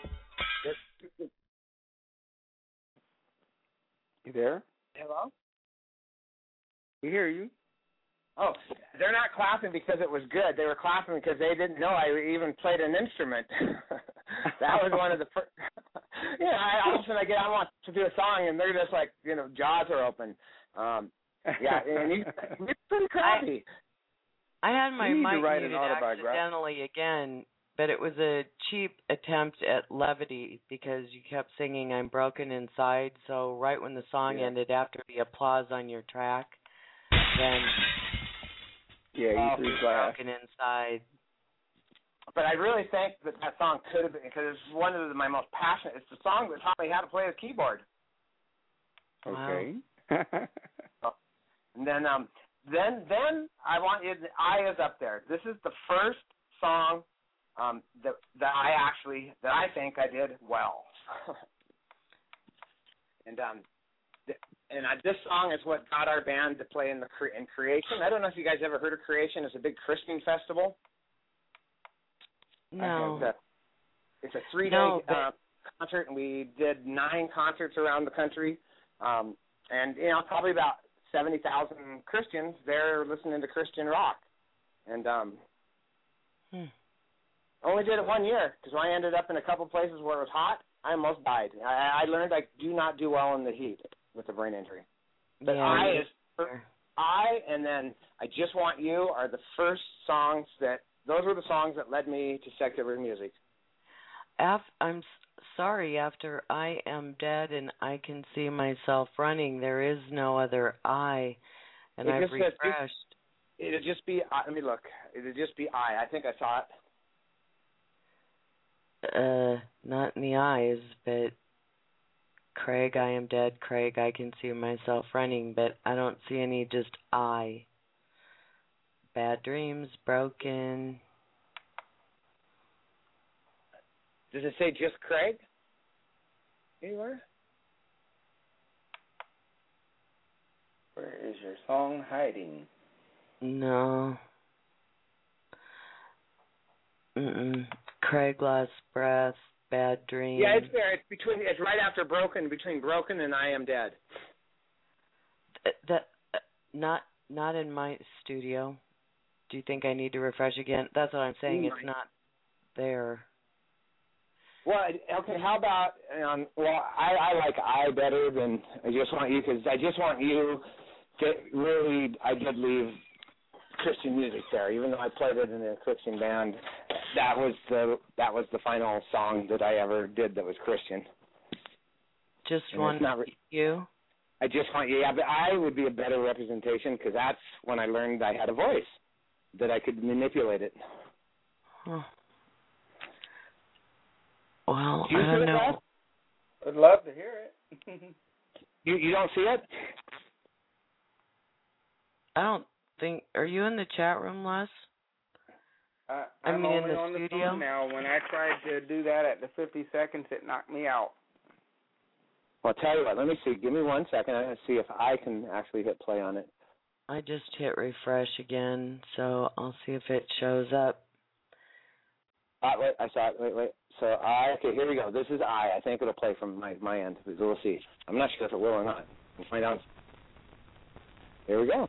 good. You there? Hello? We hear you. Oh, they're not clapping because it was good. They were clapping because they didn't know I even played an instrument. That was one of the first. All of a sudden I want to do a song, and they're just like, jaws are open. And it's pretty crappy. I had my mic muted accidentally again, but it was a cheap attempt at levity because you kept singing I'm Broken Inside, so right when the song ended after the applause on your track, then you threw Broken Inside. But I really think that song could have been, because it's one of my most passionate, it's the song that taught me how to play the keyboard. Okay. Wow. And then I want you. I is up there. This is the first song that I think I did well. This song is what got our band to play in Creation. I don't know if you guys ever heard of Creation. It's a big Christian festival. No. It's a 3-day concert, and we did 9 concerts around the country. And, probably about 70,000 Christians there listening to Christian rock. And only did it 1 year, because when I ended up in a couple places where it was hot, I almost died. I learned I do not do well in the heat with a brain injury. But yeah, and then I Just Want You are the first songs those were the songs that led me to secular music. I'm sorry, after I Am Dead and I Can See Myself Running, there is no other I, and I've refreshed. It'll just be, let me look, it'll just be I think I saw it. Not in the eyes, but Craig, I Am Dead, Craig, I Can See Myself Running, but I don't see any just I. Bad Dreams, Broken. Does it say just Craig anywhere? Where is your song hiding? No. Craig, Last Breath, Bad Dreams. Yeah, it's there. It's right after Broken, between Broken and I Am Dead. Not in my studio. Do you think I need to refresh again? That's what I'm saying. It's not there. Well, okay, how about, I like I better than I Just Want You, because I Just Want You I did leave Christian music there, even though I played it in a Christian band. That was the final song that I ever did that was Christian. Just Want You? I Just Want You, yeah, but I would be a better representation, because that's when I learned I had a voice, that I could manipulate it. Huh. Well, I don't know. I'd love to hear it. You don't see it? I don't think. Are you in the chat room, Les? I'm in only the on studio. The phone now. When I tried to do that at the 50 seconds, it knocked me out. Well, I'll tell you what. Let me see. Give me 1 second. I'm going to see if I can actually hit play on it. I just hit refresh again, so I'll see if it shows up. Wait, I saw it. Wait. So, okay, here we go. This is I think it'll play from my end. We'll see. I'm not sure if it will or not. We'll find out. Here we go.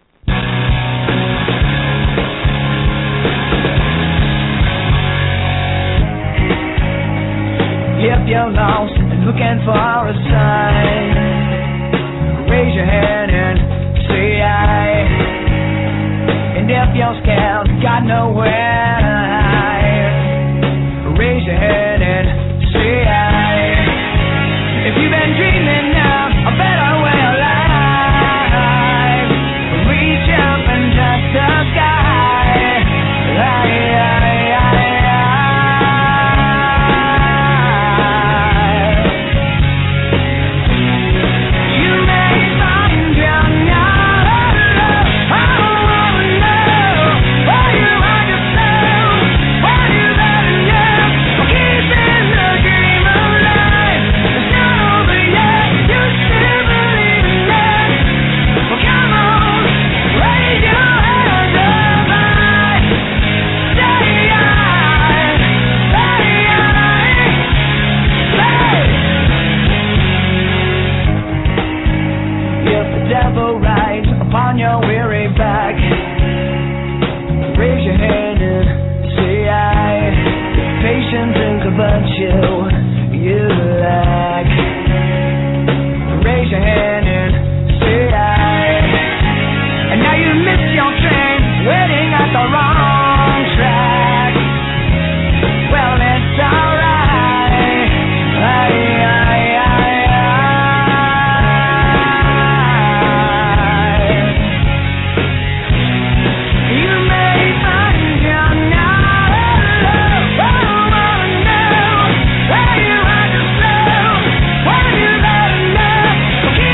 If you're lost and looking for a sign, raise your hand and say I. And if you're scared, got nowhere to hide, raise your hand and say I. If you've been dreaming of a better way of life, reach up and touch the sky. On your weary back, raise your hand and say I. Patience is a virtue you lack. Raise your hand and say I. And now you missed your train, waiting at the wrong track. Well, it's alright. Okay.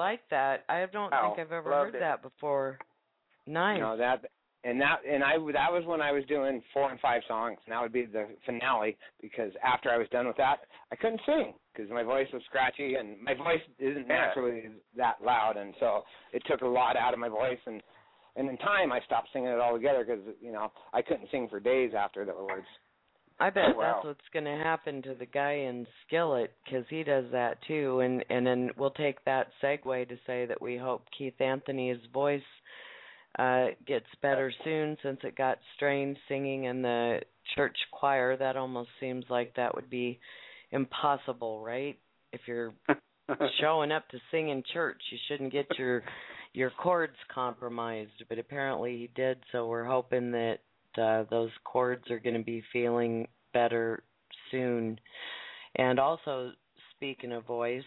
like that. I don't think I've ever heard that before. Nice. That was when I was doing 4 and 5 songs, and that would be the finale, because after I was done with that, I couldn't sing because my voice was scratchy, and my voice isn't naturally that loud, and so it took a lot out of my voice, and in time I stopped singing it altogether because, I couldn't sing for days afterwards. I bet that's what's going to happen to the guy in Skillet, because he does that too, and then we'll take that segue to say that we hope Keith Anthony's voice gets better soon, since it got strained singing in the church choir. That almost seems like that would be impossible, right? If you're showing up to sing in church, you shouldn't get your chords compromised, but apparently he did, so we're hoping that those chords are going to be feeling better soon. And also, speaking of voice,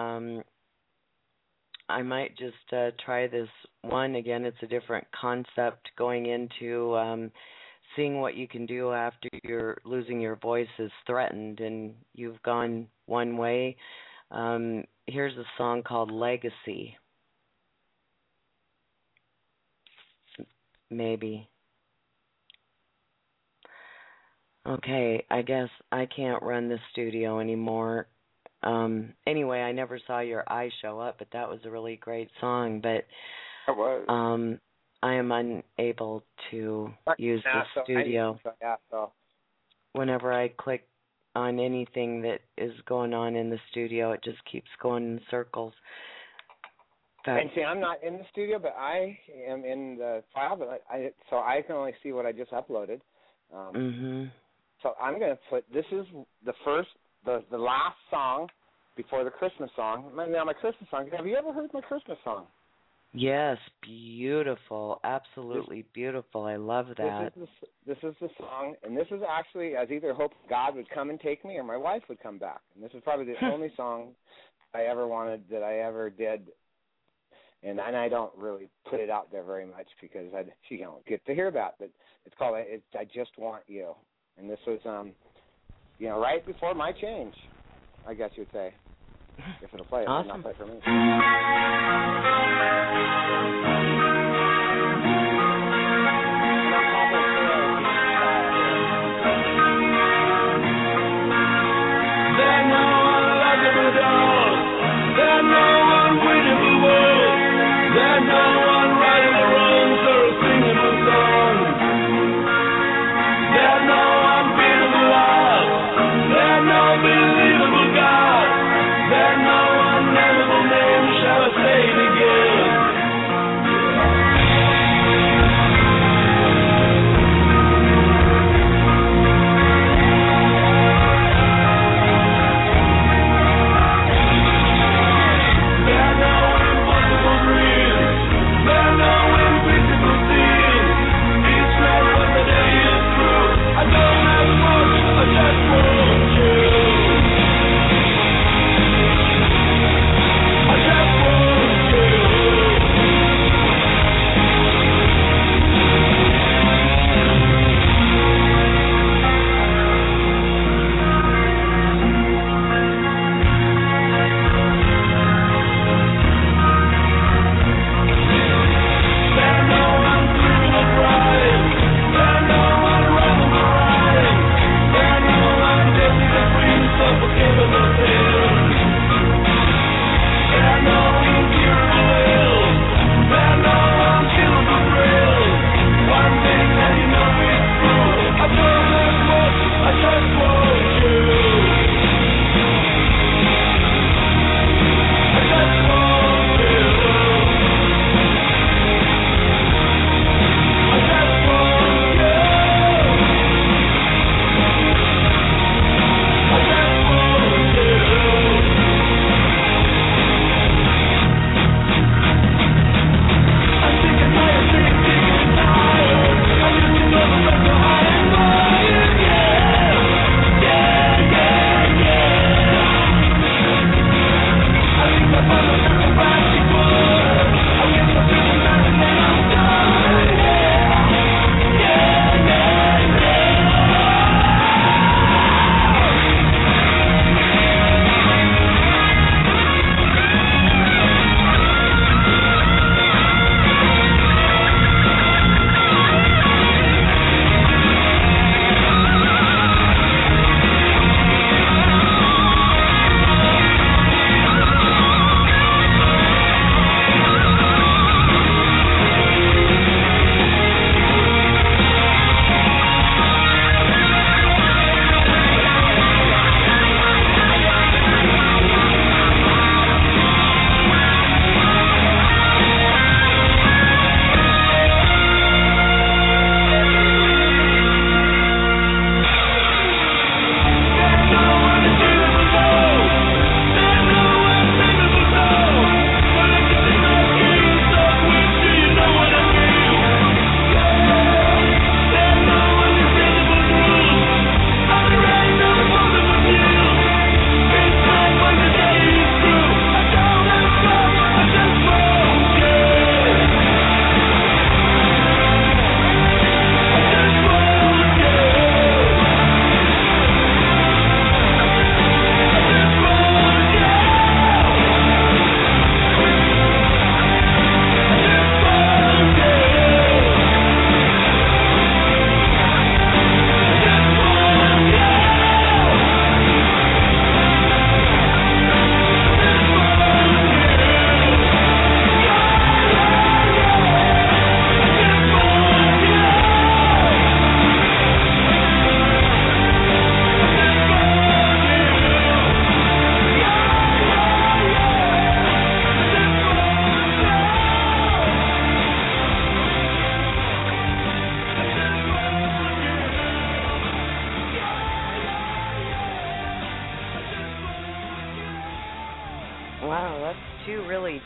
I might just try this one again. It's a different concept, going into seeing what you can do after you're losing your voice is threatened and you've gone one way. Here's a song called Legacy. Maybe. Okay, I guess I can't run the studio anymore. Anyway, I never saw your eye show up, but that was a really great song. But it was. I am unable to use the studio. Whenever I click on anything that is going on in the studio, it just keeps going in circles. And see, I'm not in the studio, but I am in the file. But so I can only see what I just uploaded. So I'm going to put, this is the last song before the Christmas song. Now, my Christmas song, have you ever heard my Christmas song? Yes, beautiful, absolutely beautiful. I love that. This is the song, and this is actually, I was either hoping God would come and take me or my wife would come back. And this is probably the only song I ever wanted, that I ever did. And I don't really put it out there very much because she don't get to hear that. But it's called I Just Want You. And this was, right before my change, I guess you would say. If it'll play, awesome. It'll not play for me. There's no one looking for doors. There's no one waiting for words. There's no one writing the runs or singing the songs. There's no unbeatable love. There's no believable God. There's no unnameable name shall I say it again.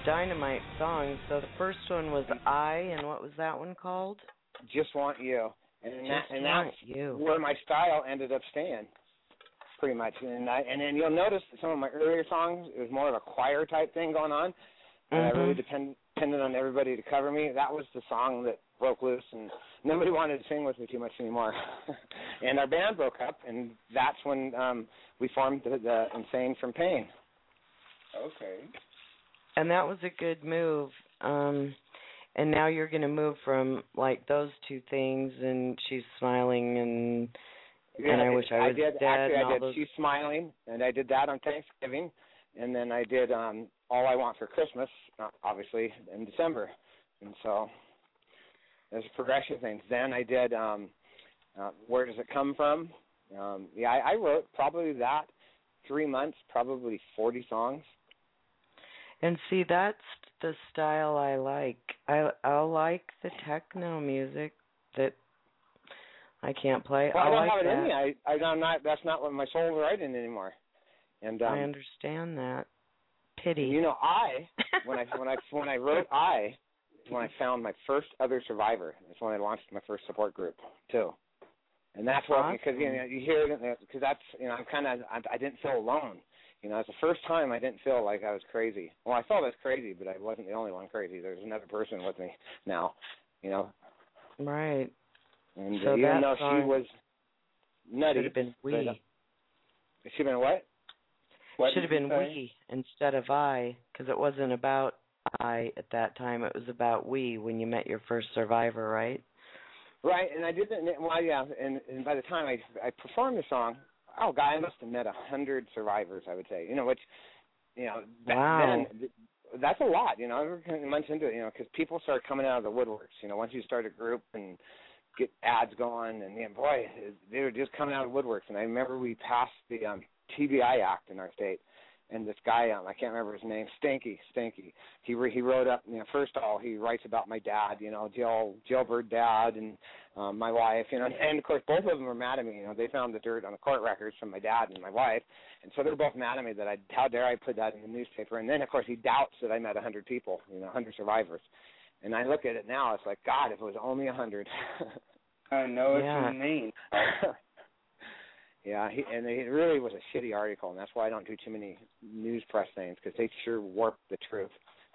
dynamite songs. So the first one was I, and what was that one called? Just Want You. And that's you. Where my style ended up staying, pretty much. And then you'll notice that some of my earlier songs, it was more of a choir type thing going on. And I really depended on everybody to cover me. That was the song that broke loose, and nobody wanted to sing with me too much anymore. And our band broke up, and that's when we formed the Insane from Pain. Okay. And that was a good move. And now you're going to move from, like, those two things, and She's Smiling, and I Wish I Was Dead. Actually, I did those... She's Smiling, and I did that on Thanksgiving. And then I did All I Want for Christmas, obviously, in December. And so there's a progression of things. Then I did Where Does It Come From? I wrote probably that 3 months, probably 40 songs. And see, that's the style I like. I like the techno music that I can't play. Well, I don't like have it that. in me. I'm not. That's not what my soul's writing anymore. And I understand that. Pity. You know, when I wrote when I found my first other survivor. That's when I launched my first support group too. And that's what, because you hear it, because that's, I didn't feel alone. It's the first time I didn't feel like I was crazy. Well, I felt I was crazy, but I wasn't the only one crazy. There's another person with me now, Right. And so even though she was nutty. Should have been we. Should have been what? Should have been we instead of I, because it wasn't about I at that time. It was about we when you met your first survivor, right? Right, and I did that. Well, yeah, and by the time I performed the song, I must have met 100 survivors, I would say. Which, wow. Then that's a lot. Months into it, because people start coming out of the woodworks. Once you start a group and get ads going, and boy, they were just coming out of the woodworks. And I remember we passed the TBI Act in our state. And this guy, I can't remember his name, Stinky. He wrote up, first of all, he writes about my dad, jailbird dad, and my wife, and of course both of them were mad at me. They found the dirt on the court records from my dad and my wife, and so they're both mad at me that how dare I put that in the newspaper. And then of course he doubts that I met 100 people, 100 survivors. And I look at it now, it's like, God, if it was only 100. I know what you mean. Yeah, and it really was a shitty article, and that's why I don't do too many news press things, because they sure warp the truth.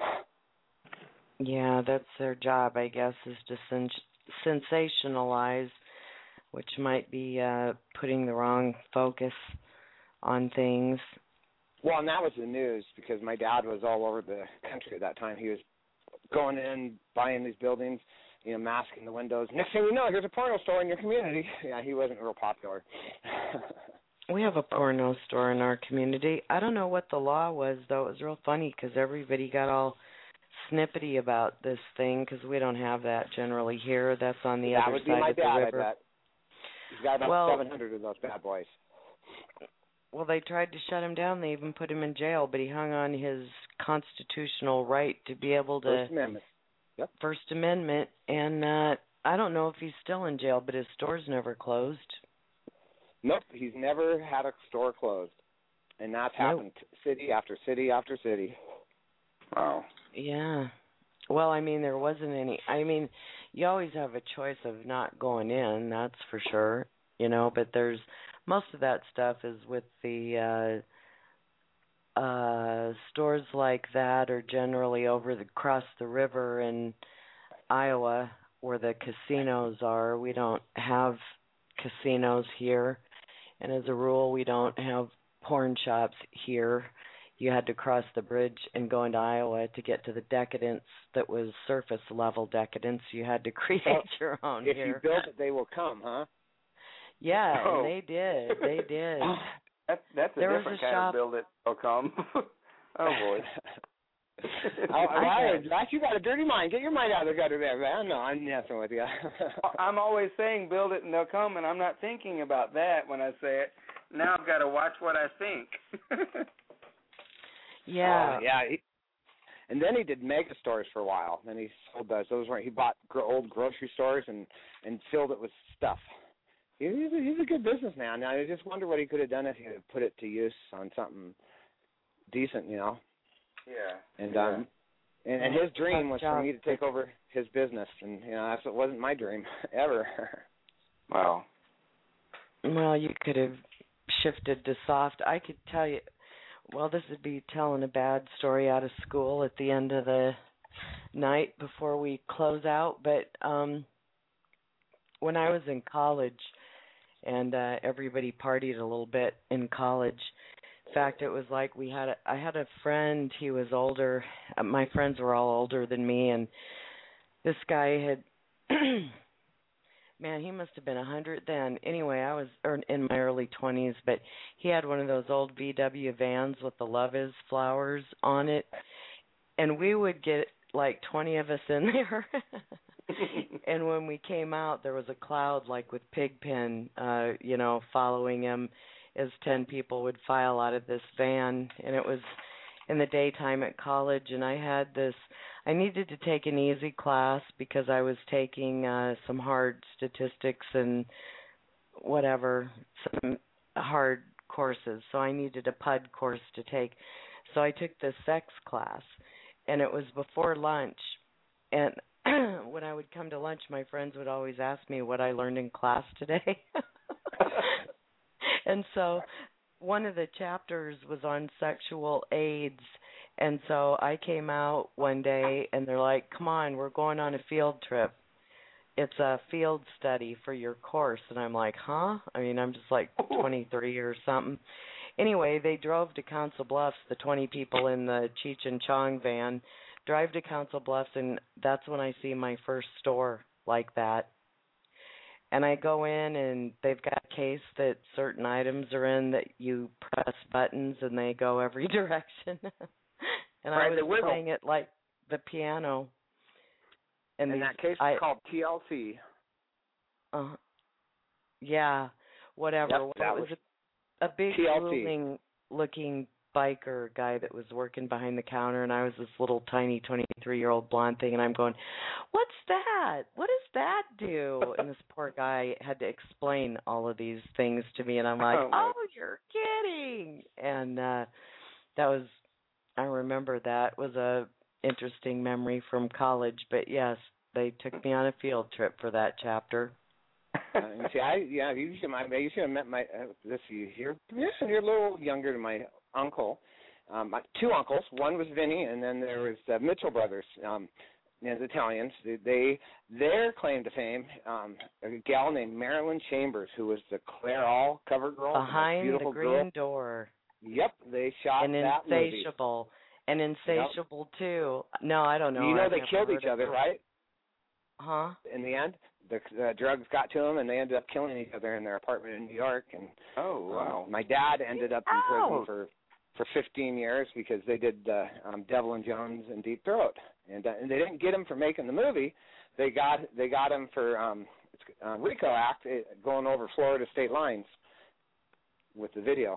Yeah, that's their job, I guess, is to sensationalize, which might be putting the wrong focus on things. Well, and that was the news, because my dad was all over the country at that time. He was going in, buying these buildings, masking the windows. Next thing you know, here's a porno store in your community. Yeah, he wasn't real popular. We have a porno store in our community. I don't know what the law was, though. It was real funny because everybody got all snippety about this thing because we don't have that generally here. That's on the other side of the river. That would be my dad, I bet. He's got about 700 of those bad boys. Well, they tried to shut him down. They even put him in jail, but he hung on his constitutional right to be able to... First Amendment. Yep. First Amendment, and I don't know if he's still in jail, but his store's never closed. Nope, he's never had a store closed, and that's happened city after city after city. Wow. Yeah. Well, there wasn't any. You always have a choice of not going in, that's for sure, but there's most of that stuff is with the stores like that are generally across the river in Iowa where the casinos are. We don't have casinos here, and as a rule we don't have porn shops here. You had to cross the bridge and go into Iowa to get to the decadence that was surface level decadence. You had to create your own if here. If you build it, they will come, huh? Yeah, and they did. They did. That's a different kind of build it. They'll come. Oh boy. You got a dirty mind. Get your mind out of the gutter there, man. No, I'm messing with you. I'm always saying build it and they'll come, and I'm not thinking about that when I say it. Now I've got to watch what I think. Yeah. And then he did mega stores for a while. Then he sold those. He bought old grocery stores and filled it with stuff. He's a good businessman. Now I just wonder what he could have done if he had put it to use on something decent, Yeah. And And his dream was for me to take over his business, and that wasn't my dream ever. Wow. Well, you could have shifted to soft. I could tell you. Well, this would be telling a bad story out of school at the end of the night before we close out. But when I was in college, and everybody partied a little bit in college. In fact, it was like I had a friend. He was older. My friends were all older than me, and this guy had, man, he must have been 100 then. Anyway, I was in my early 20s, but he had one of those old VW vans with the Love Is flowers on it, and we would get like 20 of us in there. And when we came out, there was a cloud like with Pigpen, following him as 10 people would file out of this van. And it was in the daytime at college, and I needed to take an easy class because I was taking some hard statistics and some hard courses. So I needed a PUD course to take. So I took the sex class, and it was before lunch. And when I would come to lunch, my friends would always ask me what I learned in class today. And so one of the chapters was on sexual AIDS. And so I came out one day, and they're like, come on, we're going on a field trip. It's a field study for your course. And I'm like, huh? I mean, I'm just like 23 or something. Anyway, they drove to Council Bluffs, the 20 people in the Cheech and Chong van, drive to Council Bluffs, and that's when I see my first store like that. And I go in, and they've got a case that certain items are in that you press buttons, and they go every direction. And right, I was playing it like the piano. And that case is called TLC. Yeah, whatever. Yep, that was a big, looking biker guy that was working behind the counter, and I was this little tiny 23-year-old blonde thing, and I'm going, what's that? What does that do? And this poor guy had to explain all of these things to me, and I'm like, oh you're kidding. And I remember that was a interesting memory from college, but yes, they took me on a field trip for that chapter. You should have met my. You're a little younger than my uncle. My two uncles. One was Vinny, and then there was the Mitchell brothers. The Italians. Their claim to fame. A gal named Marilyn Chambers, who was the Clairol cover girl. Behind the Green Door. Yep, they shot that movie. And Insatiable too. No, I don't know. You know they killed each other, right? Huh? In the end, the drugs got to them, and they ended up killing each other in their apartment in New York. And my dad ended up in prison for 15 years because they did Devil and Jones and Deep Throat, and they didn't get him for making the movie. They got him for RICO Act, going over Florida state lines with the video.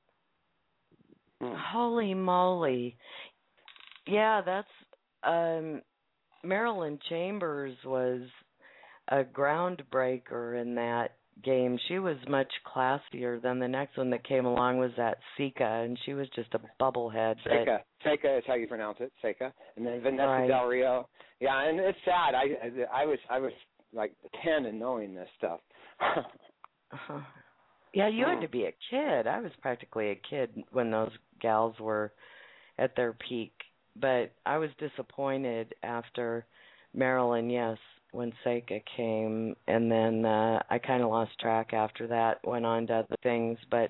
Holy moly! Yeah, that's Marilyn Chambers was a groundbreaker in that game. She was much classier than the next one that came along was that Sika, and she was just a bubblehead. Seika is how you pronounce it, Seika. And then Vanessa Del Rio. Yeah, and it's sad. I was like 10 and knowing this stuff. Yeah, you had to be a kid. I was practically a kid when those gals were at their peak. But I was disappointed after Marilyn, yes, when Seika came. And then I kind of lost track after that, went on to other things. But,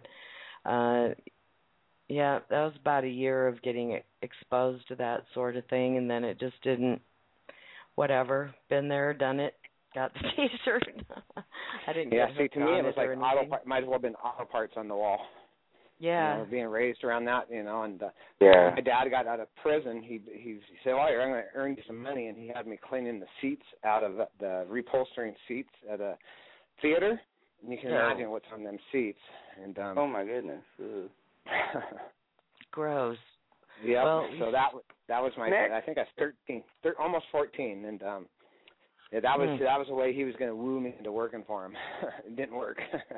yeah, that was about a year of getting exposed to that sort of thing. And then it just didn't, whatever, been there, done it. Got the T-shirt. I didn't. Yeah, see, to me it was like might as well have been auto parts on the wall. Yeah. Being raised around that, and my dad got out of prison. He said, "Well, I'm going to earn you some money," and he had me cleaning the seats out of the reupholstering seats at a theater. And you can imagine what's on them seats. And oh my goodness. Gross. Yeah. Well, so that was my. I think I was 13, almost 14, and. Yeah, that was the way he was going to woo me into working for him. It didn't work.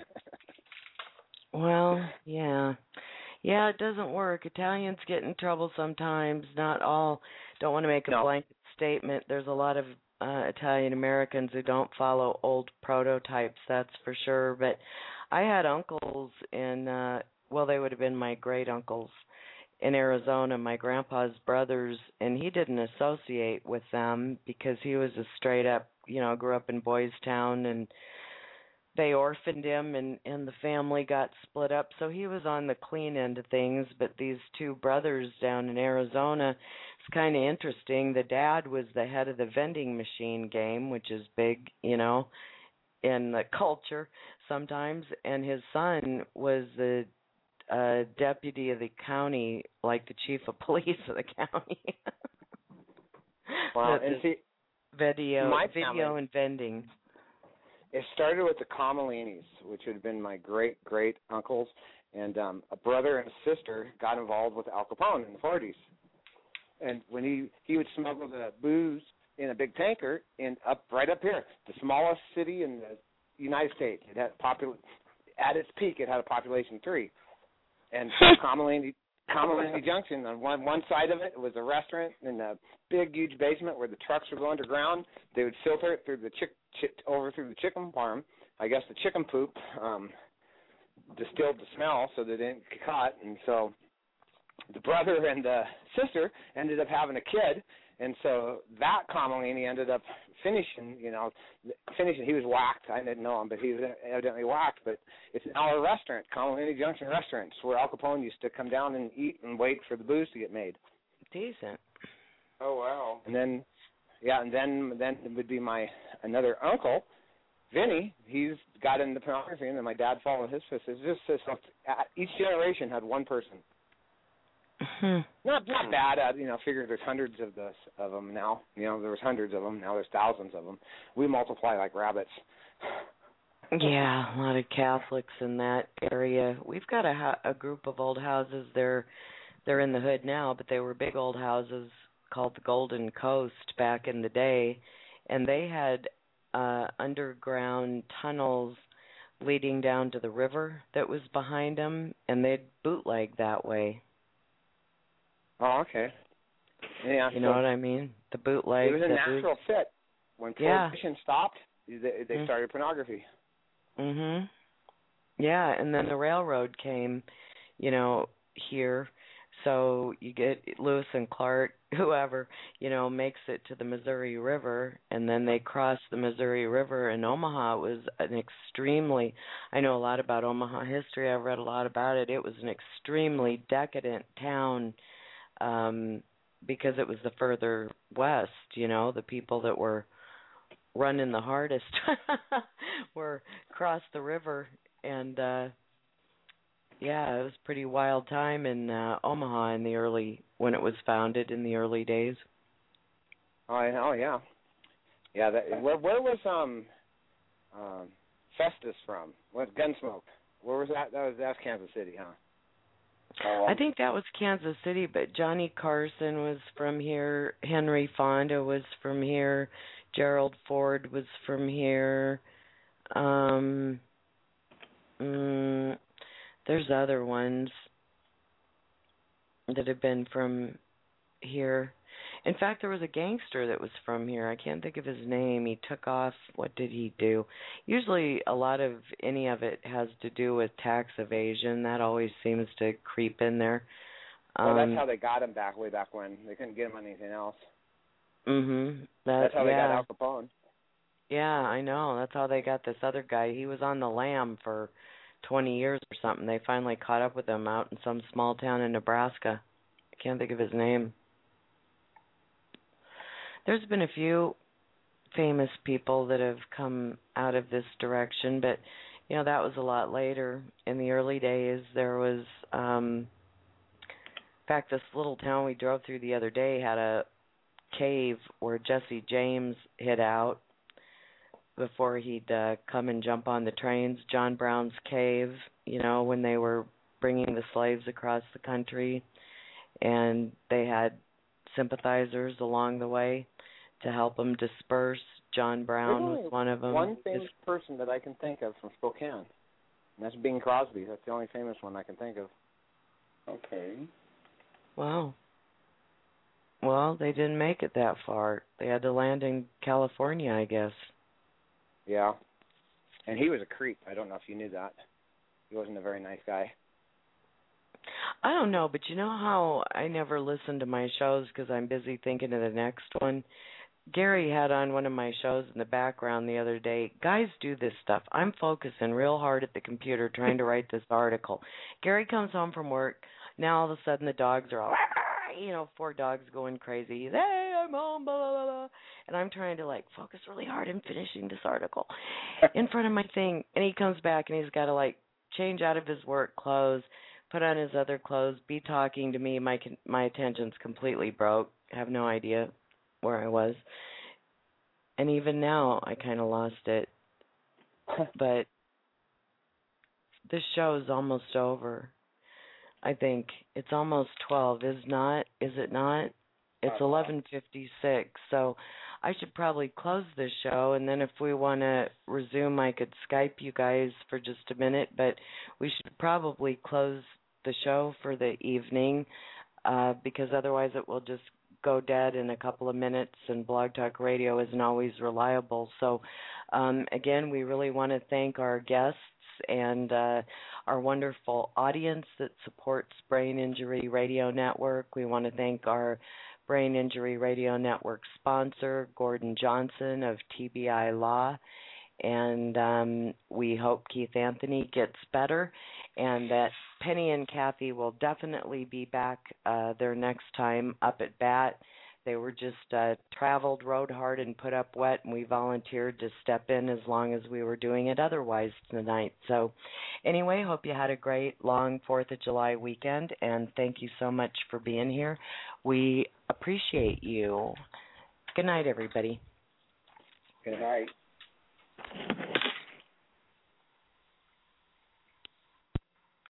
Well, yeah. Yeah, it doesn't work. Italians get in trouble sometimes. Not all don't want to make a blanket statement. There's a lot of Italian Americans who don't follow old prototypes, that's for sure. But I had uncles in, they would have been my great uncles in Arizona, my grandpa's brothers, and he didn't associate with them because he was a straight up, grew up in Boys Town, and they orphaned him, and the family got split up. So he was on the clean end of things. But these two brothers down in Arizona, it's kind of interesting. The dad was the head of the vending machine game, which is big, in the culture sometimes, and his son was the deputy of the county, like the chief of police of the county. Wow, and see, video and vending. It started with the Comolinis, which would have been my great uncles, and a brother and a sister got involved with Al Capone in the 40s. And when he would smuggle the booze in a big tanker right up here, the smallest city in the United States. It had at its peak, it had a population 3. And Comolini Junction, on one side of it was a restaurant in a big, huge basement where the trucks would go underground. They would filter it through the through the chicken farm. I guess the chicken poop distilled the smell so they didn't get caught. And so the brother and the sister ended up having a kid. And so that Comolini ended up finishing. He was whacked. I didn't know him, but he was evidently whacked. But it's now a restaurant, Comolini Junction Restaurants, where Al Capone used to come down and eat and wait for the booze to get made. Decent. Oh, wow. And then it would be another uncle, Vinny. He's got into pornography, and then my dad followed his footsteps. Each generation had one person. Not bad. Figure there's hundreds of them now. There was hundreds of them. Now there's thousands of them. We multiply like rabbits. Yeah, a lot of Catholics in that area. We've got a group of old houses. They're in the hood now, but they were big old houses called the Golden Coast back in the day, and they had underground tunnels leading down to the river that was behind them, and they'd bootleg that way. Oh, okay. Yeah. You know what I mean? The bootleg. It was a natural fit. When Prohibition stopped, they started pornography. Mhm. Yeah, and then the railroad came, here. So you get Lewis and Clark, whoever, makes it to the Missouri River, and then they cross the Missouri River. In Omaha, it was I know a lot about Omaha history. I've read a lot about it. It was an extremely decadent town. Because it was the further west, the people that were running the hardest were across the river, and it was a pretty wild time in Omaha when it was founded in the early days. Oh yeah. Where was Festus from? What Gunsmoke? Where was that? That's Kansas City, huh? I think that was Kansas City, but Johnny Carson was from here. Henry Fonda was from here. Gerald Ford was from here. There's other ones that have been from here. In fact, there was a gangster that was from here. I can't think of his name. He took off. What did he do? Usually any of it has to do with tax evasion. That always seems to creep in there. Well, that's how they got him way back when. They couldn't get him on anything else. Mm-hmm. That's how they got Al Capone. Yeah, I know. That's how they got this other guy. He was on the lam for 20 years or something. They finally caught up with him out in some small town in Nebraska. I can't think of his name. There's been a few famous people that have come out of this direction, but, that was a lot later. In the early days, there was, in fact, this little town we drove through the other day had a cave where Jesse James hid out before he'd come and jump on the trains. John Brown's Cave, when they were bringing the slaves across the country, and they had sympathizers along the way to help them disperse. John Brown was one of them. One famous person that I can think of from Spokane, and that's Bing Crosby. That's the only famous one I can think of. Okay. Wow. Well, they didn't make it that far. They had to land in California, I guess. Yeah. And he was a creep. I don't know if you knew that. He wasn't a very nice guy. I don't know, but you know how I never listen to my shows because I'm busy thinking of the next one? Gary had on one of my shows in the background the other day. Guys do this stuff. I'm focusing real hard at the computer trying to write this article. Gary comes home from work. Now all of a sudden the dogs are all, 4 dogs going crazy. He's, hey, I'm home, blah, blah, blah, blah. And I'm trying to, focus really hard in finishing this article in front of my thing. And he comes back and he's got to, change out of his work clothes, put on his other clothes, be talking to me. My attention's completely broke. I have no idea where I was. And even now, I kind of lost it. But this show is almost over. I think it's almost 12. Is it not? It's 11:56. So I should probably close this show, and then if we want to resume, I could Skype you guys for just a minute. But we should probably close the show for the evening because otherwise it will just go dead in a couple of minutes, and Blog Talk Radio isn't always reliable. So, again, we really want to thank our guests and our wonderful audience that supports Brain Injury Radio Network. We want to thank our Brain Injury Radio Network sponsor, Gordon Johnson of TBI Law. And we hope Keith Anthony gets better and that Penny and Kathy will definitely be back their next time up at BAT. They were just traveled, rode hard, and put up wet, and we volunteered to step in as long as we were doing it otherwise tonight. So anyway, hope you had a great long 4th of July weekend, and thank you so much for being here. We appreciate you. Good night, everybody. Good night.